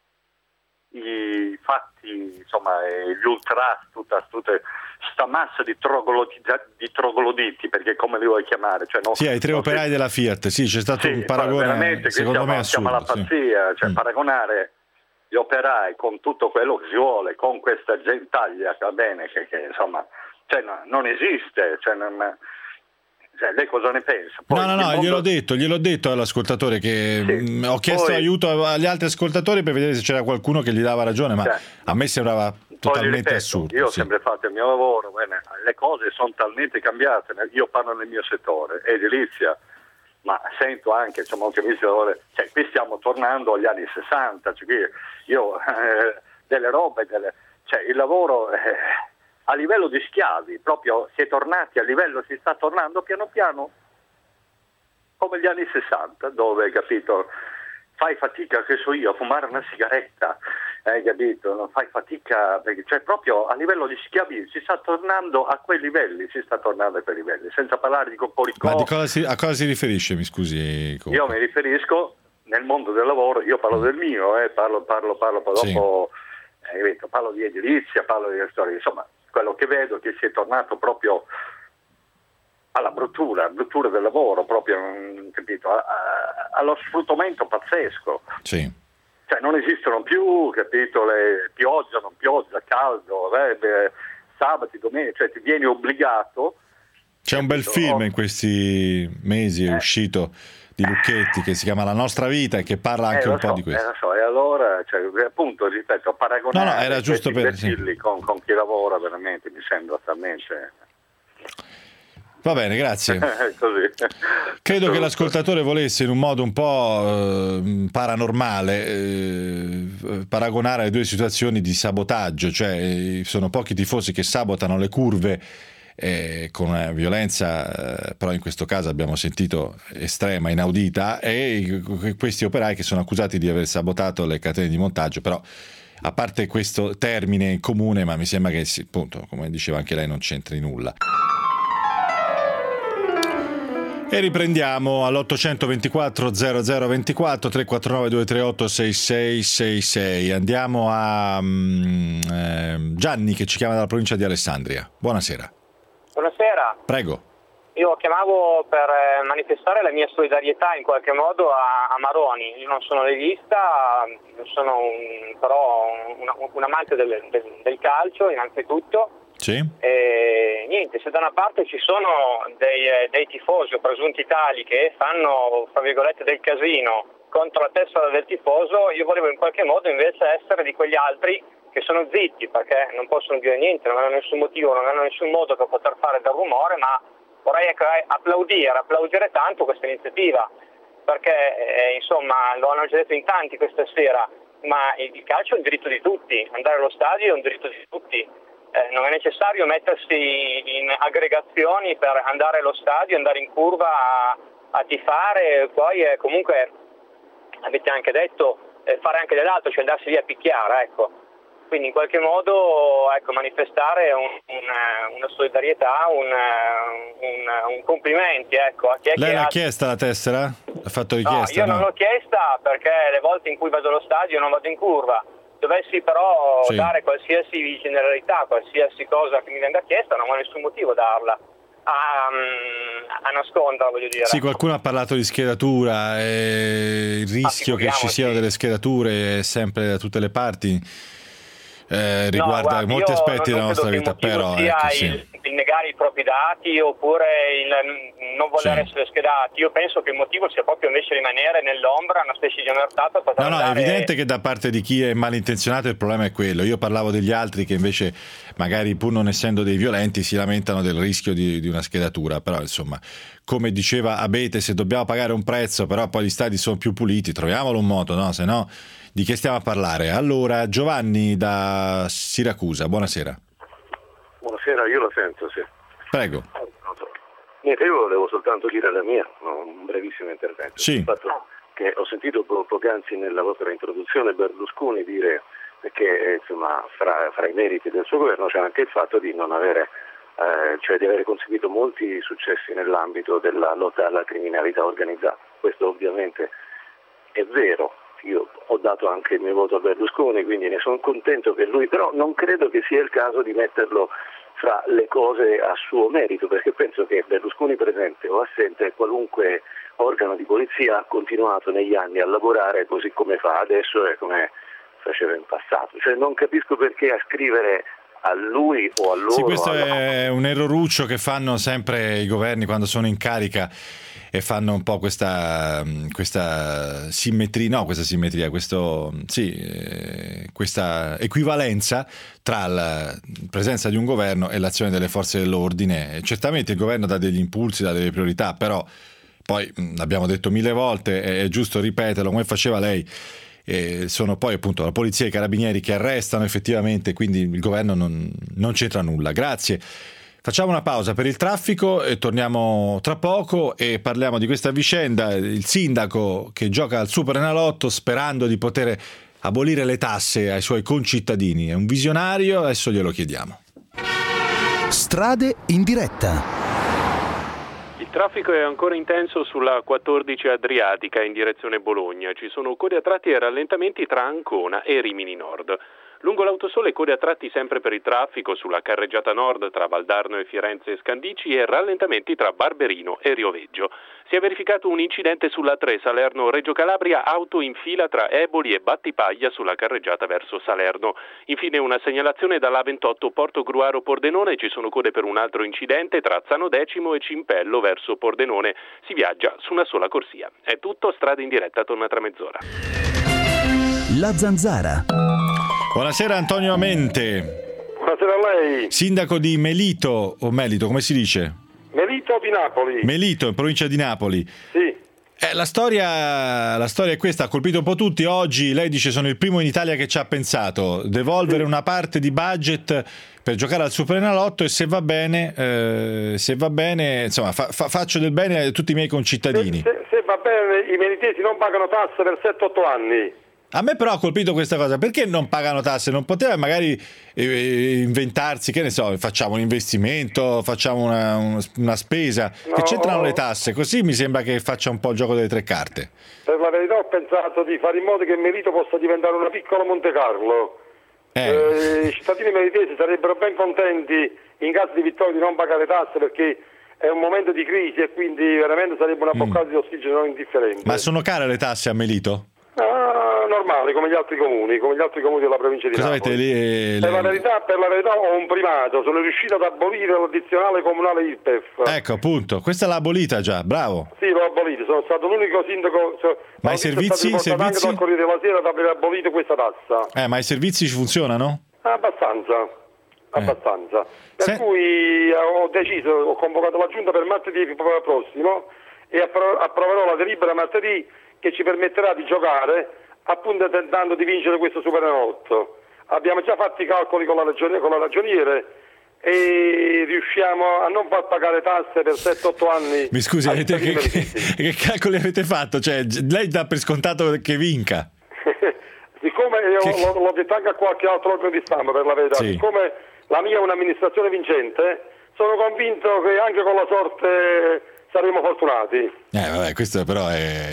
Speaker 5: i fatti, insomma, eh, gli ultras, tutta, tutta sta massa di, trogloditi, di trogloditi, perché come li vuoi chiamare? Cioè, no,
Speaker 2: sì, ai tre operai si... della Fiat, sì, c'è stato sì, un paragone, secondo
Speaker 5: siamo,
Speaker 2: me assurdo.
Speaker 5: Siamo alla pazzia, sì. cioè mm. paragonare gli operai con tutto quello che si vuole, con questa gentaglia, va bene, che, che insomma, cioè, no, non esiste, cioè, non... Cioè, lei cosa ne pensa? Poi
Speaker 2: no, no, no,
Speaker 5: mondo...
Speaker 2: gliel'ho detto, gliel'ho detto all'ascoltatore che sì. mh, ho chiesto
Speaker 5: Poi...
Speaker 2: aiuto agli altri ascoltatori per vedere se c'era qualcuno che gli dava ragione, ma cioè, a me sembrava totalmente
Speaker 5: ripeto,
Speaker 2: assurdo.
Speaker 5: Io ho
Speaker 2: sì.
Speaker 5: sempre fatto il mio lavoro, bene, le cose sono talmente cambiate, io parlo nel mio settore, edilizia, ma sento anche, insomma, che mi dice, cioè, qui stiamo tornando agli anni sessanta, cioè, io eh, delle robe, delle, cioè il lavoro... Eh, a livello di schiavi, proprio si è tornati a livello, si sta tornando piano piano come gli anni sessanta, dove, capito, fai fatica, che so io, a fumare una sigaretta, hai capito, non fai fatica, perché, cioè proprio a livello di schiavi si sta tornando a quei livelli, si sta tornando a quei livelli, senza parlare di Cocoricò.
Speaker 2: Ma di cosa si, a cosa si riferisce, mi scusi? Comunque.
Speaker 5: Io mi riferisco nel mondo del lavoro, io parlo del mio, eh, parlo, parlo, parlo, parlo
Speaker 2: sì.
Speaker 5: dopo, hai capito, parlo di edilizia, parlo di storie, insomma, quello che vedo è che si è tornato proprio alla bruttura, bruttura del lavoro, proprio, capito, a, a, allo sfruttamento pazzesco.
Speaker 2: Sì.
Speaker 5: Cioè non esistono più, capito, le pioggia, non pioggia, caldo, eh, beh, sabati, domenica, cioè ti vieni obbligato.
Speaker 2: C'è un bel film in questi mesi, è
Speaker 5: eh.
Speaker 2: uscito di Lucchetti, che si chiama La nostra vita e che parla anche
Speaker 5: eh,
Speaker 2: un
Speaker 5: so,
Speaker 2: po' di questo.
Speaker 5: Eh, lo so, e allora, cioè, appunto, ripeto, paragonare
Speaker 2: no, no, era giusto per
Speaker 5: sì. con, con chi lavora veramente mi sembra talmente...
Speaker 2: Va bene, grazie.
Speaker 5: Così.
Speaker 2: Credo che l'ascoltatore volesse in un modo un po' eh, paranormale eh, paragonare le due situazioni di sabotaggio, cioè eh, sono pochi tifosi che sabotano le curve eh, con una violenza, eh, però in questo caso abbiamo sentito estrema, inaudita, e questi operai che sono accusati di aver sabotato le catene di montaggio, però a parte questo termine comune, ma mi sembra che, appunto, come diceva anche lei, non c'entri nulla. E riprendiamo all'ottocentoventiquattro zero zero ventiquattro tre quattro nove due tre otto sei sei sei sei. Andiamo a um, eh, Gianni, che ci chiama dalla provincia di Alessandria. Buonasera.
Speaker 21: Buonasera.
Speaker 2: Prego.
Speaker 21: Io chiamavo per manifestare la mia solidarietà in qualche modo a, a Maroni. Io non sono leghista, sono un, però un, un amante del, del, del calcio innanzitutto.
Speaker 2: Sì.
Speaker 21: E niente, se da una parte ci sono dei, dei tifosi o presunti tali che fanno, fra virgolette, del casino contro la testa del tifoso, io volevo in qualche modo invece essere di quegli altri che sono zitti perché non possono dire niente, non hanno nessun motivo, non hanno nessun modo per poter fare del rumore, ma vorrei applaudire, applaudire tanto questa iniziativa perché eh, insomma lo hanno già detto in tanti questa sera, ma il calcio è un diritto di tutti, andare allo stadio è un diritto di tutti. Eh, non è necessario mettersi in aggregazioni per andare allo stadio, andare in curva a, a tifare, poi eh, comunque avete anche detto eh, fare anche dell'altro, cioè andarsi lì a picchiare, ecco. Quindi in qualche modo ecco, manifestare un, un, una solidarietà, un, un, un complimenti, ecco. A chi è
Speaker 2: Lei
Speaker 21: che
Speaker 2: l'ha
Speaker 21: ha...
Speaker 2: chiesta la tessera? Ha fatto richiesta?
Speaker 21: No, io
Speaker 2: no?
Speaker 21: non l'ho chiesta perché le volte in cui vado allo stadio non vado in curva. Dovessi però
Speaker 2: sì.
Speaker 21: dare qualsiasi generalità, qualsiasi cosa che mi venga chiesta, non ho nessun motivo darla a, a nasconderla, voglio dire.
Speaker 2: Sì, qualcuno ha parlato di scheratura, e il rischio ah, che ci siano delle scherature sempre da tutte le parti eh, riguarda no, guarda, molti aspetti della nostra vita, però
Speaker 21: sia
Speaker 2: ecco,
Speaker 21: il,
Speaker 2: sì.
Speaker 21: il negare i propri dati oppure il non voler sì. essere schedati. Io penso che il motivo sia proprio invece rimanere nell'ombra, una specie di omertà per poter
Speaker 2: No, no,
Speaker 21: andare...
Speaker 2: è evidente che da parte di chi è malintenzionato il problema è quello. Io parlavo degli altri che invece magari pur non essendo dei violenti si lamentano del rischio di, di una schedatura, però insomma, come diceva Abete, se dobbiamo pagare un prezzo però poi gli stadi sono più puliti, troviamolo un modo, no? Se no di che stiamo a parlare? Allora, Giovanni da Siracusa, buonasera.
Speaker 23: Buonasera,
Speaker 6: io la sento, sì.
Speaker 2: Prego.
Speaker 6: Non so. Niente, io volevo soltanto dire la mia, un brevissimo intervento.
Speaker 2: Sì.
Speaker 6: Il fatto che ho sentito po- poc'anzi nella vostra introduzione Berlusconi dire che insomma fra, fra i meriti del suo governo c'è anche il fatto di non avere eh, cioè di avere conseguito molti successi nell'ambito della lotta alla criminalità organizzata. Questo ovviamente è vero, io ho dato anche il mio voto a Berlusconi, quindi ne sono contento per lui, però non credo che sia il caso di metterlo fra le cose a suo merito, perché penso che Berlusconi presente o assente, qualunque organo di polizia ha continuato negli anni a lavorare così come fa adesso e come faceva in passato. Cioè non capisco perché ascrivere a lui o a loro.
Speaker 2: Sì, questo
Speaker 6: alla...
Speaker 2: è un erroruccio che fanno sempre i governi quando sono in carica e fanno un po' questa, questa simmetria, no, questa simmetria, questo, sì, eh, questa equivalenza tra la presenza di un governo e l'azione delle forze dell'ordine. Certamente il governo dà degli impulsi, dà delle priorità, però poi l'abbiamo detto mille volte, è giusto ripeterlo come faceva lei. E sono poi appunto la polizia e i carabinieri che arrestano effettivamente, quindi il governo non, non c'entra nulla. Grazie. Facciamo una pausa per il traffico e torniamo tra poco e parliamo di questa vicenda, il sindaco che gioca al Superenalotto sperando di poter abolire le tasse ai suoi concittadini. È un visionario, adesso glielo chiediamo.
Speaker 7: Strade in diretta.
Speaker 23: Il traffico è ancora intenso sulla quattordici Adriatica in direzione Bologna. Ci sono code a tratti e rallentamenti tra Ancona e Rimini Nord. Lungo l'Autosole code a tratti sempre per il traffico sulla carreggiata nord tra Valdarno e Firenze e Scandicci e rallentamenti tra Barberino e Rioveggio. Si è verificato un incidente sulla tre Salerno-Reggio Calabria, auto in fila tra Eboli e Battipaglia sulla carreggiata verso Salerno. Infine una segnalazione dall'A ventotto Porto Gruaro Pordenone, ci sono code per un altro incidente tra Zano Decimo e Cimpello verso Pordenone. Si viaggia su una sola corsia. È tutto, Strade in diretta torna tra mezz'ora.
Speaker 7: La Zanzara.
Speaker 2: Buonasera Antonio Amente.
Speaker 24: Buonasera a lei.
Speaker 2: Sindaco di Melito, o Melito, come si dice?
Speaker 24: Melito di Napoli.
Speaker 2: Melito, in provincia di Napoli.
Speaker 24: Sì.
Speaker 2: Eh, la storia, la storia è questa, ha colpito un po' tutti. Oggi lei dice sono il primo in Italia che ci ha pensato, devolvere sì. una parte di budget per giocare al Superenalotto e se va bene, eh, se va bene, insomma, fa, fa, faccio del bene a tutti i miei concittadini.
Speaker 24: Se, se, se va bene, i melitesi non pagano tasse per sette otto anni.
Speaker 2: A me però ha colpito questa cosa, perché non pagano tasse? Non poteva magari eh, inventarsi, che ne so, facciamo un investimento, facciamo una, una spesa, no, che c'entrano le tasse, così mi sembra che faccia un po' il gioco delle tre carte.
Speaker 24: Per la verità ho pensato di fare in modo che Melito possa diventare una piccola Monte Carlo. Eh. Eh, I cittadini melitesi sarebbero ben contenti in caso di vittoria di non pagare tasse perché è un momento di crisi e quindi veramente sarebbe una boccata mm. di ossigeno non indifferente.
Speaker 2: Ma sono care le tasse a Melito?
Speaker 24: Ah, normali, come gli altri comuni, come gli altri comuni della provincia di
Speaker 2: Cosa
Speaker 24: Napoli.
Speaker 2: Avete lì, le...
Speaker 24: per, la verità, per la verità ho un primato, sono riuscito ad abolire l'addizionale comunale I R P E F.
Speaker 2: Ecco, appunto, questa l'ha abolita già, bravo.
Speaker 24: Sì, l'ho abolito, sono stato l'unico sindaco. Cioè,
Speaker 2: ma i servizi, i servizi...
Speaker 24: anche dal Corriere della Sera ad aver abolito questa tassa.
Speaker 2: Eh, ma i servizi ci funzionano?
Speaker 24: Abbastanza, abbastanza. Eh. Per
Speaker 2: Se...
Speaker 24: cui ho deciso, ho convocato la giunta per martedì prossimo e appro- approverò la delibera martedì che ci permetterà di giocare appunto tentando di vincere questo Superenalotto. Abbiamo già fatto i calcoli con la ragioniere, con la ragioniere e riusciamo a non far pagare tasse per sette otto anni.
Speaker 2: Mi scusi, avete, che, che, che calcoli avete fatto? Cioè, lei dà per scontato che vinca.
Speaker 24: Siccome io che... l'ho, l'ho detto anche a qualche altro organo di stampa per la verità, sì. Siccome la mia è un'amministrazione vincente, sono convinto che anche con la sorte saremo fortunati.
Speaker 2: Eh vabbè, questo però è...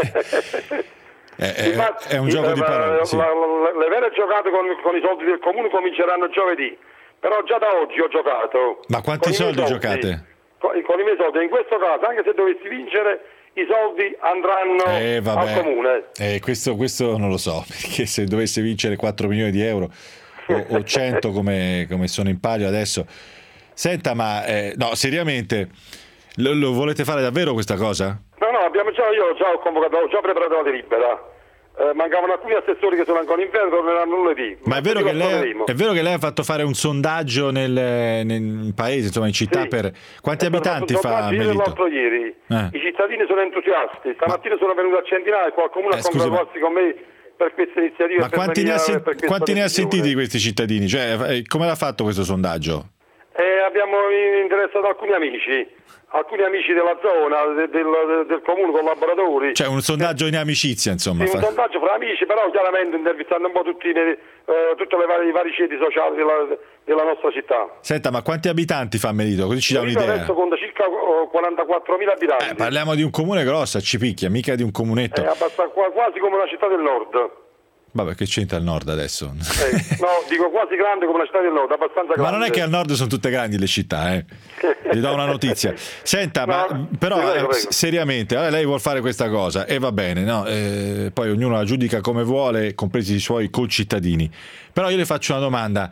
Speaker 2: è, è,
Speaker 24: Infatti,
Speaker 2: è un gioco
Speaker 24: la,
Speaker 2: di parole. Sì.
Speaker 24: La, la, le vere giocate con, con i soldi del comune cominceranno giovedì, però già da oggi ho giocato.
Speaker 2: Ma quanti soldi, soldi giocate?
Speaker 24: Con, con i miei soldi, in questo caso, anche se dovessi vincere, i soldi andranno
Speaker 2: eh,
Speaker 24: al comune.
Speaker 2: Eh, questo, questo non lo so, perché se dovesse vincere quattro milioni di euro o, o cento come, come sono in palio adesso. Senta, ma eh, no, seriamente... Lo, lo volete fare davvero questa cosa?
Speaker 24: No, no, abbiamo già, io già ho convocato, ho già preparato la delibera. Eh, mancavano alcuni assessori che sono ancora in ferro, torneranno lunedì.
Speaker 2: Ma è vero, che lei, è vero che lei ha fatto fare un sondaggio nel, nel paese, insomma in città, sì. Per quanti è abitanti fa Melito?
Speaker 24: L'altro ieri. Eh. I cittadini sono entusiasti. Stamattina ma... sono venuti a centinaia e qualcuno eh, ha congratularsi ma... con me per questa iniziativa.
Speaker 2: Ma quanti ne ha, sen- quanti ne ha sentiti di questi cittadini? Cioè, come l'ha fatto questo sondaggio?
Speaker 24: E abbiamo interessato alcuni amici, alcuni amici della zona, del, del, del comune, collaboratori.
Speaker 2: Cioè un sondaggio in amicizia, insomma.
Speaker 24: Sì, un
Speaker 2: fa...
Speaker 24: sondaggio fra amici, però chiaramente intervistando un po' tutti, eh, tutte le varie, i vari ceti sociali della, della nostra città.
Speaker 2: Senta, ma quanti abitanti fa Melito? Così ci dà
Speaker 24: Melito
Speaker 2: un'idea.
Speaker 24: adesso conta circa quarantaquattromila abitanti.
Speaker 2: Eh, parliamo di un comune grosso, a Cipicchia, mica di un comunetto.
Speaker 24: È abbastanza, quasi come una città del nord.
Speaker 2: Vabbè, che c'entra il nord adesso?
Speaker 24: Eh, no, dico quasi grande come una città del nord, abbastanza grande.
Speaker 2: Ma non è che al nord sono tutte grandi le città, eh? Vi do una notizia. Senta, no, ma però prego, prego. seriamente, eh, lei vuol fare questa cosa e va bene, no? Eh, poi ognuno la giudica come vuole, compresi i suoi concittadini. Però io le faccio una domanda.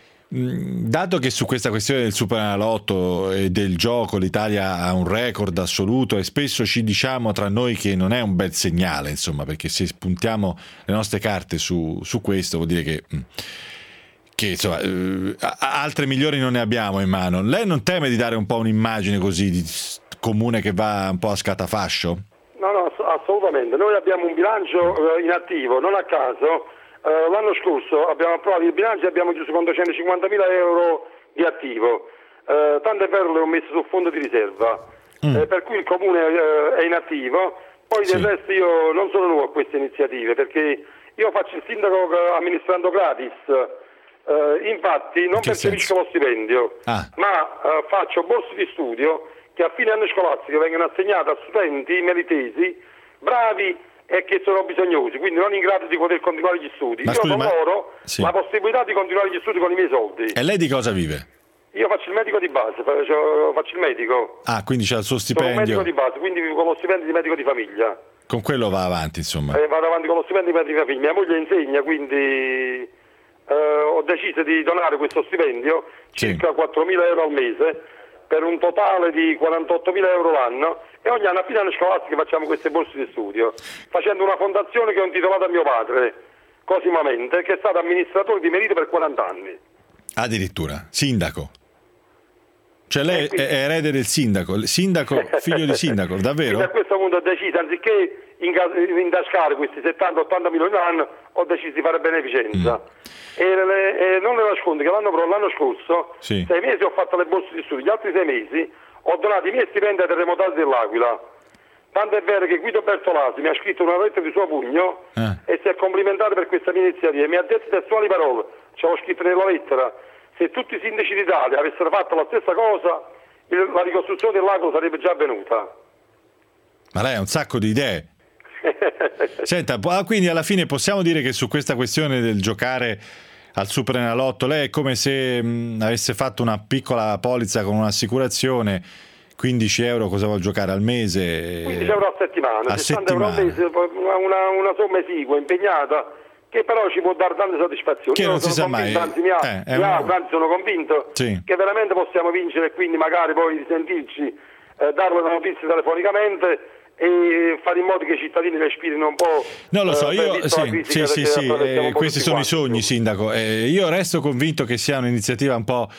Speaker 2: Dato che su questa questione del Superenalotto e del gioco l'Italia ha un record assoluto e spesso ci diciamo tra noi che non è un bel segnale, insomma, perché se spuntiamo le nostre carte su, su questo vuol dire che, che insomma, eh, altre migliori non ne abbiamo in mano. Lei non teme di dare un po' un'immagine così di comune che va un po' a scatafascio?
Speaker 24: No, no, assolutamente. Noi abbiamo un bilancio eh, in attivo, non a caso. Uh, l'anno scorso abbiamo approvato il bilancio e abbiamo chiuso con duecentocinquantamila euro di attivo, uh, tanto è vero che l'ho messo sul fondo di riserva, mm. eh, per cui il comune uh, è in attivo. Poi sì. Del resto io non sono nuovo a queste iniziative, perché io faccio il sindaco amministrando gratis, uh, infatti non percepisco lo stipendio, ah. ma uh, faccio borse di studio che a fine anno scolastico vengono assegnate a studenti meritesi, bravi e che sono bisognosi, quindi non in grado di poter continuare gli studi. Ma io scusi, do ma... loro sì. la possibilità di continuare gli studi con i miei soldi.
Speaker 2: E lei di cosa vive?
Speaker 24: Io faccio il medico di base, faccio, faccio il medico.
Speaker 2: Ah, quindi c'è il suo stipendio.
Speaker 24: Sono un medico di base, quindi vivo con lo stipendio di medico di famiglia.
Speaker 2: Con quello va avanti, insomma.
Speaker 24: Eh, vado avanti con lo stipendio di medico di famiglia. Mia moglie insegna, quindi eh, ho deciso di donare questo stipendio, sì. circa quattromila euro al mese, per un totale di quarantottomila euro l'anno, e ogni anno a fine anno scolastico facciamo queste borse di studio, facendo una fondazione che ho intitolato a mio padre, Cosimo Mente, che è stato amministratore di Melito per quaranta anni.
Speaker 2: Addirittura, sindaco. Cioè lei quindi, è erede del sindaco, sindaco, figlio di sindaco, davvero?
Speaker 24: A questo punto ho deciso, anziché intascare questi settanta ottanta milioni all'anno, ho deciso di fare beneficenza. Mm. E, le, e non le nascondo che l'anno, l'anno scorso, sì. sei mesi ho fatto le borse di studio, gli altri sei mesi ho donato i miei stipendi ai terremotati dell'Aquila. Tanto è vero che Guido Bertolasi mi ha scritto una lettera di suo pugno eh. e si è complimentato per questa mia iniziativa. Mi ha detto testuali parole, ce l'ho scritto nella lettera: se tutti i sindaci d'Italia avessero fatto la stessa cosa, il, la ricostruzione dell'Aquila sarebbe già avvenuta.
Speaker 2: Ma lei ha un sacco di idee. Senta, quindi alla fine possiamo dire che su questa questione del giocare al Superenalotto lei è come se mh, avesse fatto una piccola polizza con un'assicurazione, quindici euro cosa vuol giocare al mese?
Speaker 24: quindici euro a settimana,
Speaker 2: a
Speaker 24: sessanta
Speaker 2: settimana.
Speaker 24: euro al mese, una, una somma esigua, impegnata, che però ci può dare tante soddisfazioni.
Speaker 2: Che
Speaker 24: Io
Speaker 2: non
Speaker 24: sono
Speaker 2: si sa mai.
Speaker 24: Anzi, mi ha,
Speaker 2: eh,
Speaker 24: mi
Speaker 2: una...
Speaker 24: ha, anzi sono convinto
Speaker 2: sì.
Speaker 24: che veramente possiamo vincere, e quindi magari poi risentirci, eh, dare la notizia telefonicamente e fare in modo che i cittadini respirino un po'.
Speaker 2: Non lo so,
Speaker 24: eh,
Speaker 2: io sì, sì, sì, sì, eh, questi sono
Speaker 24: quanti.
Speaker 2: i sogni, sindaco. Eh, io resto convinto che sia un'iniziativa un po'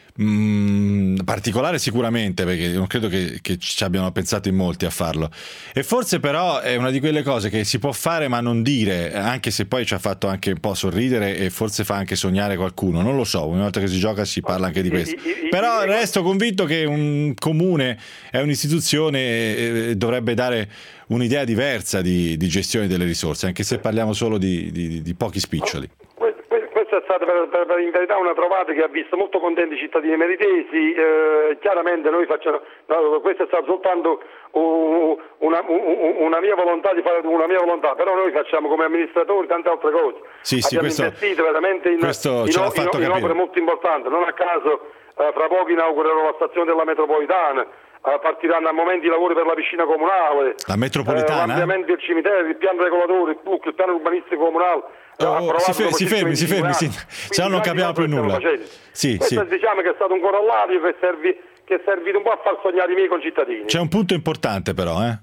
Speaker 2: mh, particolare sicuramente, perché non credo che, che ci abbiano pensato in molti a farlo, e forse però è una di quelle cose che si può fare ma non dire, anche se poi ci ha fatto anche un po' sorridere e forse fa anche sognare qualcuno, non lo so, una volta che si gioca si parla anche di questo, però resto convinto che un comune è un'istituzione e dovrebbe dare un'idea diversa di, di gestione delle risorse, anche se parliamo solo di, di, di pochi spiccioli.
Speaker 24: Questa è stata per, per, per in verità una trovata che ha visto molto contenti i cittadini meritesi. Eh, chiaramente noi facciamo, no, questa è stata soltanto uh, una, uh, una mia volontà di fare una mia volontà, però noi facciamo come amministratori tante altre cose.
Speaker 2: Sì, sì,
Speaker 24: abbiamo
Speaker 2: questo,
Speaker 24: investito veramente in,
Speaker 2: questo
Speaker 24: in,
Speaker 2: ce l'ha
Speaker 24: in,
Speaker 2: fatto
Speaker 24: in, in opere molto importanti, non a caso eh, fra poco inaugurerò la stazione della metropolitana. Uh, partiranno a momenti i lavori per la piscina comunale,
Speaker 2: la metropolitana,
Speaker 24: eh, l'ampliamento del cimitero, il piano regolatore, il P U C, il piano urbanistico comunale.
Speaker 2: Oh, si, fer- si fermi, si fermi, sì. Se no non capiamo più nulla. Sì,
Speaker 24: questo
Speaker 2: sì.
Speaker 24: Diciamo che è stato un corollario che, servi, che è servito un po' a far sognare i miei concittadini.
Speaker 2: C'è un punto importante però, eh?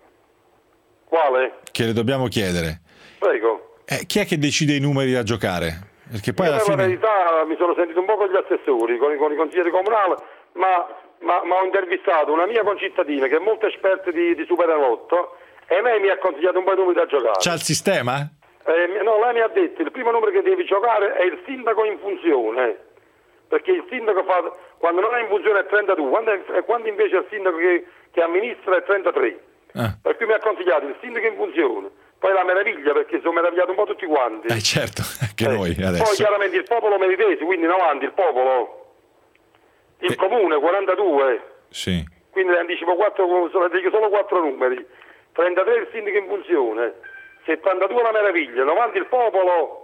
Speaker 24: Quale?
Speaker 2: Che le dobbiamo chiedere.
Speaker 24: Prego.
Speaker 2: Eh, chi è che decide i numeri da giocare? Perché poi
Speaker 24: Io
Speaker 2: alla fine...
Speaker 24: la verità mi sono sentito un po' con gli assessori, con, con i consiglieri comunali, ma, ma, ma ho intervistato una mia concittadina che è molto esperta di, di Superenalotto e lei mi ha consigliato un po' di numeri da giocare.
Speaker 2: C'ha il sistema?
Speaker 24: Eh, no, lei mi ha detto il primo numero che devi giocare è il sindaco in funzione, perché il sindaco fa quando non è in funzione è trentadue, quando, è, quando invece il sindaco che, che amministra è trentatré.
Speaker 2: Ah.
Speaker 24: Per cui mi ha consigliato il sindaco in funzione, poi la meraviglia, perché sono meravigliato un po' tutti quanti.
Speaker 2: Eh certo, anche eh. noi adesso.
Speaker 24: Poi chiaramente il popolo meritese, quindi in avanti il popolo, il eh. comune quarantadue,
Speaker 2: sì.
Speaker 24: Quindi le anticipo quattro, dico solo quattro numeri, trentatré il sindaco in funzione, settantadue la meraviglia, novanta il popolo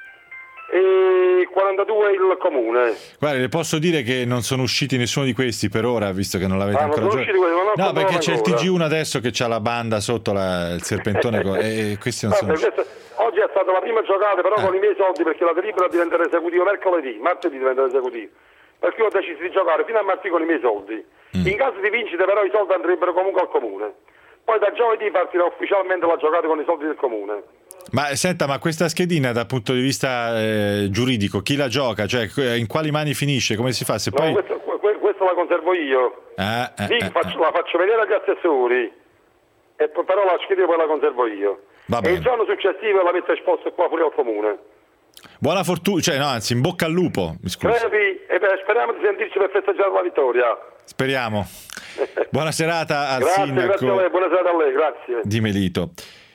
Speaker 24: e quarantadue il comune.
Speaker 2: Guarda, le posso dire che non sono usciti nessuno di questi per ora, visto che non l'avete
Speaker 24: ah,
Speaker 2: ancora
Speaker 24: giocato.
Speaker 2: No, perché c'è ancora il T G uno adesso che c'ha la banda sotto la, il serpentone e questi non
Speaker 24: Vabbè,
Speaker 2: sono
Speaker 24: questa, oggi è stata la prima giocata, però
Speaker 2: eh.
Speaker 24: con i miei soldi, perché la delibera diventa esecutivo mercoledì, martedì diventa esecutivo, perché io ho deciso di giocare fino a martedì con i miei soldi. Mm. In caso di vincita però i soldi andrebbero comunque al comune, poi da giovedì partirà ufficialmente la giocata con i soldi del comune.
Speaker 2: Ma senta, ma questa schedina dal punto di vista eh, giuridico, chi la gioca? Cioè, in quali mani finisce? Come si fa? Se
Speaker 24: no,
Speaker 2: poi...
Speaker 24: questa, questa la conservo io.
Speaker 2: Ah, eh,
Speaker 24: Lì
Speaker 2: eh,
Speaker 24: faccio,
Speaker 2: eh.
Speaker 24: la faccio vedere agli assessori, e poi, però la schedina poi la conservo io.
Speaker 2: Va
Speaker 24: e
Speaker 2: bene.
Speaker 24: il giorno successivo la metto esposta qua fuori al comune.
Speaker 2: Buona fortuna, cioè no, anzi, in bocca al lupo, mi scusi.
Speaker 24: Crepi, e beh, speriamo di sentirci per festeggiare la vittoria.
Speaker 2: Speriamo. Buona serata al
Speaker 24: grazie,
Speaker 2: sindaco
Speaker 24: grazie a lei, buona serata a lei, grazie.
Speaker 2: di Melito.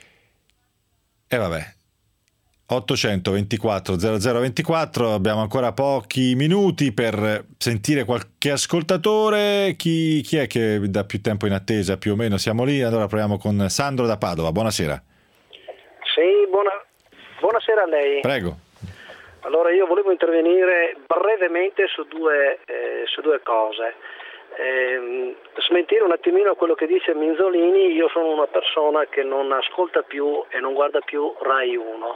Speaker 2: E vabbè, ottocentoventiquattro zero zero ventiquattro, abbiamo ancora pochi minuti per sentire qualche ascoltatore. Chi, chi è che da più tempo in attesa? Più o meno siamo lì. Allora proviamo con Sandro da Padova. Buonasera.
Speaker 4: Sì, buona, buonasera a lei.
Speaker 2: Prego.
Speaker 4: Allora io volevo intervenire brevemente su due, eh, su due cose. Eh, smentire un attimino quello che dice Minzolini. Io sono una persona che non ascolta più e non guarda più Rai uno.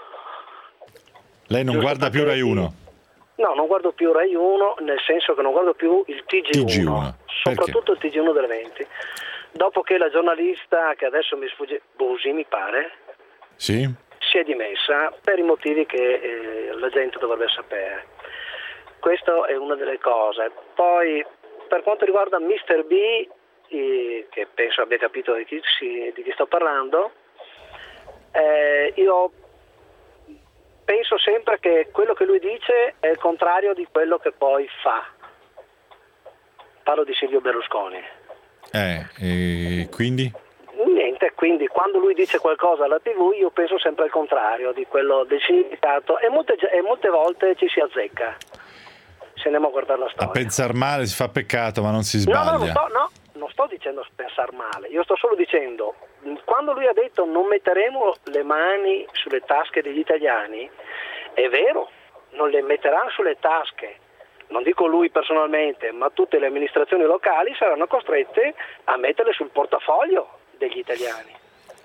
Speaker 2: Lei non
Speaker 4: Giusto
Speaker 2: guarda più Rai uno?
Speaker 4: No, non guardo più Rai uno, nel senso che non guardo più il T G uno,
Speaker 2: T G uno.
Speaker 4: soprattutto il T G uno delle venti. Dopo che la giornalista, che adesso mi sfugge, Busi mi pare,
Speaker 2: sì,
Speaker 4: si è dimessa per i motivi che eh, la gente dovrebbe sapere. Questa è una delle cose. Poi per quanto riguarda mister B, eh, che penso abbia capito di chi, si, di chi sto parlando, eh, io penso sempre che quello che lui dice è il contrario di quello che poi fa. Parlo di Silvio Berlusconi.
Speaker 2: Eh, e quindi?
Speaker 4: Niente, quindi quando lui dice qualcosa alla tivù io penso sempre al contrario di quello del significato e molte, e molte volte ci si azzecca. Se andiamo a guardare la storia.
Speaker 2: A pensar male si fa peccato, ma non si
Speaker 4: No,
Speaker 2: sbaglia.
Speaker 4: no, non sto, no, non sto dicendo pensar male, io sto solo dicendo, quando lui ha detto non metteremo le mani sulle tasche degli italiani, è vero, non le metteranno sulle tasche, non dico lui personalmente, ma tutte le amministrazioni locali saranno costrette a metterle sul portafoglio degli italiani.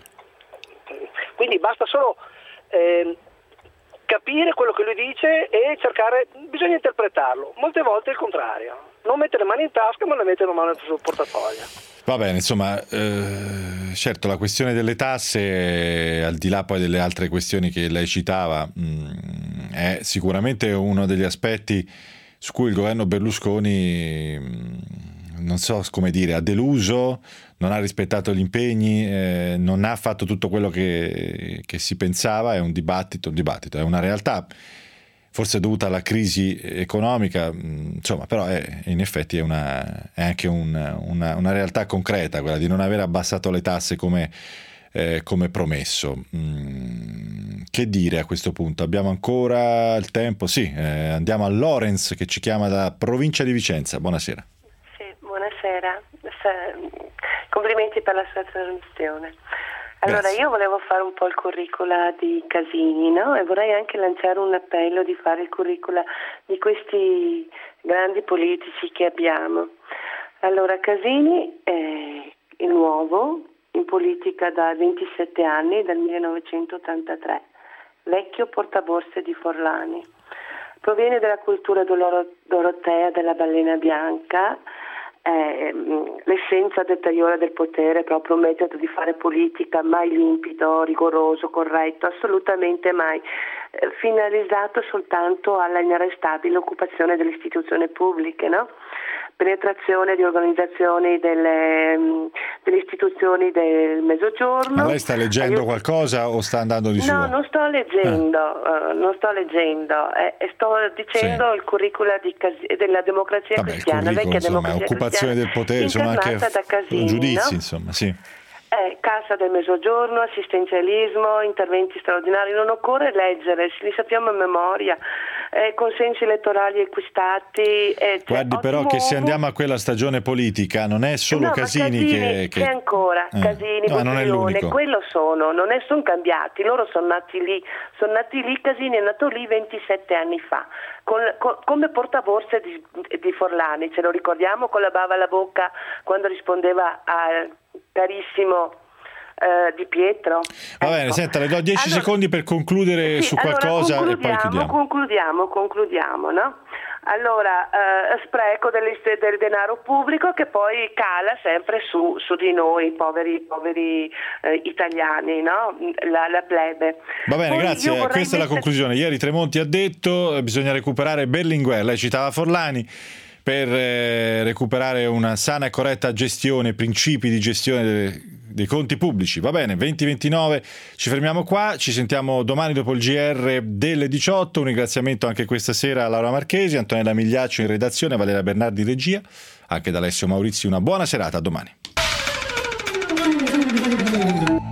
Speaker 4: Quindi basta solo eh, capire quello che lui dice e cercare, bisogna interpretarlo, molte volte è il contrario, non mettere le mani in tasca ma le mettere le mani sul portafoglio.
Speaker 2: Va bene, insomma, eh, certo la questione delle tasse, al di là poi delle altre questioni che lei citava, mh, è sicuramente uno degli aspetti su cui il governo Berlusconi, mh, non so come dire, ha deluso, non ha rispettato gli impegni, eh, non ha fatto tutto quello che, che si pensava. È un dibattito, un dibattito, è una realtà forse dovuta alla crisi economica, mh, insomma, però è, in effetti è, una, è anche un, una, una realtà concreta quella di non aver abbassato le tasse come, eh, come promesso. Mm, che dire a questo punto? Abbiamo ancora il tempo? Sì, eh, andiamo a Lorenz che ci chiama da provincia di Vicenza. Buonasera.
Speaker 12: Sì, buonasera. Complimenti per la sua trasmissione. Allora,
Speaker 2: Grazie.
Speaker 12: io volevo fare un po' il curricula di Casini, no? E vorrei anche lanciare un appello di fare il curricula di questi grandi politici che abbiamo. Allora, Casini è il nuovo, in politica da ventisette anni, dal millenovecentottantatré, vecchio portaborse di Forlani. Proviene dalla cultura doloro- dorotea della balena bianca, eh, l'essenza deteriora del potere, proprio un metodo di fare politica mai limpido, rigoroso, corretto, assolutamente mai eh, finalizzato soltanto alla inarrestabile occupazione delle istituzioni pubbliche, no? penetrazione di organizzazioni delle, delle istituzioni del Mezzogiorno.
Speaker 2: Ma lei sta leggendo
Speaker 12: Aiut-
Speaker 2: qualcosa o sta andando di suo?
Speaker 12: No, non sto leggendo, uh, non sto leggendo, eh, sto dicendo sì. il curricula di Cas- della democrazia
Speaker 2: Vabbè,
Speaker 12: cristiana, vecchia
Speaker 2: insomma,
Speaker 12: democrazia
Speaker 2: occupazione del potere, sono anche
Speaker 12: da Casini,
Speaker 2: giudizi,
Speaker 12: no?
Speaker 2: insomma, sì.
Speaker 12: Eh, Cassa del Mezzogiorno, assistenzialismo, interventi straordinari, non occorre leggere, li sappiamo a memoria, eh, consensi elettorali acquistati. Eh,
Speaker 2: Guardi però che se andiamo a quella stagione politica non è solo
Speaker 12: no,
Speaker 2: Casini,
Speaker 12: Casini
Speaker 2: che, che...
Speaker 12: c'è ancora,
Speaker 2: eh.
Speaker 12: Casini,
Speaker 2: no, non è l'unico.
Speaker 12: quello sono, non è, sono cambiati, loro sono nati lì, sono nati lì, Casini è nato lì ventisette anni fa, con, con, come portaborse di, di Forlani, ce lo ricordiamo con la bava alla bocca quando rispondeva al carissimo eh, Di Pietro.
Speaker 2: Va
Speaker 12: ecco.
Speaker 2: bene, senta, le do dieci
Speaker 12: allora,
Speaker 2: secondi per concludere
Speaker 12: sì,
Speaker 2: su
Speaker 12: allora,
Speaker 2: qualcosa e poi chiudiamo.
Speaker 12: Concludiamo, concludiamo, no? Allora, eh, spreco del, del denaro pubblico che poi cala sempre su, su di noi, poveri, poveri eh, italiani, no? La, la plebe.
Speaker 2: Va bene,
Speaker 12: poi
Speaker 2: grazie. Questa
Speaker 12: mettere...
Speaker 2: è la conclusione. Ieri Tremonti ha detto che bisogna recuperare Berlinguer, lei citava Forlani, per eh, recuperare una sana e corretta gestione, principi di gestione dei, dei conti pubblici. Va bene, venti ventinove, ci fermiamo qua, ci sentiamo domani dopo il G R delle diciotto. Un ringraziamento anche questa sera a Laura Marchesi, Antonella Migliaccio in redazione, Valeria Bernardi in regia, anche da Alessio Maurizi. Una buona serata, a domani.